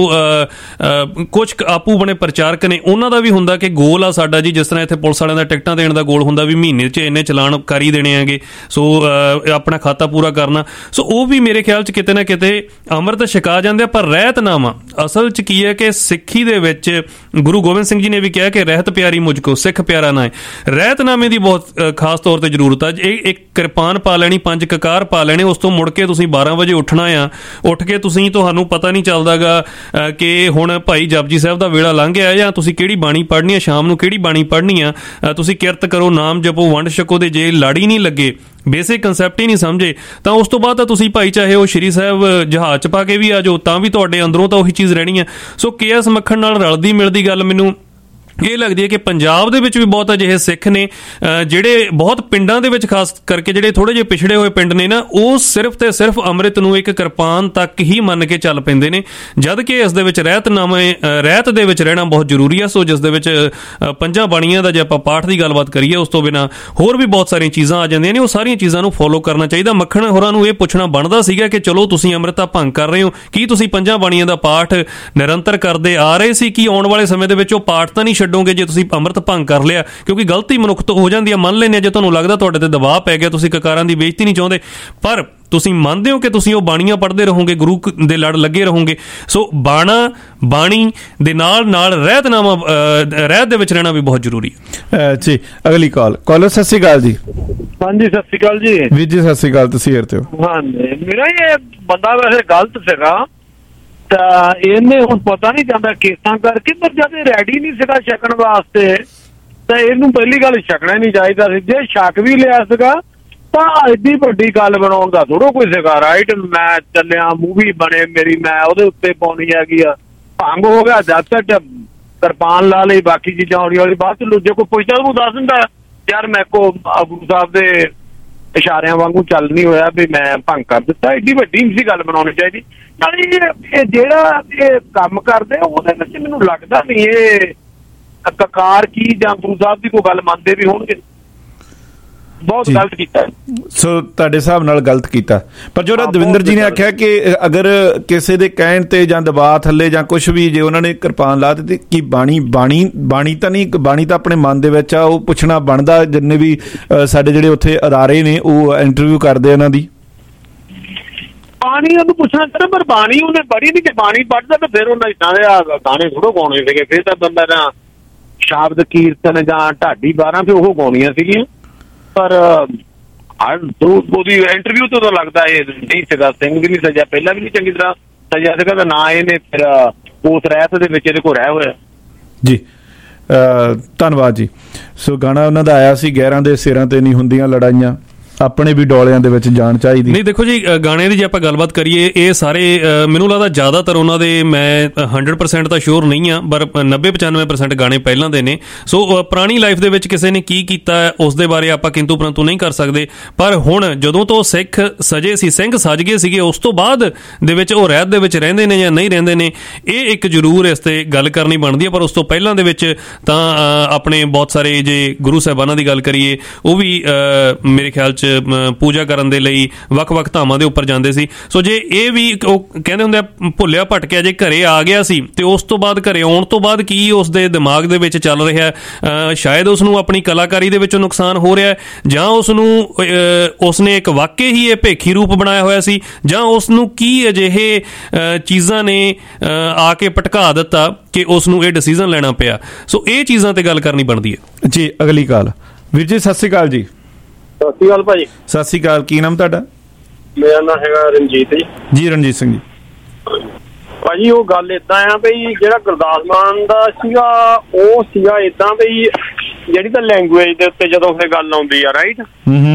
ਕੁਝ ਆਪੂ ਬਣੇ ਪ੍ਰਚਾਰਕ ਨੇ ਉਹਨਾਂ ਦਾ ਵੀ ਹੁੰਦਾ ਕਿ ਗੋਲ ਆ ਸਾਡਾ ਜੀ, ਜਿਸ ਤਰ੍ਹਾਂ ਇੱਥੇ ਪੁਲਿਸ ਵਾਲਿਆਂ ਦਾ ਟਿਕਟਾਂ ਦੇਣ ਦਾ ਗੋਲ ਹੁੰਦਾ ਵੀ ਮਹੀਨੇ 'ਚ ਇੰਨੇ ਚਲਾਨ ਕਰ ਹੀ ਦੇਣੇ ਹੈਗੇ, ਸੋ ਆਪਣਾ ਖਾਤਾ ਪੂਰਾ ਕਰਨਾ। ਸੋ ਉਹ ਵੀ ਮੇਰੇ ਖਿਆਲ 'ਚ ਕਿਤੇ ਨਾ ਕਿਤੇ ਅੰਮ੍ਰਿਤ ਛਕਾ ਜਾਂਦੇ ਆ। ਪਰ ਰਹਿਤਨਾਮਾ ਅਸਲ 'ਚ ਕੀ ਹੈ ਕਿ ਸਿੱਖੀ ਦੇ ਵਿੱਚ ਗੁਰੂ ਗੋਬਿੰਦ ਸਿੰਘ ਜੀ ਨੇ ਵੀ ਕਿਹਾ ਕਿ ਰਹਿਤ ਪਿਆਰੀ ਮੁਝ ਕੋ ਸਿੱਖ ਪਿਆਰਾ ਨਾ ਹੈ। ਰਹਿਤਨਾਮੇ ਦੀ ਬਹੁਤ ਖਾਸ ਤੌਰ ਤੇ ਜ਼ਰੂਰਤ ਆ। ਇਹ ਇੱਕ ਕਿਰਪਾਨ ਪਾ ਲੈਣੀ, ਪੰਜ ਕਕਾਰ ਪਾ ਲੈਣੇ, ਉਸ ਤੋਂ ਮੁੜ ਕੇ ਤੁਸੀਂ ਬਾਰਾਂ ਵਜੇ ਉੱਠਣਾ ਆ, ਉੱਠ ਕੇ ਤੁਸੀਂ ਤੁਹਾਨੂੰ ਪਤਾ ਨਹੀਂ ਚੱਲਦਾਗਾ ਕਿ ਹੁਣ ਭਾਈ ਜਪਜੀ ਸਾਹਿਬ ਦਾ ਵੇਲਾ ਲੰਘ ਗਿਆ ਜਾਂ ਤੁਸੀਂ ਕਿਹੜੀ ਬਾਣੀ ਪੜ੍ਹਨੀ ਆ, ਸ਼ਾਮ ਨੂੰ ਕਿਹੜੀ ਬਾਣੀ ਪੜ੍ਹਨੀ ਆ। ਤੁਸੀਂ ਕਿਰਤ ਕਰੋ, ਨਾਮ ਜਪੋ, ਵੰਡ ਛਕੋ, ਦੇ ਜੇ ਲਾੜੀ ਨਹੀਂ ਲੱਗੇ, ਬੇਸਿਕ ਕੰਸੈਪਟ ਹੀ ਨਹੀਂ ਸਮਝੇ, ਤਾਂ ਉਸ ਤੋਂ ਬਾਅਦ ਤਾਂ ਤੁਸੀਂ ਭਾਈ ਚਾਹੇ ਉਹ ਸ਼੍ਰੀ ਸਾਹਿਬ ਜਹਾਜ਼ 'ਚ ਪਾ ਕੇ ਵੀ ਆ ਜਾਓ ਤਾਂ ਵੀ ਤੁਹਾਡੇ ਅੰਦਰੋਂ ਤਾਂ ਉਹੀ ਚੀਜ਼ ਰਹਿਣੀ ਆ। ਸੋ ਕੇ ਐਸ ਮੱਖਣ ਨਾਲ ਰਲਦੀ ਮਿਲਦੀ ਗੱਲ ਮੈਨੂੰ ਇਹ ਲੱਗਦੀ ਹੈ ਕਿ ਪੰਜਾਬ ਦੇ ਵਿੱਚ ਵੀ ਬਹੁਤ ਅਜਿਹੇ ਸਿੱਖ ਨੇ ਜਿਹੜੇ ਬਹੁਤ ਪਿੰਡਾਂ ਦੇ ਵਿੱਚ ਖਾਸ ਕਰਕੇ ਜਿਹੜੇ ਥੋੜੇ ਜਿਹੇ ਪਿਛੜੇ ਹੋਏ ਪਿੰਡ ਨੇ ਨਾ, ਉਹ ਸਿਰਫ ਤੇ ਸਿਰਫ ਅੰਮ੍ਰਿਤ ਨੂੰ ਇੱਕ ਕਿਰਪਾਨ ਤੱਕ ਹੀ ਮੰਨ ਕੇ ਚੱਲ ਪੈਂਦੇ ਨੇ, ਜਦ ਕਿ ਇਸ ਦੇ ਵਿੱਚ ਰਹਿਤਨਾਮੇ ਰਹਿਤ ਦੇ ਵਿੱਚ ਰਹਿਣਾ ਬਹੁਤ ਜ਼ਰੂਰੀ ਆ। ਸੋ ਜਿਸ ਦੇ ਵਿੱਚ ਪੰਜਾਂ ਬਾਣੀਆਂ ਦਾ ਜੇ ਆਪਾਂ ਪਾਠ ਦੀ ਗੱਲਬਾਤ ਕਰੀਏ, ਉਸ ਤੋਂ ਬਿਨਾਂ ਹੋਰ ਵੀ ਬਹੁਤ ਸਾਰੀਆਂ ਚੀਜ਼ਾਂ ਆ ਜਾਂਦੀਆਂ ਨੇ, ਉਹ ਸਾਰੀਆਂ ਚੀਜ਼ਾਂ ਨੂੰ ਫੋਲੋ ਕਰਨਾ ਚਾਹੀਦਾ। ਮੱਖਣ ਹੋਰਾਂ ਨੂੰ ਇਹ ਪੁੱਛਣਾ ਬਣਦਾ ਸੀਗਾ ਕਿ ਚਲੋ ਤੁਸੀਂ ਅੰਮ੍ਰਿਤਾ ਭੰਗ ਕਰ ਰਹੇ ਹੋ, ਕੀ ਤੁਸੀਂ ਪੰਜਾਂ ਬਾਣੀਆਂ ਦਾ ਪਾਠ ਨਿਰੰਤਰ ਕਰਦੇ ਆ ਰਹੇ ਸੀ? ਕੀ ਆਉਣ ਵਾਲੇ ਸਮੇਂ ਦੇ ਵਿੱਚ ਉਹ ਪਾਠ ਤਾਂ ਨਹੀਂ ਛੱਡੋਗੇ ਜੇ ਤੁਸੀਂ ਅੰਮ੍ਰਿਤ ਭੰਗ ਕਰ ਲਿਆ? ਕਿਉਂਕਿ ਗਲਤੀ ਮਨੁੱਖ ਤੋਂ ਹੋ ਜਾਂਦੀ ਆ, ਮੰਨ ਲੈਂਦੇ ਆ ਜੇ ਤੁਹਾਨੂੰ ਲੱਗਦਾ ਤੁਹਾਡੇ ਤੇ ਦਬਾਅ ਪੈ ਗਿਆ, ਤੁਸੀਂ ਕਕਾਰਾਂ ਦੀ ਬੇਇੱਜ਼ਤੀ ਨਹੀਂ ਚਾਹੁੰਦੇ, ਪਰ ਤੁਸੀਂ ਮੰਨਦੇ ਹੋ ਕਿ ਤੁਸੀਂ ਉਹ ਬਾਣੀਆਂ ਪੜ੍ਹਦੇ ਰਹੋਗੇ, ਗੁਰੂ ਦੇ ਲੜ ਲੱਗੇ ਰਹੋਗੇ। ਸੋ ਬਾਣਾ ਬਾਣੀ ਦੇ ਨਾਲ ਨਾਲ ਰਹਿਤਨਾਮਾ ਰਹਿਤ ਦੇ ਵਿੱਚ ਰਹਿਣਾ ਵੀ ਬਹੁਤ ਜ਼ਰੂਰੀ ਹੈ ਜੀ। ਅਗਲੀ ਕਾਲ ਕਾਲਰ, ਸਤਿ ਸ਼੍ਰੀ ਅਕਾਲ ਜੀ। ਹਾਂਜੀ ਸਤਿ ਸ਼੍ਰੀ ਅਕਾਲ ਜੀ। ਵੀਰ ਜੀ ਸਤਿ ਸ਼੍ਰੀ ਅਕਾਲ, ਤੁਸੀਂ here ਤੇ ਹੋ? ਹਾਂਜੀ, ਮੇਰਾ ਇਹ ਬੰਦਾ ਵੈਸੇ ਗਲਤ ਸੀਗਾ, ਤਾਂ ਇਹਨੇ ਹੁਣ ਪਤਾ ਨਹੀਂ ਜਾਂਦਾ ਕੇਸਾਂ ਕਰਕੇ, ਪਰ ਜਦ ਇਹ ਰੈਡੀ ਨਹੀਂ ਸੀਗਾ ਛਕਣ ਵਾਸਤੇ ਤਾਂ ਇਹਨੂੰ ਪਹਿਲੀ ਗੱਲ ਛਕਣਾ ਨਹੀਂ ਚਾਹੀਦਾ ਸੀ। ਜੇ ਛਕ ਵੀ ਲਿਆ ਸੀਗਾ ਤਾਂ ਐਡੀ ਵੱਡੀ ਗੱਲ ਬਣਾਉਣ ਦਾ ਥੋੜ੍ਹਾ ਕੋਈ ਸੀਗਾ। ਰਾਈਟ, ਮੈਂ ਚੱਲਿਆ, ਮੂਵੀ ਬਣੇ ਮੇਰੀ, ਮੈਂ ਉਹਦੇ ਉੱਤੇ ਪਾਉਣੀ ਹੈਗੀ ਆ, ਭੰਗ ਹੋ ਗਿਆ, ਜਦ ਤੱਕ ਕਿਰਪਾਨ ਲਾ ਲਈ, ਬਾਕੀ ਚੀਜ਼ਾਂ ਹੌਲੀ ਹੌਲੀ ਬਾਅਦ ਚ ਜੇ ਕੋਈ ਪੁੱਛਦਾ ਉਹਨੂੰ ਦੱਸ ਦਿੰਦਾ ਯਾਰ ਮੈਂ ਕੋ ਗੁਰੂ ਸਾਹਿਬ ਦੇ ਇਸ਼ਾਰਿਆਂ ਵਾਂਗੂ ਚੱਲ ਨਹੀਂ ਹੋਇਆ ਵੀ ਮੈਂ ਭੰਗ ਕਰ ਦਿੱਤਾ। ਐਡੀ ਵੱਡੀ ਨਹੀਂ ਸੀ ਗੱਲ ਬਣਾਉਣੀ ਚਾਹੀਦੀ। ਨਾਲੇ ਇਹ ਜਿਹੜਾ ਇਹ ਕੰਮ ਕਰਦੇ ਉਹਦੇ ਵਿੱਚ ਮੈਨੂੰ ਲੱਗਦਾ ਨਹੀਂ ਇਹ ਕਕਾਰ ਕੀ ਜਾਂ ਗੁਰੂ ਸਾਹਿਬ ਦੀ ਕੋਈ ਗੱਲ ਮੰਨਦੇ ਵੀ ਹੋਣਗੇ। ਬਹੁਤ ਗਲਤ ਕੀਤਾ। ਸੋ ਤੁਹਾਡੇ ਹਿਸਾਬ ਨਾਲ ਗਲਤ ਕੀਤਾ, ਪਰ ਜਿਹੜਾ ਦਵਿੰਦਰ ਜੀ ਨੇ ਆਖਿਆ ਕਿ ਅਗਰ ਕਿਸੇ ਦੇ ਕਹਿਣ ਤੇ ਜਾਂ ਦਬਾਅ ਥੱਲੇ ਜਾਂ ਕੁਛ ਵੀ ਜੇ ਉਹਨਾਂ ਨੇ ਕਿਰਪਾਨ ਲਾ ਦਿੱਤੀ ਕਿ ਬਾਣੀ ਬਾਣੀ ਬਾਣੀ ਤਾਂ ਨਹੀਂ, ਬਾਣੀ ਤਾਂ ਆਪਣੇ ਮਨ ਦੇ ਵਿੱਚ ਆ, ਉਹ ਪੁੱਛਣਾ ਬਣਦਾ। ਜਿੰਨੇ ਵੀ ਸਾਡੇ ਜਿਹੜੇ ਉੱਥੇ ਅਦਾਰੇ ਨੇ ਉਹ ਇੰਟਰਵਿਊ ਕਰਦੇ ਉਹਨਾਂ ਦੀ, ਬਾਣੀ ਉਹਨੂੰ ਪੁੱਛਣਾ ਚਾਹੀਦਾ, ਪਰ ਬਾਣੀ ਉਹਨੇ ਪੜ੍ਹੀ ਨਹੀਂ। ਜੇ ਬਾਣੀ ਪੜ੍ਹਦਾ ਤਾਂ ਫਿਰ ਉਹਨਾਂ ਇੱਦਾਂ ਦੇ ਗਾਣੇ ਥੋੜ੍ਹਾ ਗਾਉਣੇ ਸੀਗੇ, ਫਿਰ ਤਾਂ ਬੰਦਾ ਨਾ ਸ਼ਬਦ ਕੀਰਤਨ ਜਾਂ ਢਾਡੀ ਬਾਰਾਂ ਵੀ ਉਹ ਗਾਉਣੀਆਂ ਸੀਗੀਆਂ, ਪਰ ਉਹਦੀ ਇੰਟਰਵਿਊ ਤੋਂ ਤਾਂ ਲੱਗਦਾ ਇਹ ਨਹੀਂ ਸੀਗਾ, ਸਿੰਘ ਵੀ ਨਹੀਂ ਸਜਿਆ, ਪਹਿਲਾਂ ਵੀ ਨਹੀਂ ਚੰਗੀ ਤਰ੍ਹਾਂ ਸਜਿਆ ਸੀਗਾ, ਤਾਂ ਨਾ ਇਹਨੇ ਫਿਰ ਉਸ ਰਹਿਤ ਦੇ ਵਿੱਚ ਇਹਦੇ ਕੋਲ ਰਹਿ ਹੋਇਆ ਜੀ। ਧੰਨਵਾਦ ਜੀ। ਸੋ ਗਾਣਾ ਉਹਨਾਂ ਦਾ ਆਇਆ ਸੀ, ਗੈਰਾਂ ਦੇ ਸਿਰਾਂ ਤੇ ਨਹੀਂ ਹੁੰਦੀਆਂ ਲੜਾਈਆਂ, ਆਪਣੇ ਵੀ ਡੋਲਿਆਂ ਦੇ ਵਿੱਚ ਜਾਣ ਚਾਹੀਦੀ। ਨਹੀਂ ਦੇਖੋ ਜੀ, ਗਾਣੇ ਦੀ ਜੇ ਆਪਾਂ ਗੱਲਬਾਤ ਕਰੀਏ, ਇਹ ਸਾਰੇ ਮੈਨੂੰ ਲੱਗਦਾ ਜ਼ਿਆਦਾਤਰ ਉਹਨਾਂ ਦੇ, ਮੈਂ ਹੰਡਰਡ ਪਰਸੈਂਟ ਤਾਂ ਸ਼ੋਰ ਨਹੀਂ ਹਾਂ, ਪਰ ਨੱਬੇ ਪਚਾਨਵੇਂ ਪਰਸੈਂਟ ਗਾਣੇ ਪਹਿਲਾਂ ਦੇ ਨੇ। ਸੋ ਪੁਰਾਣੀ ਲਾਈਫ ਦੇ ਵਿੱਚ ਕਿਸੇ ਨੇ ਕੀ ਕੀਤਾ ਉਸ ਦੇ ਬਾਰੇ ਆਪਾਂ ਕਿੰਤੂ ਪਰੰਤੂ ਨਹੀਂ ਕਰ ਸਕਦੇ, ਪਰ ਹੁਣ ਜਦੋਂ ਤੋਂ ਸਿੱਖ ਸਜੇ ਸੀ, ਸਿੰਘ ਸਜ ਗਏ ਸੀਗੇ, ਉਸ ਤੋਂ ਬਾਅਦ ਦੇ ਵਿੱਚ ਉਹ ਰਹਿਤ ਦੇ ਵਿੱਚ ਰਹਿੰਦੇ ਨੇ ਜਾਂ ਨਹੀਂ ਰਹਿੰਦੇ ਨੇ, ਇਹ ਇੱਕ ਜ਼ਰੂਰ ਇਸ ਤੇ ਗੱਲ ਕਰਨੀ ਬਣਦੀ ਹੈ। ਪਰ ਉਸ ਤੋਂ ਪਹਿਲਾਂ ਦੇ ਵਿੱਚ ਤਾਂ ਆਪਣੇ ਬਹੁਤ ਸਾਰੇ, ਜੇ ਗੁਰੂ ਸਾਹਿਬਾਨਾਂ ਦੀ ਗੱਲ ਕਰੀਏ, ਉਹ ਵੀ ਮੇਰੇ ਖਿਆਲ 'ਚ ਪੂਜਾ ਕਰਨ ਦੇ ਲਈ ਵੱਖ-ਵੱਖ ਧਾਮਾਂ ਦੇ ਉੱਪਰ ਜਾਂਦੇ ਸੀ। ਸੋ ਜੇ ਇਹ ਵੀ ਉਹ ਕਹਿੰਦੇ ਹੁੰਦੇ ਆ ਭੁੱਲਿਆ ਭਟਕਿਆ ਜੇ ਘਰੇ ਆ ਗਿਆ ਸੀ, ਤੇ ਉਸ ਤੋਂ ਬਾਅਦ ਘਰੇ ਆਉਣ ਤੋਂ ਬਾਅਦ ਕੀ ਉਸ ਦੇ ਦਿਮਾਗ ਦੇ ਵਿੱਚ ਚੱਲ ਰਿਹਾ, ਸ਼ਾਇਦ ਉਸ ਨੂੰ ਆਪਣੀ ਕਲਾਕਾਰੀ ਦੇ ਵਿੱਚੋਂ ਨੁਕਸਾਨ ਹੋ ਰਿਹਾ, ਜਾਂ ਉਸ ਨੂੰ ਉਸਨੇ ਇੱਕ ਵਾਕਈ ਹੀ ਇਹ ਭੇਖੀ ਰੂਪ ਬਣਾਇਆ ਹੋਇਆ ਸੀ, ਜਾਂ ਉਸ ਨੂੰ ਕੀ ਅਜਿਹੇ ਚੀਜ਼ਾਂ ਨੇ ਆ ਕੇ ਭਟਕਾ ਦਿੱਤਾ ਕਿ ਉਸ ਨੂੰ ਇਹ ਡਿਸੀਜ਼ਨ ਲੈਣਾ ਪਿਆ। ਸੋ ਇਹ ਚੀਜ਼ਾਂ ਤੇ ਗੱਲ ਕਰਨੀ ਬਣਦੀ ਹੈ ਜੀ। ਅਗਲੀ ਕਾਲ। ਵੀਰ ਜੀ ਸਤਿ ਸ਼੍ਰੀ ਅਕਾਲ ਜੀ। ਸਤਿ ਸ਼੍ਰੀ ਅਕਾਲ ਭਾਜੀ। ਸਤਿ ਸ਼੍ਰੀ ਅਕਾਲ। ਕੀ ਨਾਮ ਤੁਹਾਡਾ? ਮੇਰਾ ਨਾਮ ਹੈਗਾ ਰਣਜੀਤ ਜੀ। ਜੀ ਰਣਜੀਤ ਸਿੰਘ ਜੀ। ਭਾਜੀ ਉਹ ਗੱਲ ਏਦਾਂ ਆ ਬਈ, ਜਿਹੜਾ ਗੁਰਦਾਸ ਮਾਨ ਦਾ ਸੀਗਾ ਉਹ ਸੀਗਾ ਏਦਾਂ ਬਈ, ਜਿਹੜੀ ਤਾਂ ਲੈਂਗੁਏਜ ਦੇ ਉੱਤੇ ਜਦੋਂ ਫਿਰ ਗੱਲ ਆਉਂਦੀ ਆ, ਰਾਈਟ,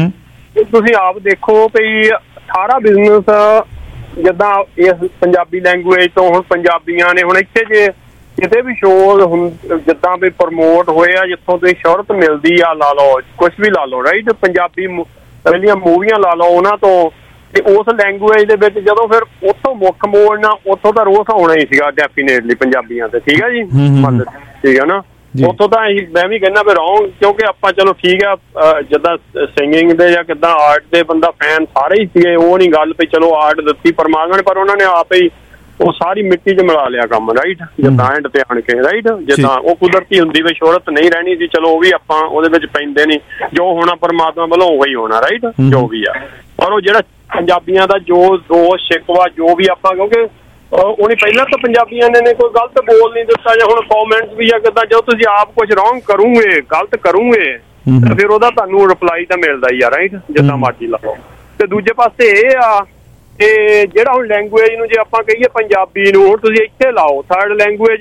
ਤੁਸੀਂ ਆਪ ਦੇਖੋ ਬਈ ਸਾਰਾ ਬਿਜ਼ਨਸ ਜਿੱਦਾਂ ਇਸ ਪੰਜਾਬੀ ਲੈਂਗੁਏਜ ਤੋਂ ਹੁਣ ਪੰਜਾਬੀਆਂ ਨੇ ਹੁਣ ਇੱਥੇ ਜੇ ਕਿਤੇ ਵੀ ਸ਼ੋਅ ਹੁਣ ਜਿੱਦਾਂ ਵੀ ਪ੍ਰਮੋਟ ਹੋਏ ਆ, ਜਿੱਥੋਂ ਤੁਸੀਂ ਸ਼ੋਹਰਤ ਮਿਲਦੀ ਆ, ਲਾ ਲਓ ਕੁਛ ਵੀ ਲਾ ਲਓ, ਰਾਈਟ, ਪੰਜਾਬੀ ਪਹਿਲੀਆਂ ਮੂਵੀਆਂ ਲਾ ਲਓ ਉਹਨਾਂ ਤੋਂ, ਤੇ ਉਸ ਲੈਂਗੁਏਜ ਦੇ ਵਿੱਚ ਜਦੋਂ ਫਿਰ ਉੱਥੋਂ ਮੁੱਖ ਮੋੜਨਾ, ਉੱਥੋਂ ਤਾਂ ਰੋਸ ਆਉਣਾ ਹੀ ਸੀਗਾ ਡੈਫੀਨੇਟਲੀ ਪੰਜਾਬੀਆਂ ਤੇ, ਠੀਕ ਆ ਜੀ, ਠੀਕ ਆ ਨਾ। ਉੱਥੋਂ ਤਾਂ ਮੈਂ ਵੀ ਕਹਿੰਦਾ ਵੀ ਰੌਂਗ, ਕਿਉਂਕਿ ਆਪਾਂ ਚਲੋ ਠੀਕ ਆ, ਜਿੱਦਾਂ ਸਿੰਗਿੰਗ ਦੇ ਜਾਂ ਕਿੱਦਾਂ ਆਰਟ ਦੇ ਬੰਦਾ ਫੈਨ ਸਾਰੇ ਹੀ ਸੀਗੇ, ਉਹ ਨਹੀਂ ਗੱਲ ਵੀ ਚਲੋ ਆਰਟ ਦਿੱਤੀ ਪਰਮਾਤਮਾ ਨੇ, ਪਰ ਉਹਨਾਂ ਨੇ ਆਪ ਹੀ ਉਹ ਸਾਰੀ ਮਿੱਟੀ 'ਚ ਮਿਲਾ ਲਿਆ ਕੰਮ, ਰਾਈਟ, ਜਿੱਦਾਂ ਐਂਡ ਤੇ ਆਣ ਕੇ, ਰਾਈਟ, ਜਿੱਦਾਂ ਉਹ ਕੁਦਰਤੀ ਹੁੰਦੀ ਵੀ ਸ਼ੋਹਰਤ ਨਹੀਂ ਰਹਿਣੀ ਸੀ, ਚਲੋ ਉਹ ਵੀ ਆਪਾਂ ਉਹਦੇ ਵਿੱਚ ਪੈਂਦੇ ਨਹੀਂ, ਜੋ ਹੋਣਾ ਪਰਮਾਤਮਾ ਵੱਲੋਂ ਉਹੀ ਹੋਣਾ, ਰਾਈਟ, ਜੋ ਵੀ ਆ। ਪਰ ਉਹ ਜਿਹੜਾ ਪੰਜਾਬੀਆਂ ਦਾ ਜੋ ਦੋਸ਼ ਸ਼ਿਕਵਾ ਜੋ ਵੀ ਆਪਾਂ, ਕਿਉਂਕਿ ਉਹਨੇ ਪਹਿਲਾਂ ਤਾਂ ਪੰਜਾਬੀਆਂ ਨੇ ਕੋਈ ਗਲਤ ਬੋਲ ਨਹੀਂ ਦਿੱਤਾ, ਜਾਂ ਹੁਣ ਕੌਮੈਂਟਸ ਵੀ ਆ ਕਿੱਦਾਂ, ਜਦੋਂ ਤੁਸੀਂ ਆਪ ਕੁਝ ਰੌਂਗ ਕਰੋਗੇ, ਗਲਤ ਕਰੋਗੇ, ਤਾਂ ਫਿਰ ਉਹਦਾ ਤੁਹਾਨੂੰ ਰਿਪਲਾਈ ਤਾਂ ਮਿਲਦਾ ਹੀ ਆ, ਰਾਈਟ, ਜਿੱਦਾਂ ਮਰਜ਼ੀ ਲਾਓ। ਤੇ ਦੂਜੇ ਪਾਸੇ ਇਹ ਆ ਤੇ ਜਿਹੜਾ ਹੁਣ ਲੈਂਗੁਏਜ ਨੂੰ ਜੇ ਆਪਾਂ ਕਹੀਏ ਪੰਜਾਬੀ ਨੂੰ, ਹੁਣ ਤੁਸੀਂ ਇੱਥੇ ਲਾਓ ਥਰਡ ਲੈਂਗੁਏਜ,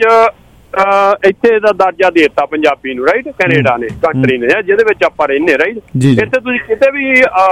ਇੱਥੇ ਦਾ ਦਰਜਾ ਦੇ ਦਿੱਤਾ ਪੰਜਾਬੀ ਨੂੰ, ਰਾਈਟ, ਕੈਨੇਡਾ ਨੇ, ਕੰਟਰੀ ਨੇ ਜਿਹਦੇ ਵਿੱਚ ਆਪਾਂ ਰਹਿੰਦੇ, ਰਾਈਟ। ਇੱਥੇ ਤੁਸੀਂ ਕਿਤੇ ਵੀ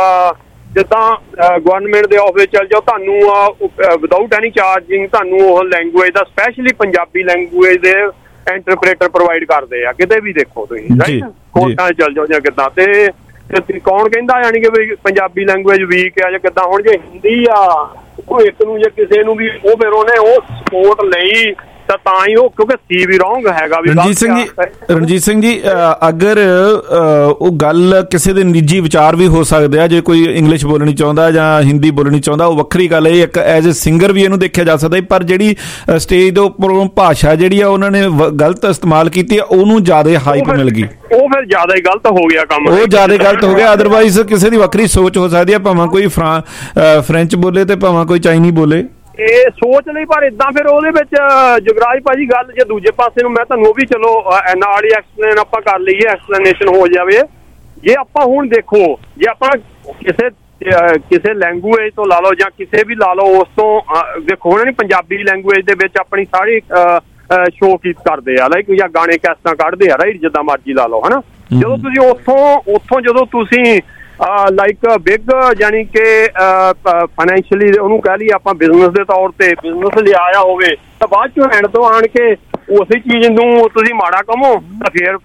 ਜਿੱਦਾਂ ਗਵਰਨਮੈਂਟ ਦੇ ਆਫਿਸ ਚੱਲ ਜਾਓ, ਤੁਹਾਨੂੰ ਵਿਦਆਊਟ ਐਨੀ ਚਾਰਜਿੰਗ ਤੁਹਾਨੂੰ ਉਹ ਲੈਂਗੁਏਜ ਦਾ, ਸਪੈਸ਼ਲੀ ਪੰਜਾਬੀ ਲੈਂਗੁਏਜ ਦੇ ਇੰਟਰਪ੍ਰੇਟਰ ਪ੍ਰੋਵਾਈਡ ਕਰਦੇ ਆ, ਕਿਤੇ ਵੀ ਦੇਖੋ ਤੁਸੀਂ, ਰਾਈਟ, ਕੋਰਟਾਂ 'ਚ ਚੱਲ ਜਾਓ ਜਾਂ ਕਿੱਦਾਂ। ਤੇ ਕੌਣ ਕਹਿੰਦਾ ਯਾਨੀ ਕਿ ਵੀ ਪੰਜਾਬੀ ਲੈਂਗੁਏਜ ਵੀਕ ਆ ਜਾਂ ਕਿੱਦਾਂ? ਹੁਣ ਜੇ ਹਿੰਦੀ ਆ ਉਹ ਇੱਕ ਨੂੰ ਜੇ ਕਿਸੇ ਨੂੰ ਵੀ ਉਹ ਫਿਰ ਉਹਨੇ ਉਹ ਸਪੋਰਟ ਲਈ ਤਾਂ ਤਾਂ ਹੀ ਉਹ, ਕਿਉਂਕਿ ਸੀ ਵੀ ਰੌਂਗ ਹੈਗਾ ਵੀ। ਰਣਜੀਤ ਸਿੰਘ ਜੀ, ਰਣਜੀਤ ਸਿੰਘ ਜੀ ਅਗਰ ਉਹ ਗੱਲ ਕਿਸੇ ਦੇ ਨਿੱਜੀ ਵਿਚਾਰ ਵੀ ਹੋ ਸਕਦੇ ਆ, ਜੇ ਕੋਈ ਇੰਗਲਿਸ਼ ਬੋਲਣੀ ਚਾਹੁੰਦਾ ਜਾਂ ਹਿੰਦੀ ਬੋਲਣੀ ਚਾਹੁੰਦਾ, ਉਹ ਵੱਖਰੀ ਗੱਲ ਹੈ, ਇੱਕ ਐਜ਼ ਏ ਸਿੰਗਰ ਵੀ ਇਹਨੂੰ ਦੇਖਿਆ ਜਾ ਸਕਦਾ, ਪਰ ਜਿਹੜੀ ਸਟੇਜ ਦੇ ਉੱਪਰੋਂ ਭਾਸ਼ਾ ਜਿਹੜੀ ਆ ਉਹਨਾਂ ਨੇ ਗਲਤ ਇਸਤੇਮਾਲ ਕੀਤੀ ਆ, ਉਹਨੂੰ ਜ਼ਿਆਦਾ ਹਾਈਪ ਮਿਲ ਗਈ, ਉਹ ਫਿਰ ਜ਼ਿਆਦਾ ਹੀ ਗਲਤ ਹੋ ਗਿਆ ਕੰਮ, ਉਹ ਜ਼ਿਆਦਾ ਗਲਤ ਹੋ ਗਿਆ। ਅਦਰਵਾਈਜ਼ ਕਿਸੇ ਦੀ ਵੱਖਰੀ ਸੋਚ ਹੋ ਸਕਦੀ ਆ, ਭਾਵੇਂ ਕੋਈ ਫਰਾਂ ਫਰੈਂਚ ਬੋਲੇ ਤੇ ਭਾਵੇਂ ਕੋਈ ਚਾਈਨੀ ਬੋਲੇ, ਇਹ ਸੋਚ ਲਈ। ਪਰ ਏਦਾਂ ਫਿਰ ਉਹਦੇ ਵਿੱਚ ਜੁਗਰਾਜ ਭਾਜੀ ਗੱਲ ਜੇ ਦੂਜੇ ਪਾਸੇ ਨੂੰ ਮੈਂ ਤੁਹਾਨੂੰ ਉਹ ਵੀ ਚਲੋ ਨਾਲ ਹੀ ਐਕਸਪਲੇਨ ਆਪਾਂ ਕਰ ਲਈਏ, ਐਕਸਪਲੇਨੇਸ਼ਨ ਹੋ ਜਾਵੇ। ਜੇ ਆਪਾਂ ਹੁਣ ਦੇਖੋ, ਜੇ ਆਪਾਂ ਕਿਸੇ ਕਿਸੇ ਲੈਂਗੁਏਜ ਤੋਂ ਲਾ ਲਓ ਜਾਂ ਕਿਸੇ ਵੀ ਲਾ ਲਓ, ਉਸ ਤੋਂ ਦੇਖੋ ਹੁਣ ਨਹੀਂ ਪੰਜਾਬੀ ਲੈਂਗੁਏਜ ਦੇ ਵਿੱਚ ਆਪਣੀ ਸਾਰੀ ਸ਼ੋਅ ਕੀਤ ਕਰਦੇ ਆ, ਲਾਈਕ ਜਾਂ ਗਾਣੇ ਕੈਸਟਾਂ ਕੱਢਦੇ ਆ, ਰਾਈਟ, ਜਿੱਦਾਂ ਮਰਜ਼ੀ ਲਾ ਲਓ, ਹਨਾ। ਜਦੋਂ ਤੁਸੀਂ ਉੱਥੋਂ ਉੱਥੋਂ ਜਦੋਂ ਤੁਸੀਂ ਲਾਈਕ ਬਿਗ ਯਾਨੀ ਕਿ ਫਾਈਨੈਂਸ਼ੀਅਲੀ ਉਹਨੂੰ ਕਹਿ ਲਈਏ ਆਪਾਂ, ਬਿਜ਼ਨਸ ਦੇ ਤੌਰ ਤੇ ਬਿਜ਼ਨਸ ਲਿਆਇਆ ਹੋਵੇ, ਤਾਂ ਬਾਅਦ ਚੋਂ ਐਂਡ ਤੋਂ ਆਣ ਕੇ ਉਸੇ ਚੀਜ਼ ਨੂੰ ਤੁਸੀਂ ਮਾੜਾ ਕਹੋ ਤਾਂ ਫਿਰ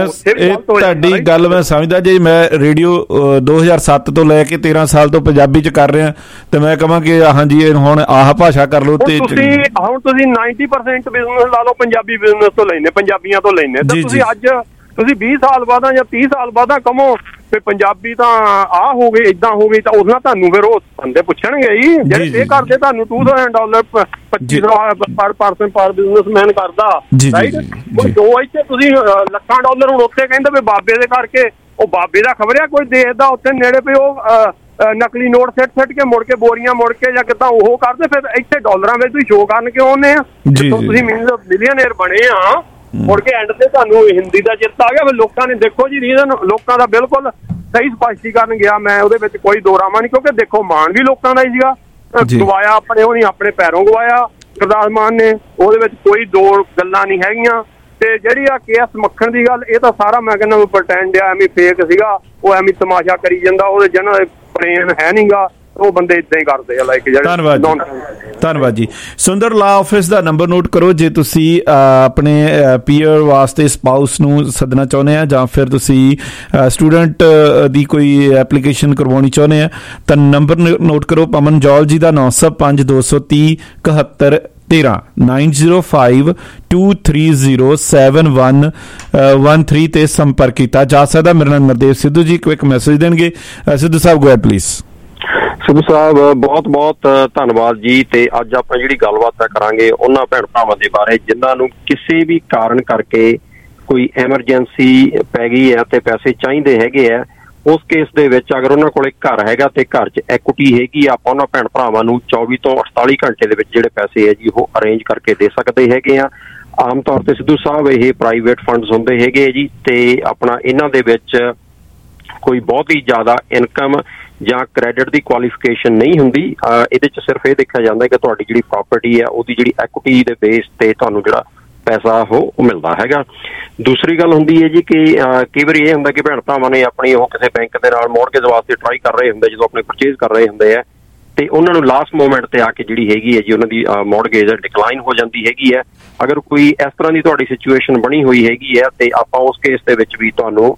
ਤੁਹਾਡੀ ਗੱਲ ਮੈਂ ਸਮਝਦਾ। ਜੇ ਮੈਂ ਰੇਡੀਓ ਦੋ ਹਜ਼ਾਰ ਸੱਤ ਤੋਂ ਲੈ ਕੇ ਤੇਰਾਂ ਸਾਲ ਤੋਂ ਪੰਜਾਬੀ ਚ ਕਰ ਰਿਹਾ, ਤੇ ਮੈਂ ਕਹਾਂ ਕਿ ਹਾਂਜੀ ਹੁਣ ਆਹ ਭਾਸ਼ਾ ਕਰ ਲਓ, ਤੇ ਤੁਸੀਂ ਹੁਣ ਤੁਸੀਂ ਨਾਈਨਟੀ ਪਰਸੈਂਟ ਬਿਜ਼ਨਸ ਲਾ ਲਓ ਪੰਜਾਬੀ ਬਿਜ਼ਨਸ ਤੋਂ ਲੈਣੇ, ਪੰਜਾਬੀਆਂ ਤੋਂ ਲੈਣੇ, ਤਾਂ ਤੁਸੀਂ ਅੱਜ ਤੁਸੀਂ ਵੀਹ ਸਾਲ ਬਾਅਦ ਜਾਂ ਤੀਹ ਸਾਲ ਬਾਅਦ ਕਹੋ ਤੇ ਪੰਜਾਬੀ ਤਾਂ ਆਹ ਹੋ ਗਈ, ਏਦਾਂ ਹੋ ਗਈ, ਤਾਂ ਉਸ ਨਾਲ ਤੁਹਾਨੂੰ ਫਿਰ ਉਹ ਬੰਦੇ ਪੁੱਛਣਗੇ ਹੀ, ਜਿਹੜੇ ਪੇ ਕਰਦੇ ਤੁਹਾਨੂੰ ਟੂ ਥਾਊਜ਼ੈਂਡ ਡਾਲਰ ਪੱਚੀ ਸੌ ਪਰ ਪਰਸਨ ਪਰ ਬਿਜ਼ਨਸਮੈਨ ਕਰਦਾ, ਰਾਈਟ। ਜੋ ਇੱਥੇ ਤੁਸੀਂ ਲੱਖਾਂ ਡਾਲਰ ਹੁਣ ਉੱਥੇ ਕਹਿੰਦੇ ਵੀ ਬਾਬੇ ਦੇ ਕਰਕੇ, ਉਹ ਬਾਬੇ ਦਾ ਖਬਰ ਆ ਕੋਈ ਦੇਖਦਾ ਉੱਥੇ ਨੇੜੇ ਵੀ ਉਹ ਨਕਲੀ ਨੋਟ ਸਿੱਟ ਸਿੱਟ ਕੇ ਮੁੜ ਕੇ ਬੋਰੀਆਂ ਮੁੜ ਕੇ ਜਾਂ ਕਿੱਦਾਂ ਉਹ ਕਰਦੇ, ਫਿਰ ਇੱਥੇ ਡਾਲਰਾਂ ਵਿੱਚ ਤੁਸੀਂ ਸ਼ੋਅ ਕਰਨ ਕਿਉਂ ਆਉਂਦੇ ਆ, ਜਿੱਥੋਂ ਤੁਸੀਂ ਮਿਲੀਅਨੇਰ ਬਣੇ ਆ, ਮੁੜ ਕੇ ਐਂਡ ਤੇ ਤੁਹਾਨੂੰ ਹਿੰਦੀ ਦਾ ਚਿੱਤ ਆ ਗਿਆ। ਫਿਰ ਲੋਕਾਂ ਨੇ ਦੇਖੋ ਜੀ ਰੀਜ਼ਨ ਲੋਕਾਂ ਦਾ ਬਿਲਕੁਲ ਸਹੀ ਸਪਸ਼ਟੀਕਰਨ ਗਿਆ, ਮੈਂ ਉਹਦੇ ਵਿੱਚ ਕੋਈ ਦੋਰਾਮਾ ਨਹੀਂ, ਕਿਉਂਕਿ ਦੇਖੋ ਮਾਣ ਵੀ ਲੋਕਾਂ ਦਾ ਹੀ ਸੀਗਾ, ਗਵਾਇਆ ਆਪਣੇ ਉਹ ਨਹੀਂ ਆਪਣੇ ਪੈਰੋਂ ਗਵਾਇਆ ਗੁਰਦਾਸ ਮਾਨ ਨੇ, ਉਹਦੇ ਵਿੱਚ ਕੋਈ ਦੋ ਗੱਲਾਂ ਨਹੀਂ ਹੈਗੀਆਂ। ਤੇ ਜਿਹੜੀ ਆ ਕੇ ਐਸ ਮੱਖਣ ਦੀ ਗੱਲ, ਇਹ ਤਾਂ ਸਾਰਾ ਮੈਂ ਕਹਿੰਦਾ ਪ੍ਰਟੈਂਡ ਆ, ਐਵੇਂ ਫੇਕ ਸੀਗਾ, ਉਹ ਐਵੇਂ ਤਮਾਸ਼ਾ ਕਰੀ ਜਾਂਦਾ, ਉਹਦੇ ਜਿਹਨਾਂ ਦੇ ਪ੍ਰੇਮ ਹੈ ਨਹੀਂਗਾ, ਉਹ ਬੰਦੇ ਇਦਾਂ ਹੀ ਕਰਦੇ ਆ ਲਾਈਕ ਜਿਹੜੇ। ਧੰਨਵਾਦ ਧੰਨਵਾਦ ਜੀ। ਸੁੰਦਰ ਲਾ ਆਫਿਸ ਦਾ ਨੰਬਰ ਨੋਟ ਕਰੋ ਜੇ ਤੁਸੀਂ ਆਪਣੇ ਪੀਅਰ ਵਾਸਤੇ ਸਪਾਊਸ ਨੂੰ ਸੱਦਣਾ ਚਾਹੁੰਦੇ ਆ ਜਾਂ ਫਿਰ ਤੁਸੀਂ ਸਟੂਡੈਂਟ ਦੀ ਕੋਈ ਐਪਲੀਕੇਸ਼ਨ ਕਰਵਾਉਣੀ ਚਾਹੁੰਦੇ ਆ ਤਾਂ ਨੰਬਰ ਨੋਟ ਕਰੋ ਪਮਨ ਜੌਲ ਜੀ ਦਾ ਨੌ ਸੌ ਪੰਜ ਦੋ ਸੌ ਤੀਹ ਇਕਹੱਤਰ ਤੇਰਾਂ nine zero five two three zero seven one one three ਤੇ ਸੰਪਰਕ ਕੀਤਾ ਜਾ ਸਕਦਾ। ਮੇਰਾ ਨਾਮ ਨਰਦੇਵ ਸਿੱਧੂ ਜੀ ਇੱਕ ਮੈਸੇਜ ਦੇਣਗੇ। Sidhu Sahib go ahead please. Sidhu Sahib ਬਹੁਤ ਬਹੁਤ ਧੰਨਵਾਦ ਜੀ। ਤੇ ਅੱਜ ਆਪਾਂ ਜਿਹੜੀ ਗੱਲਬਾਤ ਕਰਾਂਗੇ ਉਹਨਾਂ ਭੈਣ ਭਰਾਵਾਂ ਦੇ ਬਾਰੇ ਜਿਨ੍ਹਾਂ ਨੂੰ ਕਿਸੇ ਵੀ ਕਾਰਨ ਕਰਕੇ ਕੋਈ ਐਮਰਜੈਂਸੀ ਪੈ ਗਈ ਹੈ ਤੇ ਪੈਸੇ ਚਾਹੀਦੇ ਹੈਗੇ ਆ। ਉਸ ਕੇਸ ਦੇ ਵਿੱਚ ਅਗਰ ਉਹਨਾਂ ਕੋਲ ਘਰ ਹੈਗਾ ਤੇ ਘਰ 'ਚ ਐਕੁਇਟੀ ਹੈਗੀ, ਆਪਾਂ ਉਹਨਾਂ ਭੈਣ ਭਰਾਵਾਂ ਨੂੰ ਚੌਵੀ ਤੋਂ ਅੜਤਾਲੀ ਘੰਟੇ ਦੇ ਵਿੱਚ ਜਿਹੜੇ ਪੈਸੇ ਹੈ ਜੀ ਉਹ ਅਰੇਂਜ ਕਰਕੇ ਦੇ ਸਕਦੇ ਹੈਗੇ ਆ। ਆਮ ਤੌਰ ਤੇ ਸਿੱਧੂ ਸਾਹਿਬ ਇਹ ਪ੍ਰਾਈਵੇਟ ਫੰਡਸ ਹੁੰਦੇ ਹੈਗੇ ਜੀ ਤੇ ਆਪਣਾ ਇਹਨਾਂ ਦੇ ਵਿੱਚ ਕੋਈ ਬਹੁਤ ਹੀ ਜ਼ਿਆਦਾ ਇਨਕਮ ਜਾਂ ਕ੍ਰੈਡਿਟ ਦੀ ਕੁਆਲੀਫਿਕੇਸ਼ਨ ਨਹੀਂ ਹੁੰਦੀ। ਇਹਦੇ 'ਚ ਸਿਰਫ ਇਹ ਦੇਖਿਆ ਜਾਂਦਾ ਕਿ ਤੁਹਾਡੀ ਜਿਹੜੀ ਪ੍ਰਾਪਰਟੀ ਹੈ ਉਹਦੀ ਜਿਹੜੀ ਐਕੁਇਟੀ ਦੇ ਬੇਸ ਤੇ ਤੁਹਾਨੂੰ ਜਿਹੜਾ ਪੈਸਾ ਉਹ ਮਿਲਦਾ ਹੈਗਾ। ਦੂਸਰੀ ਗੱਲ ਹੁੰਦੀ ਹੈ ਜੀ ਕਿ ਕਈ ਵਾਰੀ ਇਹ ਹੁੰਦਾ ਕਿ ਭੈਣ ਭਰਾਵਾਂ ਨੇ ਆਪਣੀ ਉਹ ਕਿਸੇ ਬੈਂਕ ਦੇ ਨਾਲ ਮੌਰਗੇਜ ਵਾਸਤੇ ਟਰਾਈ ਕਰ ਰਹੇ ਹੁੰਦੇ, ਜਦੋਂ ਆਪਣੇ ਪਰਚੇਜ਼ ਕਰ ਰਹੇ ਹੁੰਦੇ ਆ ਤੇ ਉਹਨਾਂ ਨੂੰ ਲਾਸਟ ਮੂਮੈਂਟ ਤੇ ਆ ਕੇ ਜਿਹੜੀ ਹੈਗੀ ਹੈ ਜੀ ਉਹਨਾਂ ਦੀ ਮੌਰਗੇਜ ਡਿਕਲਾਈਨ ਹੋ ਜਾਂਦੀ ਹੈਗੀ ਹੈ। ਅਗਰ ਕੋਈ ਇਸ ਤਰ੍ਹਾਂ ਦੀ ਤੁਹਾਡੀ ਸਿਚੁਏਸ਼ਨ ਬਣੀ ਹੋਈ ਹੈਗੀ ਹੈ ਤੇ ਆਪਾਂ ਉਸ ਕੇਸ ਦੇ ਵਿੱਚ ਵੀ ਤੁਹਾਨੂੰ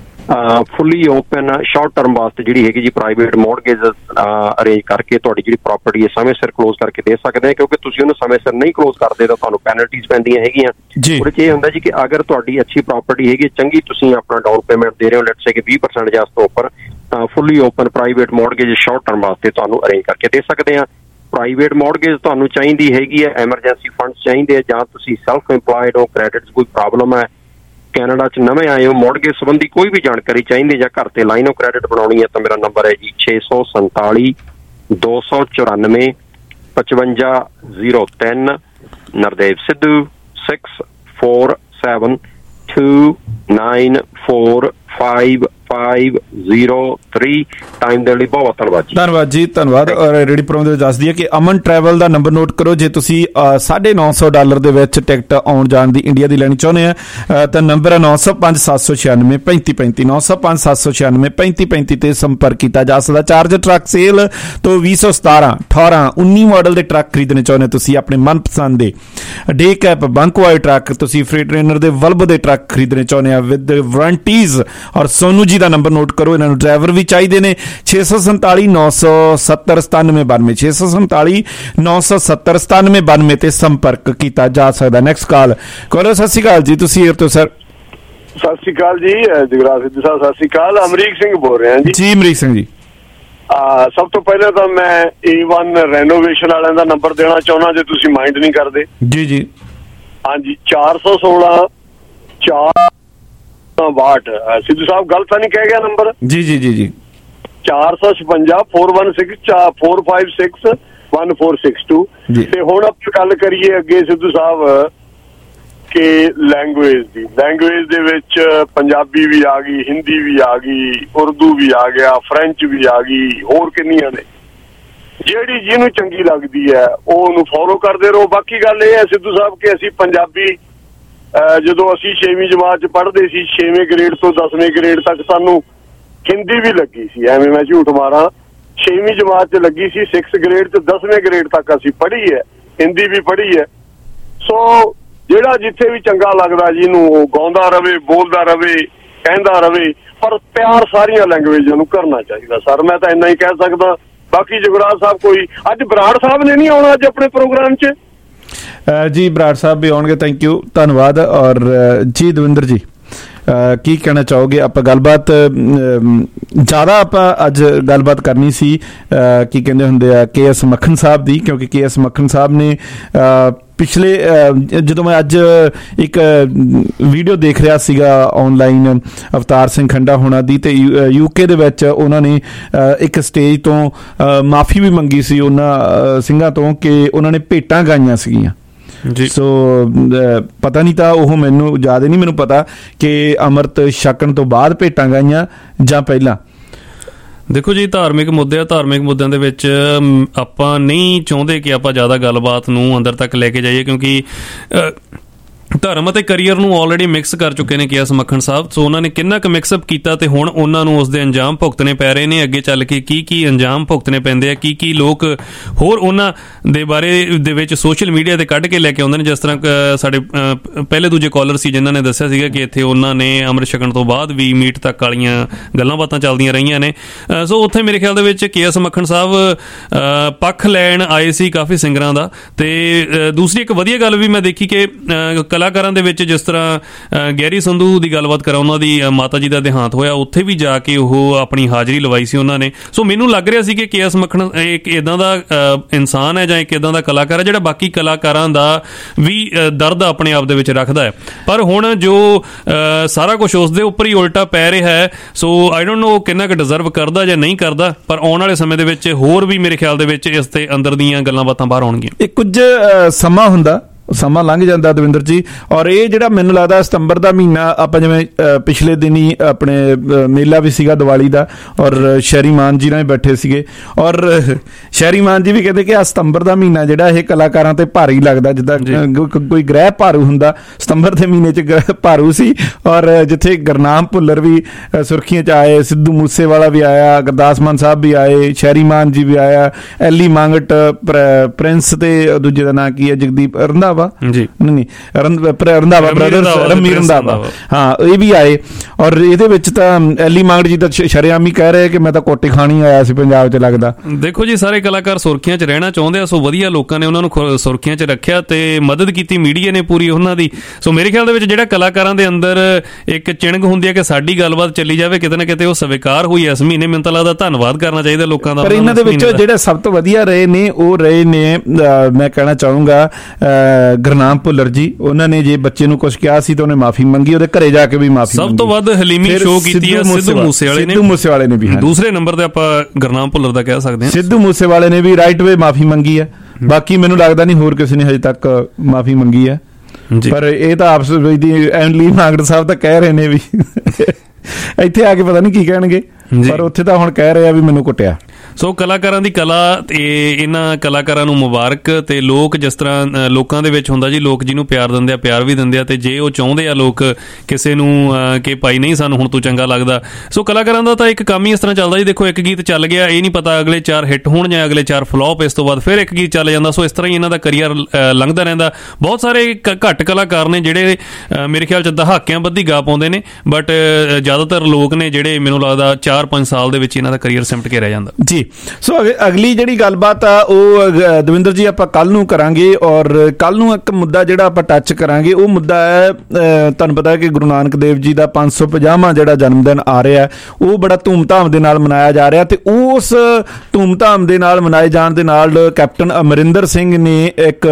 ਫੁੱਲੀ ਓਪਨ ਸ਼ਾਰਟ ਟਰਮ ਵਾਸਤੇ ਜਿਹੜੀ ਹੈਗੀ ਜੀ ਪ੍ਰਾਈਵੇਟ ਮੌਰਗੇਜ ਅਰੇਂਜ ਕਰਕੇ ਤੁਹਾਡੀ ਜਿਹੜੀ ਪ੍ਰਾਪਰਟੀ ਹੈ ਸਮੇਂ ਸਿਰ ਕਲੋਜ਼ ਕਰਕੇ ਦੇ ਸਕਦੇ ਆ, ਕਿਉਂਕਿ ਤੁਸੀਂ ਉਹਨੂੰ ਸਮੇਂ ਸਿਰ ਨਹੀਂ ਕਲੋਜ਼ ਕਰਦੇ ਤਾਂ ਤੁਹਾਨੂੰ ਪੈਨਲਟੀਜ਼ ਪੈਂਦੀਆਂ ਹੈਗੀਆਂ। ਉਹਦੇ 'ਚ ਇਹ ਹੁੰਦਾ ਜੀ ਕਿ ਅਗਰ ਤੁਹਾਡੀ ਅੱਛੀ ਪ੍ਰਾਪਰਟੀ ਹੈਗੀ, ਚੰਗੀ ਤੁਸੀਂ ਆਪਣਾ ਡਾਊਨ ਪੇਮੈਂਟ ਦੇ ਰਹੇ ਹੋ ਲੈਟਸ ਸੇ ਕਿ ਵੀਹ ਪਰਸੈਂਟ ਜਾਂ ਉਸ ਤੋਂ ਉੱਪਰ, ਤਾਂ fully open private mortgage short term ਵਾਸਤੇ ਤੁਹਾਨੂੰ ਅਰੇਂਜ ਕਰਕੇ ਦੇ ਸਕਦੇ ਆ। ਪ੍ਰਾਈਵੇਟ ਮੌਰਗੇਜ ਤੁਹਾਨੂੰ ਚਾਹੀਦੀ ਹੈਗੀ ਹੈ, ਐਮਰਜੈਂਸੀ ਫੰਡਸ ਚਾਹੀਦੇ ਆ, ਜਾਂ ਤੁਸੀਂ ਸੈਲਫ ਇੰਪਲਾਇਡ ਹੋ, ਕ੍ਰੈਡਿਟ 'ਚ ਕੋਈ ਪ੍ਰੋਬਲਮ ਹੈ, ਕੈਨੇਡਾ 'ਚ ਨਵੇਂ ਆਏ ਹੋ, ਮੌਰਗੇਜ ਸੰਬੰਧੀ ਕੋਈ ਵੀ ਜਾਣਕਾਰੀ ਚਾਹੀਦੀ ਜਾਂ ਘਰ ਤੇ ਲਾਈਨ ਆਫ ਕ੍ਰੈਡਿਟ ਬਣਾਉਣੀ ਹੈ ਤਾਂ ਮੇਰਾ ਨੰਬਰ ਹੈ ਜੀ ਛੇ ਸੌ ਸੰਤਾਲੀ ਦੋ ਸੌ ਚੁਰਾਨਵੇਂ ਪਚਵੰਜਾ ਜ਼ੀਰੋ ਤਿੰਨ। Nardev Sidhu six four seven two nine four five five zero three. Time ਦੇ ਲਈ ਬਹੁਤ ਧੰਨਵਾਦ ਜੀ। ਧੰਨਵਾਦ ਜੀ ਧੰਨਵਾਦ। ਔਰ ਰੇਡੀ ਪ੍ਰੋਗਰਾਮ ਦੇ ਦੱਸ ਦਈਏ ਕਿ ਅਮਨ ਟਰੈਵਲ ਦਾ ਨੰਬਰ ਨੋਟ ਕਰੋ ਜੇ ਤੁਸੀਂ ਸਾਢੇ ਨੌ ਸੌ ਡਾਲਰ ਦੇ ਵਿੱਚ ਟਿਕਟ ਆਉਣ ਜਾਣ ਦੀ ਇੰਡੀਆ ਦੀ ਲੈਣੀ ਚਾਹੁੰਦੇ ਆ ਤਾਂ ਨੰਬਰ ਹੈ ਨੌ ਸੌ ਪੰਜ ਸੱਤ ਸੌ ਛਿਆਨਵੇਂ ਪੈਂਤੀ ਪੈਂਤੀ ਨੌ ਸੌ ਪੰਜ ਸੱਤ ਸੌ ਛਿਆਨਵੇਂ ਪੈਂਤੀ ਪੈਂਤੀ ਤੇ ਸੰਪਰਕ ਕੀਤਾ ਜਾ ਸਕਦਾ। ਚਾਰਜ ਟਰੱਕ ਸੇਲ ਤੋਂ ਵੀਹ ਸੌ ਸਤਾਰਾਂ ਅਠਾਰਾਂ ਉੱਨੀ ਮਾਡਲ ਦੇ ਟਰੱਕ ਖਰੀਦਣੇ ਚਾਹੁੰਦੇ ਤੁਸੀਂ ਆਪਣੇ ਮਨਪਸੰਦ ਦੇ ਡੇ ਕੈਪ ਬੰਕਵਾਈ ਟਰੱਕ, ਤੁਸੀਂ ਫਰੀ ਟ੍ਰੇਨਰ ਦੇ ਵਲਵੋ ਦੇ ਟਰੱਕ ਖਰੀਦਣੇ ਚਾਹੁੰਦੇ ਆ ਵਿਦ ਵਾਰੰਟੀਜ਼। ਔਰ ਸੋਨੂ ਜੀ ਦਾ ਨੰਬਰ ਨੋਟ ਕਰੋ, ਇਹਨਾਂ ਨੂੰ ਡਰਾਈਵਰ ਵੀ ਚਾਹੀਦੇ ਨੇ ਛੇ ਸੌ ਸੰਤਾਲੀ ਨੌ ਸੌ ਸੱਤਰ ਸਤਾਨਵੇਂ ਬਾਨਵੇਂ ਛੇ ਸੌ ਸੰਤਾਲੀ ਨੌ ਸੌ ਸੱਤਰ ਸਤਾਨਵੇਂ ਬਾਨਵੇਂ ਤੇ ਸੰਪਰਕ ਕੀਤਾ ਜਾ ਸਕਦਾ। Next call caller. ਸਤਿ ਸ਼੍ਰੀ ਅਕਾਲ ਜੀ, ਤੁਸੀਂ ਏਅਰ ਤੋਂ ਸਰ। ਸਤਿ ਸ਼੍ਰੀ ਅਕਾਲ ਜੀ ਜਗਰਾਜ ਸਿੱਧੂ ਸਾਹਿਬ, ਸਤਿ ਸ਼੍ਰੀ ਅਕਾਲ। ਅਮਰੀਕ ਸਿੰਘ ਬੋਲ ਰਿਹਾ ਜੀ। ਜੀ ਅਮਰੀਕ ਸਿੰਘ ਜੀ। ਸਭ ਤੋਂ ਪਹਿਲਾਂ ਤਾਂ ਮੈਂ ਏ ਵਨ ਰੈਨੋਵੇਸ਼ਨ ਵਾਲਿਆਂ ਦਾ ਨੰਬਰ ਦੇਣਾ ਚਾਹੁੰਦਾ ਜੇ ਤੁਸੀਂ ਮਾਈਂਡ ਨਹੀਂ ਕਰਦੇ। ਜੀ ਜੀ ਹਾਂਜੀ ਚਾਰ ਸੌ ਸੋਲਾਂ ਚਾਰ ਵਾਟ। ਸਿੱਧੂ ਸਾਹਿਬ ਗਲਤ ਤਾਂ ਨਹੀਂ ਕਹਿ ਗਿਆ ਨੰਬਰ? ਜੀ ਜੀ ਜੀ ਜੀ ਚਾਰ ਸੌ ਛਪੰਜਾ four one six four five six one four six two. ਤੇ ਹੁਣ ਆਪਾਂ ਗੱਲ ਕਰੀਏ ਅੱਗੇ ਸਿੱਧੂ ਸਾਹਿਬ ਕਿ ਲੈਂਗੁਏਜ ਦੀ। ਲੈਂਗੁਏਜ ਦੇ ਵਿੱਚ ਪੰਜਾਬੀ ਵੀ ਆ ਗਈ, ਹਿੰਦੀ ਵੀ ਆ ਗਈ, ਉਰਦੂ ਵੀ ਆ ਗਿਆ, ਫਰੈਂਚ ਵੀ ਆ ਗਈ, ਹੋਰ ਕਿੰਨੀਆਂ ਨੇ। ਜਿਹੜੀ ਜਿਹਨੂੰ ਚੰਗੀ ਲੱਗਦੀ ਹੈ ਉਹ ਉਹਨੂੰ ਫੋਲੋ ਕਰਦੇ ਰਹੋ। ਬਾਕੀ ਗੱਲ ਇਹ ਹੈ ਸਿੱਧੂ ਸਾਹਿਬ ਕਿ ਅਸੀਂ ਪੰਜਾਬੀ ਜਦੋਂ ਅਸੀਂ ਛੇਵੀਂ ਜਮਾਤ 'ਚ ਪੜ੍ਹਦੇ ਸੀ, ਛੇਵੇਂ ਗ੍ਰੇਡ ਤੋਂ ਦਸਵੇਂ ਗ੍ਰੇਡ ਤੱਕ ਸਾਨੂੰ ਹਿੰਦੀ ਵੀ ਲੱਗੀ ਸੀ, ਐਵੇਂ ਮੈਂ ਝੂਠ ਮਾਰਾਂ, ਛੇਵੀਂ ਜਮਾਤ 'ਚ ਲੱਗੀ ਸੀ। ਸਿਕਸ ਗ੍ਰੇਡ ਤੋਂ ਦਸਵੇਂ ਗ੍ਰੇਡ ਤੱਕ ਅਸੀਂ ਪੜ੍ਹੀ ਹੈ, ਹਿੰਦੀ ਵੀ ਪੜ੍ਹੀ ਹੈ। ਸੋ ਜਿਹੜਾ ਜਿੱਥੇ ਵੀ ਚੰਗਾ ਲੱਗਦਾ ਜਿਹਨੂੰ ਉਹ ਗਾਉਂਦਾ ਰਵੇ, ਬੋਲਦਾ ਰਵੇ, ਕਹਿੰਦਾ ਰਵੇ, ਪਰ ਪਿਆਰ ਸਾਰੀਆਂ ਲੈਂਗੁਏਜਾਂ ਨੂੰ ਕਰਨਾ ਚਾਹੀਦਾ। ਸਰ ਮੈਂ ਤਾਂ ਇੰਨਾ ਹੀ ਕਹਿ ਸਕਦਾ। ਬਾਕੀ ਜਗਰਾਜ ਸਾਹਿਬ ਕੋਈ ਅੱਜ ਬਰਾੜ ਸਾਹਿਬ ਨੇ ਨਹੀਂ ਆਉਣਾ ਅੱਜ ਆਪਣੇ ਪ੍ਰੋਗਰਾਮ 'ਚ? ਜੀ ਬਰਾੜ ਸਾਹਿਬ ਵੀ ਆਉਣਗੇ, ਥੈਂਕ ਯੂ, ਧੰਨਵਾਦ। ਔਰ ਜੀ ਦਵਿੰਦਰ ਜੀ ਕੀ ਕਹਿਣਾ ਚਾਹੋਗੇ? ਆਪਾਂ ਗੱਲਬਾਤ ਜ਼ਿਆਦਾ ਆਪਾਂ ਅੱਜ ਗੱਲਬਾਤ ਕਰਨੀ ਸੀ ਕੀ ਕਹਿੰਦੇ ਹੁੰਦੇ ਆ ਕੇ ਐਸ ਮੱਖਣ ਸਾਹਿਬ ਦੀ, ਕਿਉਂਕਿ ਕੇ ਐਸ ਮੱਖਣ ਸਾਹਿਬ ਨੇ ਪਿਛਲੇ ਜਦੋਂ ਮੈਂ ਅੱਜ ਇੱਕ ਵੀਡੀਓ ਦੇਖ ਰਿਹਾ ਸੀਗਾ ਆਨਲਾਈਨ ਅਵਤਾਰ ਸਿੰਘ ਖੰਡਾ ਹੋਣਾ ਦੀ, ਤੇ ਯੂਕੇ ਦੇ ਵਿੱਚ ਉਹਨਾਂ ਨੇ ਇੱਕ ਸਟੇਜ ਤੋਂ ਮਾਫੀ ਵੀ ਮੰਗੀ ਸੀ ਉਹਨਾਂ ਸਿੰਘਾਂ ਤੋਂ ਕਿ ਉਹਨਾਂ ਨੇ ਭੇਟਾਂ ਗਾਈਆਂ ਸੀਗੀਆਂ ਸੋ ਪਤਾ ਨਹੀਂ ਤਾਂ ਉਹ ਮੈਨੂੰ ਜ਼ਿਆਦਾ ਨਹੀਂ ਮੈਨੂੰ ਪਤਾ ਕਿ ਅੰਮ੍ਰਿਤ ਛਕਣ ਤੋਂ ਬਾਅਦ ਭੇਟਾਂ ਗਾਈਆਂ ਜਾਂ ਪਹਿਲਾਂ। ਦੇਖੋ ਜੀ, ਧਾਰਮਿਕ ਮੁੱਦੇ ਆ, ਧਾਰਮਿਕ ਮੁੱਦਿਆਂ ਦੇ ਵਿੱਚ ਆਪਾਂ ਨਹੀਂ ਚਾਹੁੰਦੇ ਕਿ ਆਪਾਂ ਜ਼ਿਆਦਾ ਗੱਲਬਾਤ ਨੂੰ ਅੰਦਰ ਤੱਕ ਲੈ ਕੇ ਜਾਈਏ, ਕਿਉਂਕਿ ਧਰਮ ਅਤੇ ਕਰੀਅਰ ਨੂੰ ਆਲਰੇਡੀ ਮਿਕਸ ਕਰ ਚੁੱਕੇ ਨੇ ਕੇ ਐਸ ਮੱਖਣ ਸਾਹਿਬ। ਸੋ ਉਹਨਾਂ ਨੇ ਕਿੰਨਾ ਕੁ ਮਿਕਸਅਪ ਕੀਤਾ ਤੇ ਹੁਣ ਉਹਨਾਂ ਨੂੰ ਉਸਦੇ ਅੰਜਾਮ ਭੁਗਤਣੇ ਪੈ ਰਹੇ ਨੇ। ਅੱਗੇ ਚੱਲ ਕੇ ਕੀ ਕੀ ਅੰਜਾਮ ਭੁਗਤਣੇ ਪੈਂਦੇ ਆ, ਕੀ ਕੀ ਲੋਕ ਹੋਰ ਉਹਨਾਂ ਦੇ ਬਾਰੇ ਦੇ ਵਿੱਚ ਸੋਸ਼ਲ ਮੀਡੀਆ ਤੇ ਕੱਢ ਕੇ ਲੈ ਕੇ ਆਉਂਦੇ ਨੇ। ਜਿਸ ਤਰ੍ਹਾਂ ਸਾਡੇ ਪਹਿਲੇ ਦੂਜੇ ਕਾਲਰ ਸੀ ਜਿਨ੍ਹਾਂ ਨੇ ਦੱਸਿਆ ਸੀਗਾ ਕਿ ਇੱਥੇ ਉਹਨਾਂ ਨੇ ਅੰਮ੍ਰਿਤ ਛਕਣ ਤੋਂ ਬਾਅਦ ਵੀ ਮੀਟ ਤੱਕ ਵਾਲੀਆਂ ਗੱਲਾਂ ਬਾਤਾਂ ਚੱਲਦੀਆਂ ਰਹੀਆਂ ਨੇ। ਸੋ ਉੱਥੇ ਮੇਰੇ ਖਿਆਲ ਦੇ ਵਿੱਚ ਕੇ ਐਸ ਮੱਖਣ ਸਾਹਿਬ ਪੱਖ ਲੈਣ ਆਏ ਸੀ ਕਾਫੀ ਸਿੰਗਰਾਂ ਦਾ। ਤੇ ਦੂਸਰੀ ਇੱਕ ਵਧੀਆ ਗੱਲ ਵੀ ਮੈਂ ਦੇਖੀ ਕਿ ਕਲਾਕਾਰਾਂ ਦੇ ਵਿੱਚ ਜਿਸ ਤਰ੍ਹਾਂ ਗੈਰੀ ਸੰਧੂ ਦੀ ਗੱਲਬਾਤ ਕਰਾਂ, ਉਹਨਾਂ ਦੀ ਮਾਤਾ ਜੀ ਦਾ ਦੇਹਾਂਤ ਹੋਇਆ, ਉੱਥੇ ਵੀ ਜਾ ਕੇ ਉਹ ਆਪਣੀ ਹਾਜ਼ਰੀ ਲਵਾਈ ਸੀ ਉਹਨਾਂ ਨੇ। ਸੋ ਮੈਨੂੰ ਲੱਗ ਰਿਹਾ ਸੀ ਕਿ ਕੇ ਐਸ ਮੱਖਣ ਇੱਕ ਇੱਦਾਂ ਦਾ ਇਨਸਾਨ ਹੈ ਜਾਂ ਇੱਕ ਇੱਦਾਂ ਦਾ ਕਲਾਕਾਰ ਹੈ ਜਿਹੜਾ ਬਾਕੀ ਕਲਾਕਾਰਾਂ ਦਾ ਵੀ ਦਰਦ ਆਪਣੇ ਆਪ ਦੇ ਵਿੱਚ ਰੱਖਦਾ ਹੈ। ਪਰ ਹੁਣ ਜੋ ਸਾਰਾ ਕੁਝ ਉਸ ਦੇ ਉੱਪਰ ਹੀ ਉਲਟਾ ਪੈ ਰਿਹਾ ਹੈ, ਸੋ ਆਈ ਡੋਂਟ ਨੋ ਕਿੰਨਾ ਕੁ ਡਿਜ਼ਰਵ ਕਰਦਾ ਜਾਂ ਨਹੀਂ ਕਰਦਾ। ਪਰ ਆਉਣ ਵਾਲੇ ਸਮੇਂ ਦੇ ਵਿੱਚ ਹੋਰ ਵੀ ਮੇਰੇ ਖਿਆਲ ਦੇ ਵਿੱਚ ਇਸ ਦੇ ਅੰਦਰ ਦੀਆਂ ਗੱਲਾਂ ਬਾਤਾਂ ਬਾਹਰ ਆਉਣਗੀਆਂ। ਇਹ ਕੁਝ ਸਮਾਂ ਹੁੰਦਾ, ਸਮਾਂ ਲੰਘ ਜਾਂਦਾ ਦਵਿੰਦਰ ਜੀ। ਔਰ ਇਹ ਜਿਹੜਾ ਮੈਨੂੰ ਲੱਗਦਾ ਸਤੰਬਰ ਦਾ ਮਹੀਨਾ, ਆਪਾਂ ਜਿਵੇਂ ਪਿਛਲੇ ਦਿਨੀ ਆਪਣੇ ਮੇਲਾ ਵੀ ਸੀਗਾ ਦੀਵਾਲੀ ਦਾ, ਔਰ ਸ਼ਹਿਰੀ ਮਾਨ ਜੀ ਨਾਲ ਬੈਠੇ ਸੀਗੇ, ਔਰ ਸ਼ਹਿਰੀ ਮਾਨ ਜੀ ਵੀ ਕਹਿੰਦੇ ਕਿ ਆ ਸਤੰਬਰ ਦਾ ਮਹੀਨਾ ਜਿਹੜਾ ਇਹ ਕਲਾਕਾਰਾਂ ਤੇ ਭਾਰੀ ਲੱਗਦਾ, ਜਿੱਦਾਂ ਕੋਈ ਗ੍ਰਹਿ ਭਾਰੂ ਹੁੰਦਾ, ਸਤੰਬਰ ਦੇ ਮਹੀਨੇ 'ਚ ਗ੍ਰਹਿ ਭਾਰੂ ਸੀ। ਔਰ ਜਿੱਥੇ ਗੁਰਨਾਮ ਭੁੱਲਰ ਵੀ ਸੁਰਖੀਆਂ 'ਚ ਆਏ, ਸਿੱਧੂ ਮੂਸੇਵਾਲਾ ਵੀ ਆਇਆ, ਗੁਰਦਾਸ ਮਾਨ ਸਾਹਿਬ ਵੀ ਆਏ, ਸ਼ਹਿਰੀ ਮਾਨ ਜੀ ਵੀ ਆਇਆ, ਐਲੀ ਮੰਗਟ, ਪ੍ਰਿੰਸ ਤੇ ਦੂਜੇ ਦਾ ਨਾਂ ਕੀ ਹੈ, ਜਗਦੀਪ ਰੰਧਾਵਾ ਜੀ ਨਹੀਂ ਰੰਧਾਵਾ ਬ੍ਰਦਰਸ, ਰਮੀ ਰੰਧਾਵਾ, ਹਾਂ ਇਹ ਵੀ ਆਏ। ਔਰ ਇਹਦੇ ਵਿੱਚ ਤਾਂ ਐਲੀ ਮੰਗਟ ਜੀ ਤਾਂ ਸ਼ਰੇਆਮ ਹੀ ਕਹਿ ਰਹੇ ਕਿ ਮੈਂ ਤਾਂ ਕੋਟੀ ਖਾਣੀ ਆਇਆ ਸੀ ਪੰਜਾਬ 'ਚ ਲੱਗਦਾ। ਦੇਖੋ ਜੀ, ਸਾਰੇ ਕਲਾਕਾਰ ਸੁਰਖੀਆਂ 'ਚ ਰਹਿਣਾ ਚਾਹੁੰਦੇ ਆ, ਸੋ ਵਧੀਆ ਲੋਕਾਂ ਨੇ ਉਹਨਾਂ ਨੂੰ ਸੁਰਖੀਆਂ 'ਚ ਰੱਖਿਆ ਤੇ ਮਦਦ ਕੀਤੀ ਮੀਡੀਆ ਨੇ ਪੂਰੀ ਉਹਨਾਂ ਦੀ। ਸੋ ਮੇਰੇ ਖਿਆਲ ਦੇ ਵਿੱਚ ਜਿਹੜਾ ਕਲਾਕਾਰਾਂ ਦੇ ਅੰਦਰ ਇੱਕ ਚਿਣਗ ਹੁੰਦੀ ਹੈ ਕਿ ਸਾਡੀ ਗੱਲਬਾਤ ਚੱਲੀ ਜਾਵੇ, ਕਿਤੇ ਨਾ ਕਿਤੇ ਉਹ ਸਵੀਕਾਰ ਹੋਈ ਇਸ ਮਹੀਨੇ। ਮੈਨੂੰ ਤਾਂ ਲੱਗਦਾ ਧੰਨਵਾਦ ਕਰਨਾ ਚਾਹੀਦਾ ਲੋਕਾਂ ਦਾ। ਪਰ ਇਹਨਾਂ ਦੇ ਵਿੱਚ ਜਿਹੜੇ ਸਭ ਤੋਂ ਵਧੀਆ ਰਹੇ ਨੇ ਉਹ ਰਹੇ ਨੇ, ਮੈਂ ਕਹਿਣਾ ਚਾਹੂੰਗਾ ਗੁਰਨਾਮ ਭੁੱਲਰ ਜੀ। ਉਹਨਾਂ ਨੇ ਜੇ ਬੱਚੇ ਨੂੰ ਕੁਝ ਕਿਹਾ ਸੀ ਤਾਂ ਉਹਨੇ ਮਾਫੀ ਮੰਗੀ, ਉਹਦੇ ਘਰੇ ਜਾ ਕੇ ਵੀ ਮਾਫੀ ਮੰਗੀ। ਸਭ ਤੋਂ ਵੱਧ ਹਲੀਮੀ ਸ਼ੋਅ ਕੀਤੀ ਹੈ ਸਿੱਧੂ ਮੂਸੇਵਾਲੇ ਨੇ। ਸਿੱਧੂ ਮੂਸੇਵਾਲੇ ਨੇ ਵੀ ਦੂਸਰੇ ਨੰਬਰ ਤੇ ਆਪਾਂ ਗੁਰਨਾਮ ਭੁੱਲਰ ਦਾ ਕਹਿ ਸਕਦੇ ਹਾਂ। ਸਿੱਧੂ ਮੂਸੇਵਾਲੇ ਨੇ ਵੀ ਰਾਈਟ ਵੇ ਮਾਫੀ ਮੰਗੀ ਹੈ। ਬਾਕੀ ਮੈਨੂੰ ਲੱਗਦਾ ਨਹੀਂ ਹੋਰ ਕਿਸੇ ਨੇ ਹਜੇ ਤੱਕ ਮਾਫੀ ਮੰਗੀ ਹੈ। ਪਰ ਇਹ ਤਾਂ ਆਪਸ ਵਿੱਚ ਐਲੀ ਮੰਗਟ ਸਾਹਿਬ ਤਾਂ ਕਹਿ ਰਹੇ ਨੇ ਵੀ ਇੱਥੇ ਆ ਕੇ ਪਤਾ ਨਹੀਂ ਕੀ ਕਹਿਣਗੇ, ਪਰ ਉੱਥੇ ਤਾਂ ਹੁਣ ਕਹਿ ਰਹੇ ਆ ਵੀ ਮੈਨੂੰ ਕੁੱਟਿਆ। ਸੋ ਕਲਾਕਾਰਾਂ ਦੀ ਕਲਾ ਤੇ ਇਹਨਾਂ ਕਲਾਕਾਰਾਂ ਨੂੰ ਮੁਬਾਰਕ। ਤੇ ਲੋਕ ਜਿਸ ਤਰ੍ਹਾਂ ਲੋਕਾਂ ਦੇ ਵਿੱਚ ਹੁੰਦਾ ਜੀ, ਲੋਕ ਜਿਹਨੂੰ ਪਿਆਰ ਦਿੰਦੇ ਆ ਪਿਆਰ ਵੀ ਦਿੰਦੇ ਆ, ਤੇ ਜੇ ਉਹ ਚਾਹੁੰਦੇ ਆ ਲੋਕ ਕਿਸੇ ਨੂੰ ਕਿ ਭਾਈ ਨਹੀਂ ਸਾਨੂੰ ਹੁਣ ਤੂੰ ਚੰਗਾ ਲੱਗਦਾ, ਸੋ ਕਲਾਕਾਰਾਂ ਦਾ ਤਾਂ ਇੱਕ ਕੰਮ ਹੀ ਇਸ ਤਰ੍ਹਾਂ ਚੱਲਦਾ ਜੀ। ਦੇਖੋ ਇੱਕ ਗੀਤ ਚੱਲ ਗਿਆ, ਇਹ ਨਹੀਂ ਪਤਾ ਅਗਲੇ ਚਾਰ ਹਿੱਟ ਹੋਣ ਜਾਂ ਅਗਲੇ ਚਾਰ ਫਲੋਪ, ਇਸ ਤੋਂ ਬਾਅਦ ਫਿਰ ਇੱਕ ਗੀਤ ਚੱਲ ਜਾਂਦਾ। ਸੋ ਇਸ ਤਰ੍ਹਾਂ ਹੀ ਇਹਨਾਂ ਦਾ ਕਰੀਅਰ ਲੰਘਦਾ ਰਹਿੰਦਾ। ਬਹੁਤ ਸਾਰੇ ਘੱਟ ਕਲਾਕਾਰ ਨੇ ਜਿਹੜੇ ਮੇਰੇ ਖਿਆਲ 'ਚ ਦਹਾਕਿਆਂ ਬੱਧੀ ਗਾ ਪਾਉਂਦੇ ਨੇ, ਬਟ ਜ਼ਿਆਦਾਤਰ ਲੋਕ ਨੇ ਜਿਹੜੇ ਮੈਨੂੰ ਲੱਗਦਾ ਚਾਰ ਪੰਜ ਸਾਲ ਦੇ ਵਿੱਚ ਇਹਨਾਂ ਦਾ ਕਰੀਅਰ ਸਿਮਟ ਕੇ ਰਹਿ ਜਾਂਦਾ ਜੀ। ਸੋ ਅਗਲੀ ਜਿਹੜੀ ਗੱਲਬਾਤ ਆ ਉਹ ਦਵਿੰਦਰ ਜੀ ਆਪਾਂ ਕੱਲ ਨੂੰ ਕਰਾਂਗੇ। ਔਰ ਕੱਲ ਨੂੰ ਇੱਕ ਮੁੱਦਾ ਜਿਹੜਾ ਆਪਾਂ ਟੱਚ ਕਰਾਂਗੇ ਉਹ ਮੁੱਦਾ ਹੈ, ਤੁਹਾਨੂੰ ਪਤਾ ਕਿ ਗੁਰੂ ਨਾਨਕ ਦੇਵ ਜੀ ਦਾ ਪੰਜ ਸੌ ਪੰਜਾਹਵਾਂ ਜਿਹੜਾ ਜਨਮ ਦਿਨ ਆ ਰਿਹਾ, ਉਹ ਬੜਾ ਧੂਮਧਾਮ ਦੇ ਨਾਲ ਮਨਾਇਆ ਜਾ ਰਿਹਾ। ਤੇ ਉਸ ਧੂਮਧਾਮ ਦੇ ਨਾਲ ਮਨਾਏ ਜਾਣ ਦੇ ਨਾਲ ਕੈਪਟਨ ਅਮਰਿੰਦਰ ਸਿੰਘ ਨੇ ਇੱਕ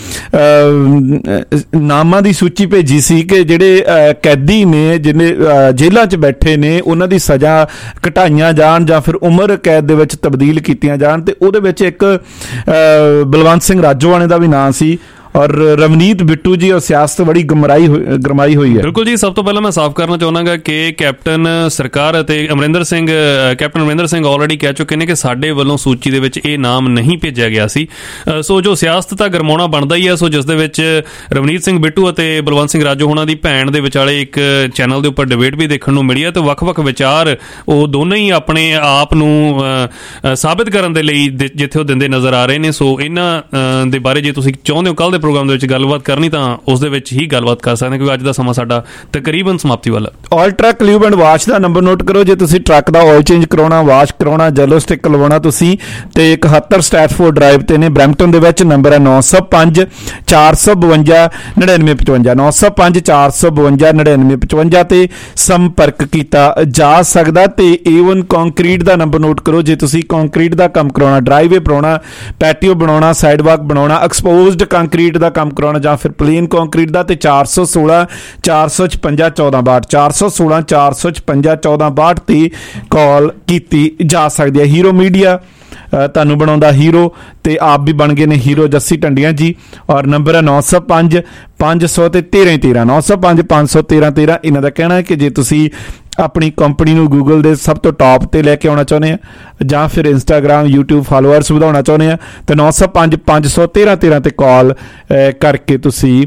ਨਾਮਾਂ ਦੀ ਸੂਚੀ ਭੇਜੀ ਸੀ ਕਿ ਜਿਹੜੇ ਕੈਦੀ ਨੇ ਜਿਹਨੇ ਜੇਲ੍ਹਾਂ 'ਚ ਬੈਠੇ ਨੇ ਉਹਨਾਂ ਦੀ ਸਜ਼ਾ ਘਟਾਈਆਂ ਜਾਣ ਜਾਂ ਫਿਰ ਉਮਰ ਕੈਦ ਦੇ ਵਿੱਚ ਤਬਦੀਲ ਕੀਤੀਆਂ ਜਾਣ। ਤੇ ਉਹਦੇ ਵਿੱਚ ਇੱਕ ਬਲਵੰਤ ਸਿੰਘ ਰਾਜੋਆਣੇ ਦਾ ਵੀ ਨਾਂ ਸੀ, ਔਰ ਰਵਨੀਤ ਬਿੱਟੂ ਜੀ ਔਰ ਸਿਆਸਤ ਬੜੀ ਗਮਰਾਈ ਗਰਮਾਈ ਹੋਈ ਹੈ। ਬਿਲਕੁਲ ਜੀ, ਸਭ ਤੋਂ ਪਹਿਲਾਂ ਮੈਂ ਸਾਫ਼ ਕਰਨਾ ਚਾਹੁੰਦਾ ਕਿ ਕੈਪਟਨ ਸਰਕਾਰ ਅਤੇ ਅਮਰਿੰਦਰ ਸਿੰਘ ਕੈਪਟਨ ਅਮਰਿੰਦਰ ਸਿੰਘ ਆਲਰੇਡੀ ਕਹਿ ਚੁੱਕੇ ਨੇ ਕਿ ਸਾਡੇ ਵੱਲੋਂ ਸੂਚੀ ਦੇ ਵਿੱਚ ਇਹ ਨਾਮ ਨਹੀਂ ਭੇਜਿਆ ਗਿਆ ਸੀ। ਸੋ ਜੋ ਸਿਆਸਤ ਤਾਂ ਗਰਮਾਉਣਾ ਬਣਦਾ ਹੀ ਹੈ। ਸੋ ਜਿਸ ਦੇ ਵਿੱਚ ਰਵਨੀਤ ਸਿੰਘ ਬਿੱਟੂ ਅਤੇ ਬਲਵੰਤ ਸਿੰਘ ਰਾਜੋ ਹੋਣਾ ਦੀ ਭੈਣ ਦੇ ਵਿਚਾਲੇ ਇੱਕ ਚੈਨਲ ਦੇ ਉੱਪਰ ਡਿਬੇਟ ਵੀ ਦੇਖਣ ਨੂੰ ਮਿਲੀ ਹੈ। ਤੇ ਵੱਖ-ਵੱਖ ਵਿਚਾਰ ਉਹ ਦੋਨੇ ਹੀ ਆਪਣੇ ਆਪ ਨੂੰ ਸਾਬਿਤ ਕਰਨ ਦੇ ਲਈ ਜਿੱਥੇ ਉਹ ਦਿੰਦੇ ਨਜ਼ਰ ਆ ਰਹੇ ਨੇ। ਸੋ ਇਹਨਾਂ ਦੇ ਬਾਰੇ ਜੇ ਤੁਸੀਂ ਚਾਹੁੰਦੇ ਹੋ ਕੱਲ੍ਹ ਦੇ ਪ੍ਰੋਗਰਾਮ ਦੇ ਵਿੱਚ ਗੱਲਬਾਤ ਕਰਨੀ ਤਾਂ ਉਸ ਦੇ ਵਿੱਚ ਹੀ ਗੱਲਬਾਤ ਕਰ ਸਕਦੇ, ਕਿਉਂਕਿ ਅੱਜ ਦਾ ਸਮਾਂ ਸਾਡਾ ਤਕਰੀਬਨ ਸਮਾਪਤੀ ਵਾਲਾ। All truck lube and wash ਦਾ ਨੰਬਰ ਨੋਟ ਕਰੋ। ਜੇ ਤੁਸੀਂ ਟਰੱਕ ਦਾ ਆਇਲ ਚੇਂਜ ਕਰਾਉਣਾ, ਵਾਸ਼ ਕਰਾਉਣਾ, ਜੈਲੋ ਸਟਿਕ ਲਵਾਉਣਾ ਤੁਸੀਂ, ਤੇ ਇਕਹੱਤਰ ਸਟੈਟਫੋਰਡ ਡਰਾਈਵ ਤੇ ਨੇ ਬਰੈਂਪਟਨ ਦੇ ਵਿੱਚ। ਨੰਬਰ ਹੈ ਨੌ ਸੌ ਪੰਜ ਚਾਰ ਸੌ ਬਵੰਜਾ ਨੜਿਨਵੇਂ ਪਚਵੰਜਾ ਨੌ ਸੌ ਪੰਜ ਚਾਰ ਸੌ ਬਵੰਜਾ ਨੜਿਨਵੇਂ ਪਚਵੰਜਾ ਤੇ ਸੰਪਰਕ ਕੀਤਾ ਜਾ ਸਕਦਾ। ਤੇ ਏ ਵਨ ਕੰਕਰੀਟ ਦਾ ਨੰਬਰ ਨੋਟ ਕਰੋ। ਜੇ ਤੁਸੀਂ ਕੰਕਰੀਟ ਦਾ ਕੰਮ ਕਰਾਉਣਾ, ਡਰਾਈਵੇ ਬਣਾਉਣਾ, ਪੈਟੀਓ ਬਣਾਉਣਾ, ਸਾਈਡਵਾਕ ਬਣਾਉਣਾ, ਐਕਸਪੋਜ਼ਡ ਕੰਕਰੀਟ ਦਾ ਕੰਮ ਕਰਾਉਣਾ ਜਾਂ ਫਿਰ ਪਲੇਨ ਕੰਕਰੀਟ ਦਾ, ਤੇ ਚਾਰ ਸੌ ਸੋਲਾਂ ਚਾਰ ਸੌ ਛਪੰਜਾ ਚੌਦਾਂ ਬਾਹਠ ਚਾਰ ਸੌ ਸੋਲਾਂ ਚਾਰ ਸੌ ਛਪੰਜਾ ਚੌਦਾਂ ਬਾਹਠ ਤੇ ਕਾਲ ਕੀਤੀ ਜਾ ਸਕਦੀ ਹੈ। ਹੀਰੋ ਮੀਡੀਆ ਤੁਹਾਨੂੰ ਬਣਾਉਂਦਾ ਹੀਰੋ ਤੇ ਆਪ ਵੀ ਬਣ ਗਏ ਨੇ ਹੀਰੋ ਜੱਸੀ ਟੰਡੀਆਂ ਜੀ। ਔਰ ਨੰਬਰ ਹੈ ਨੌ ਸੌ ਪੰਜ ਪੰਜ ਸੌ ਤੇ ਤੇਰਾਂ ਤੇਰਾਂ ਨੌ ਸੌ ਪੰਜ ਪੰਜ ਸੌ ਤੇਰਾਂ ਤੇਰਾਂ। ਇਹਨਾਂ ਦਾ ਕਹਿਣਾ ਹੈ ਕਿ ਜੇ ਤੁਸੀਂ ਆਪਣੀ ਕੰਪਨੀ ਨੂੰ ਗੂਗਲ ਦੇ ਸਭ ਤੋਂ ਟੌਪ ਤੇ ਲੈ ਕੇ ਆਉਣਾ ਚਾਹੁੰਦੇ ਆ ਜਾਂ ਫਿਰ ਇੰਸਟਾਗ੍ਰਾਮ ਯੂਟਿਊਬ ਫਾਲੋਅਰਸ ਵਧਾਉਣਾ ਚਾਹੁੰਦੇ ਆ ਤਾਂ ਨੌ ਸੌ ਪੰਜ ਪੰਜ ਸੌ ਤੇਰਾਂ ਤੇਰਾਂ ਤੇ ਕਾਲ ਕਰਕੇ ਤੁਸੀਂ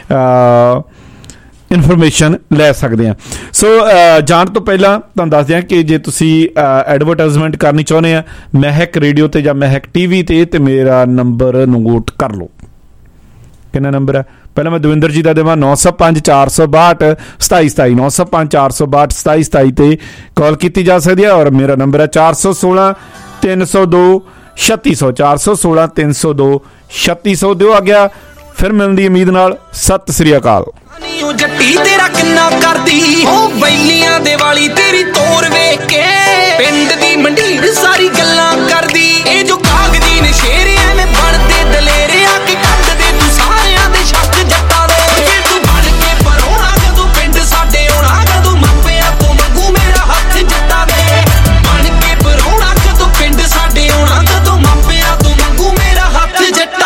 ਇਨਫੋਰਮੇਸ਼ਨ ਲੈ ਸਕਦੇ ਆ। ਸੋ ਜਾਣ ਤੋਂ ਪਹਿਲਾਂ ਤੁਹਾਨੂੰ ਦੱਸ ਦਿਆਂ ਕਿ ਜੇ ਤੁਸੀਂ ਐਡਵਰਟਾਈਜ਼ਮੈਂਟ ਕਰਨੀ ਚਾਹੁੰਦੇ ਆ ਮਹਿਕ ਰੇਡੀਓ ਤੇ ਜਾਂ ਮਹਿਕ ਟੀਵੀ ਤੇ ਤੇ ਮੇਰਾ ਨੰਬਰ ਨੋਟ ਕਰ ਲਓ। ਕਿੰਨਾ ਨੰਬਰ ਹੈ? ਪਹਿਲਾਂ ਮੈਂ ਦਵਿੰਦਰ ਜੀ ਦਾ ਦੇਵਾਂ ਨੌ ਸੌ ਪੰਜ ਚਾਰ ਸੌ ਬਾਹਠ ਸਤਾਈ ਸਤਾਈ ਨੌ ਸੌ ਪੰਜ ਚਾਰ ਸੌ ਬਾਹਠ ਸਤਾਈ ਸਤਾਈ ਤੇ ਕਾਲ ਕੀਤੀ ਜਾ ਸਕਦੀ ਹੈ। ਔਰ ਮੇਰਾ ਨੰਬਰ ਹੈ ਚਾਰ ਸੌ ਸੋਲਾਂ ਤਿੰਨ ਸੌ ਦੋ ਛੱਤੀ ਸੌ ਚਾਰ ਸੌ ਸੋਲਾਂ ਤਿੰਨ ਸੌ ਦੋ ਛੱਤੀ ਸੌ। ਦਿਓ ਆ ਗਿਆ ਫਿਰ ਮਿਲਣ ਦੀ ਉਮੀਦ ਨਾਲ। ਸਤਿ ਸ੍ਰੀ ਅਕਾਲ। ਜੱਟੀ ਤੇਰਾ ਕਿੰਨਾ ਕਰਦੀ ਉਹ ਬੈਲੀਆਂ ਦੇ ਵਾਲੀ ਤੇਰੀ ਤੋਰ ਵੇਖ ਕੇ ਪਿੰਡ ਦੀ ਮੰਡੀਰ ਸਾਰੀ ਗੱਲਾਂ ਕਰਦੀ ਇਹ ਜੋ ਕਾਗਦੀ ਨੇ ਸ਼ੇਰ ਐਵੇਂ ਬਣਦੇ ਦਲੇਰੇ ਆ ਕੇ ਕੱਢਦੇ ਤੂੰ ਸਾਰਿਆਂ ਦੇ ਸ਼ੱਕ ਜੱਟਾਂ ਦੇ ਤੂੰ ਬਣ ਕੇ ਪਰੋਣਾ ਕਦੋਂ ਪਿੰਡ ਸਾਡੇ ਆਉਣਾ ਕਦੋਂ ਮਾਪਿਆਂ ਤੋਂ ਮੰਗੂ ਮੇਰਾ ਹੱਥ ਜੱਟਾਂ ਦੇ ਬਣ ਕੇ ਪਰੋਣਾ ਕਦੋਂ ਪਿੰਡ ਸਾਡੇ ਆਉਣਾ ਕਦੋਂ ਮਾਪਿਆਂ ਤੋਂ ਮੰਗੂ ਮੇਰਾ ਹੱਥ ਜੱਟਾਂ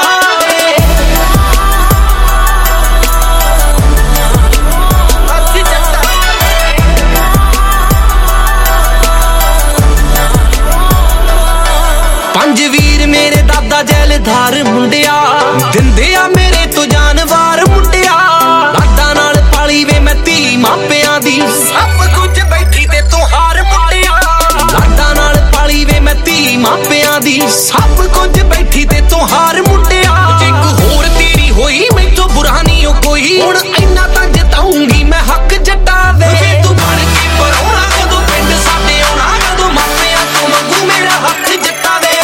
ਪੰਜ ਵੀਰ ਮੇਰੇ ਦਾਦਾ ਜੈਲਦਾਰ ਮੁੰਡਿਆ ਦਿੰਦੇ ਆ ਮੇਰੇ ਤੋਂ ਜਾਨਵਾਰ ਮੁੰਡਿਆ ਲਾਡਾ ਨਾਲ ਪਾਲੀ ਵੇ ਮੈਂ ਧੀ ਮਾਪਿਆਂ ਦੀ ਸਭ ਕੁਝ ਬੈਠੀ ਤੇ ਤੂੰ ਹਾਰ ਮੁੰਡਿਆ ਲਾਡਾ ਨਾਲ ਪਾਲੀ ਵੇ ਮੈਂ ਧੀ ਮਾਪਿਆਂ ਦੀ ਸਭ ਕੁਝ ਬੈਠੀ ਤੇ ਤੂੰ ਹਾਰ ਮੁੰਡਿਆ ਇੱਕ ਹੋਰ ਤੇਰੀ ਹੋਈ ਮੈਥੋਂ ਬੁਰਾ ਨਹੀਂ ਉਹ ਕੋਈ ਹੁਣ ਇੰਨਾ ਤਾਂ ਜਿਤਾਉਂਗੀ ਮੈਂ ਹੱਕ ਜੱਟਾਂ ਦੇ ਤੂੰ ਬਣ ਕੇ ਪਰੋਣਾ ਕਦੋਂ ਪਿੰਡ ਸਾਡੇ ਆਉਣਾ ਕਦੋਂ ਮਾਪਿਆਂ ਤੋਂ ਮੰਗੂ ਮੇਰਾ ਹੱਥ ਜੱਟਾਂ ਦੇ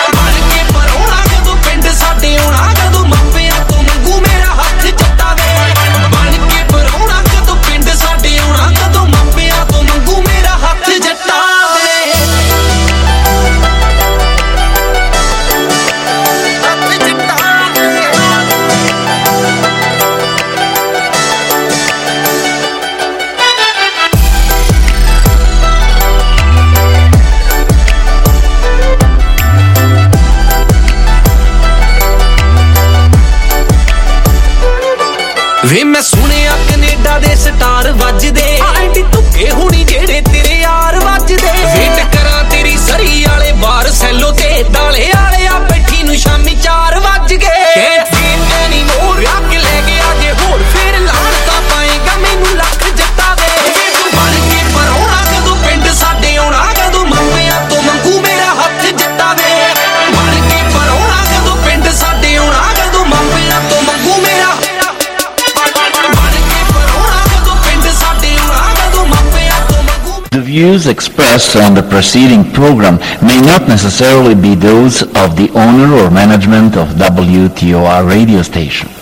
ਸਾਡੇ ਆਉਣਾ ਕਦੋਂ ਮਾਪਿਆਂ ਤੋਂ ਮੰਗੂ ਮੇਰਾ ਹੱਥ ਜੱਟਾਂ ਦੇ ਬਣ ਕੇ ਪਰੋਣਾ ਕਦੋਂ ਪਿੰਡ ਸਾਡੇ ਆਉਣਾ ਕਦੋਂ ਮਾਪਿਆਂ ਤੋਂ ਮੰਗੂ ਮੇਰਾ ਹੱਥ ਜੱਟਾਂ ਦੇ ਹੱਥ ਜੱਟਾਂ ਦੇ ਵੇ ਮੈਂ ਸੁਣਿਆ ਕੈਨੇਡਾ ਦੇ ਸਟਾਰ ਵੱਜਦੇ ਆਂਟੀ ਤੁੱਕੇ ਹੁਣੀ ਜਿਹੜੇ ਤੇਰੇ ਯਾਰ ਵੱਜਦੇ ਵੇਟ ਕਰਾਂ ਤੇਰੀ ਸਰੀ ਵਾਲੇ ਬਾਰ ਸੈਲੋ ਤੇ ਦਾਲੇ ਵਾਲੇ ਆ ਬੈਠੀ ਨੂੰ ਸ਼ਾਮੀ ਚਾਰ ਵੱਜ ਗਏ ਕੈਂਟ ਐਨੀ ਮੋਰ ਵਿਆਹ ਕੇ ਲੈ ਗਿਆ ਜੇ ਹੋਰ ਫੇਰ ਲਾਣ ਤਾਂ ਪਾਏਗਾ ਮੈਨੂੰ ਲੱਖ ਜੱਟਾਂ ਦੇ ਤੂੰ ਬਣ ਕੇ ਪਰੋਣਾ ਕਦੋਂ ਪਿੰਡ ਸਾਡੇ ਆਉਣਾ ਕਦੋਂ ਮਾਪਿਆਂ ਤੋਂ ਮੰਗੂ ਮੇਰਾ ਹੱਥ ਜੱਟਾਂ ਦੇ ਬਣ ਕੇ ਪਰੋਣਾ ਕਦੋਂ ਪਿੰਡ ਸਾਡੇ ਆਉਣਾ ਕਦੋਂ ਮਾਪਿਆਂ ਤੋਂ ਮੰਗੂ ਮੇਰਾ The views expressed on the preceding program may not necessarily be those of the owner or management of W T O R radio station.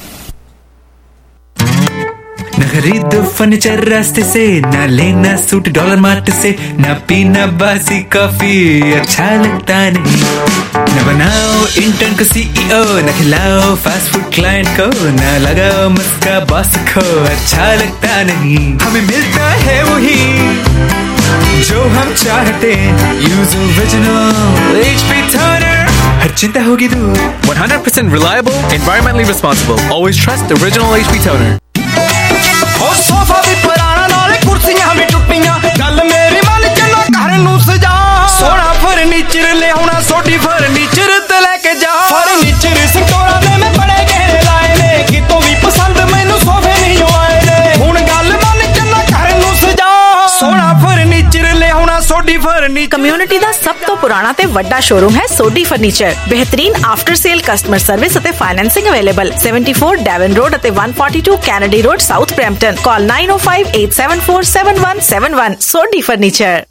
न खरीदो फर्नीचर रास्ते से, न लेना सूट डॉलर मार्ट से, न पीना बासी कॉफी अच्छा लगता नहीं, न बनाओ इंटर्न को सीईओ, न खिलाओ फास्ट फूड क्लाइंट को, न लगाओ मस्का बॉस को अच्छा लगता नहीं। हमें मिलता है वही जो हम चाहते, यूज ओरिजिनल एचपी टोनर, हर चिंता होगी दूर। one hundred percent reliable, environmentally responsible, always trust original H P toner। ਉਹ ਸੋਫਾ ਵੀ ਪੁਰਾਣਾ ਨਾਲੇ ਕੁਰਸੀਆਂ ਵੀ ਟੁੱਟੀਆਂ, ਗੱਲ ਮੇਰੀ ਮਨ ਚ ਨਾ ਘਰ ਨੂੰ ਸਜਾ, ਸੋਹਣਾ ਫਰਨੀਚਰ ਲਿਆਉਣਾ ਸੋਡੀ ਫਰਨੀਚਰ ਤੇ ਲੈ ਕੇ ਜਾ। ਫਰਨੀਚਰ ਸਟੋਰਾਂ ਦੇ ਮੈਂ ਬੜੇ ਗਹਿਣੇ ਲਾਏ ਨੇ, ਕਿਤੋਂ ਵੀ ਪਸੰਦ ਮੈਨੂੰ ਸੋਫੇ ਨਹੀਂ ਆਏ ਨੇ, ਹੁਣ ਗੱਲ ਮਨ ਚ ਨਾ ਘਰ ਨੂੰ ਸਜਾ, ਸੋਹਣਾ ਫਰਨੀਚਰ ਲਿਆਉਣਾ ਸੋਡੀ ਫਰਨੀਚਰ। ਕਮਿਊਨਿਟੀ ਦਾ ਸਭ ਤੋਂ ਪੁਰਾਣਾ ਤੇ ਵੱਡਾ ਸ਼ੋਰੂਮ ਹੈ ਸੋਡੀ ਫਰਨੀਚਰ। ਬਿਹਤਰੀਨ ਆਫਟਰ ਸੇਲ ਕਸਟਮਰ ਸਰਵਿਸ ਅਤੇ financing available. seventy-four Devon road ਅਤੇ one forty-two Kennedy road south Brampton. Call nine oh five eight seven four seven one seven one। Sodhi furniture.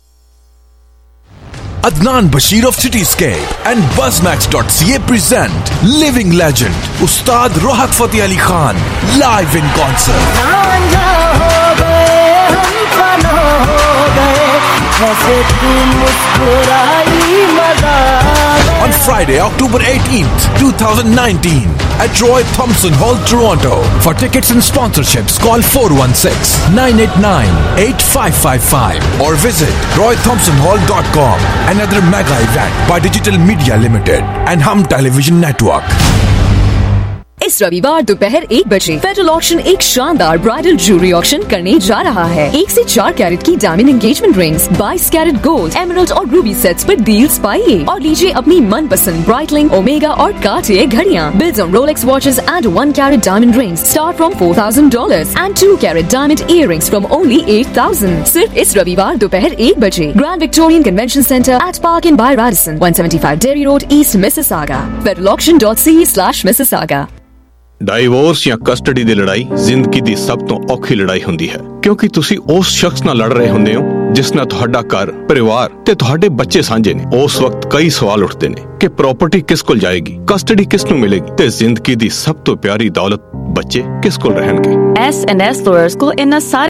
Adnan Bashir of Cityscape and Buzzmax dot c a present living legend Ustad Rohat Fateh Ali Khan live in concert on Friday, October eighteenth, twenty nineteen at Roy Thompson Hall, Toronto. For tickets and sponsorships, call four one six, nine eight nine, eight five five five or visit roy thompson hall dot com. Another mega event by Digital Media Limited and Hum Television Network. इस रविवार दोपहर एक बजे federal auction एक शानदार bridal jewellery auction करने जा रहा है। एक से चार कैरेट की डायमंड एंगेजमेंट रिंग्स, बाईस कैरेट गोल्ड, एमराल्ड और रूबी सेट्स पर डील्स पाइए और लीजिए अपनी मनपसंद ब्राइटलिंग, ओमेगा और कार्टियर घड़ियां। Bills on Rolex watches and one carat diamond rings start from four thousand dollars and two carat diamond earrings from only eight thousand. सिर्फ इस रविवार दोपहर एक बजे grand Victorian convention centre at Park Inn by Radisson, one seventy-five Dairy Road, East Mississauga. federal auction dot c e slash Mississauga. Divorce ਜਾਂ custody ਦੀ ਲੜਾਈ ਜ਼ਿੰਦਗੀ ਦੀ ਸਭ ਤੋਂ ਔਖੀ ਲੜਾਈ ਹੁੰਦੀ ਹੈ, ਕਿਉਂਕਿ ਤੁਸੀਂ ਉਸ ਸ਼ਖਸ ਨਾਲ ਲੜ ਰਹੇ ਹੁੰਦੇ ਹੋ ਜਿਸ ਨਾਲ ਤੁਹਾਡਾ ਘਰ, ਪਰਿਵਾਰ ਤੇ ਤੁਹਾਡੇ ਬੱਚੇ ਸਾਂਝੇ ਨੇ। ਉਸ ਵਕਤ ਕਈ ਸਵਾਲ ਉੱਠਦੇ ਨੇ ਕਿ ਪ੍ਰਾਪਰਟੀ ਕਿਸ ਕੋਲ ਜਾਏਗੀ, ਕਸਟਡੀ ਕਿਸ ਨੂੰ ਮਿਲੇਗੀ ਤੇ ਜ਼ਿੰਦਗੀ ਦੀ ਸਭ ਤੋਂ ਪਿਆਰੀ ਦੌਲਤ ਬੱਚੇ ਕਿਸ ਕੋਲ ਰਹਿਣਗੇ। ਐਸ ਐਂਡ ਐਸ ਲਾਇਰਸ ਕੋਲ ਇਨ੍ਹਾਂ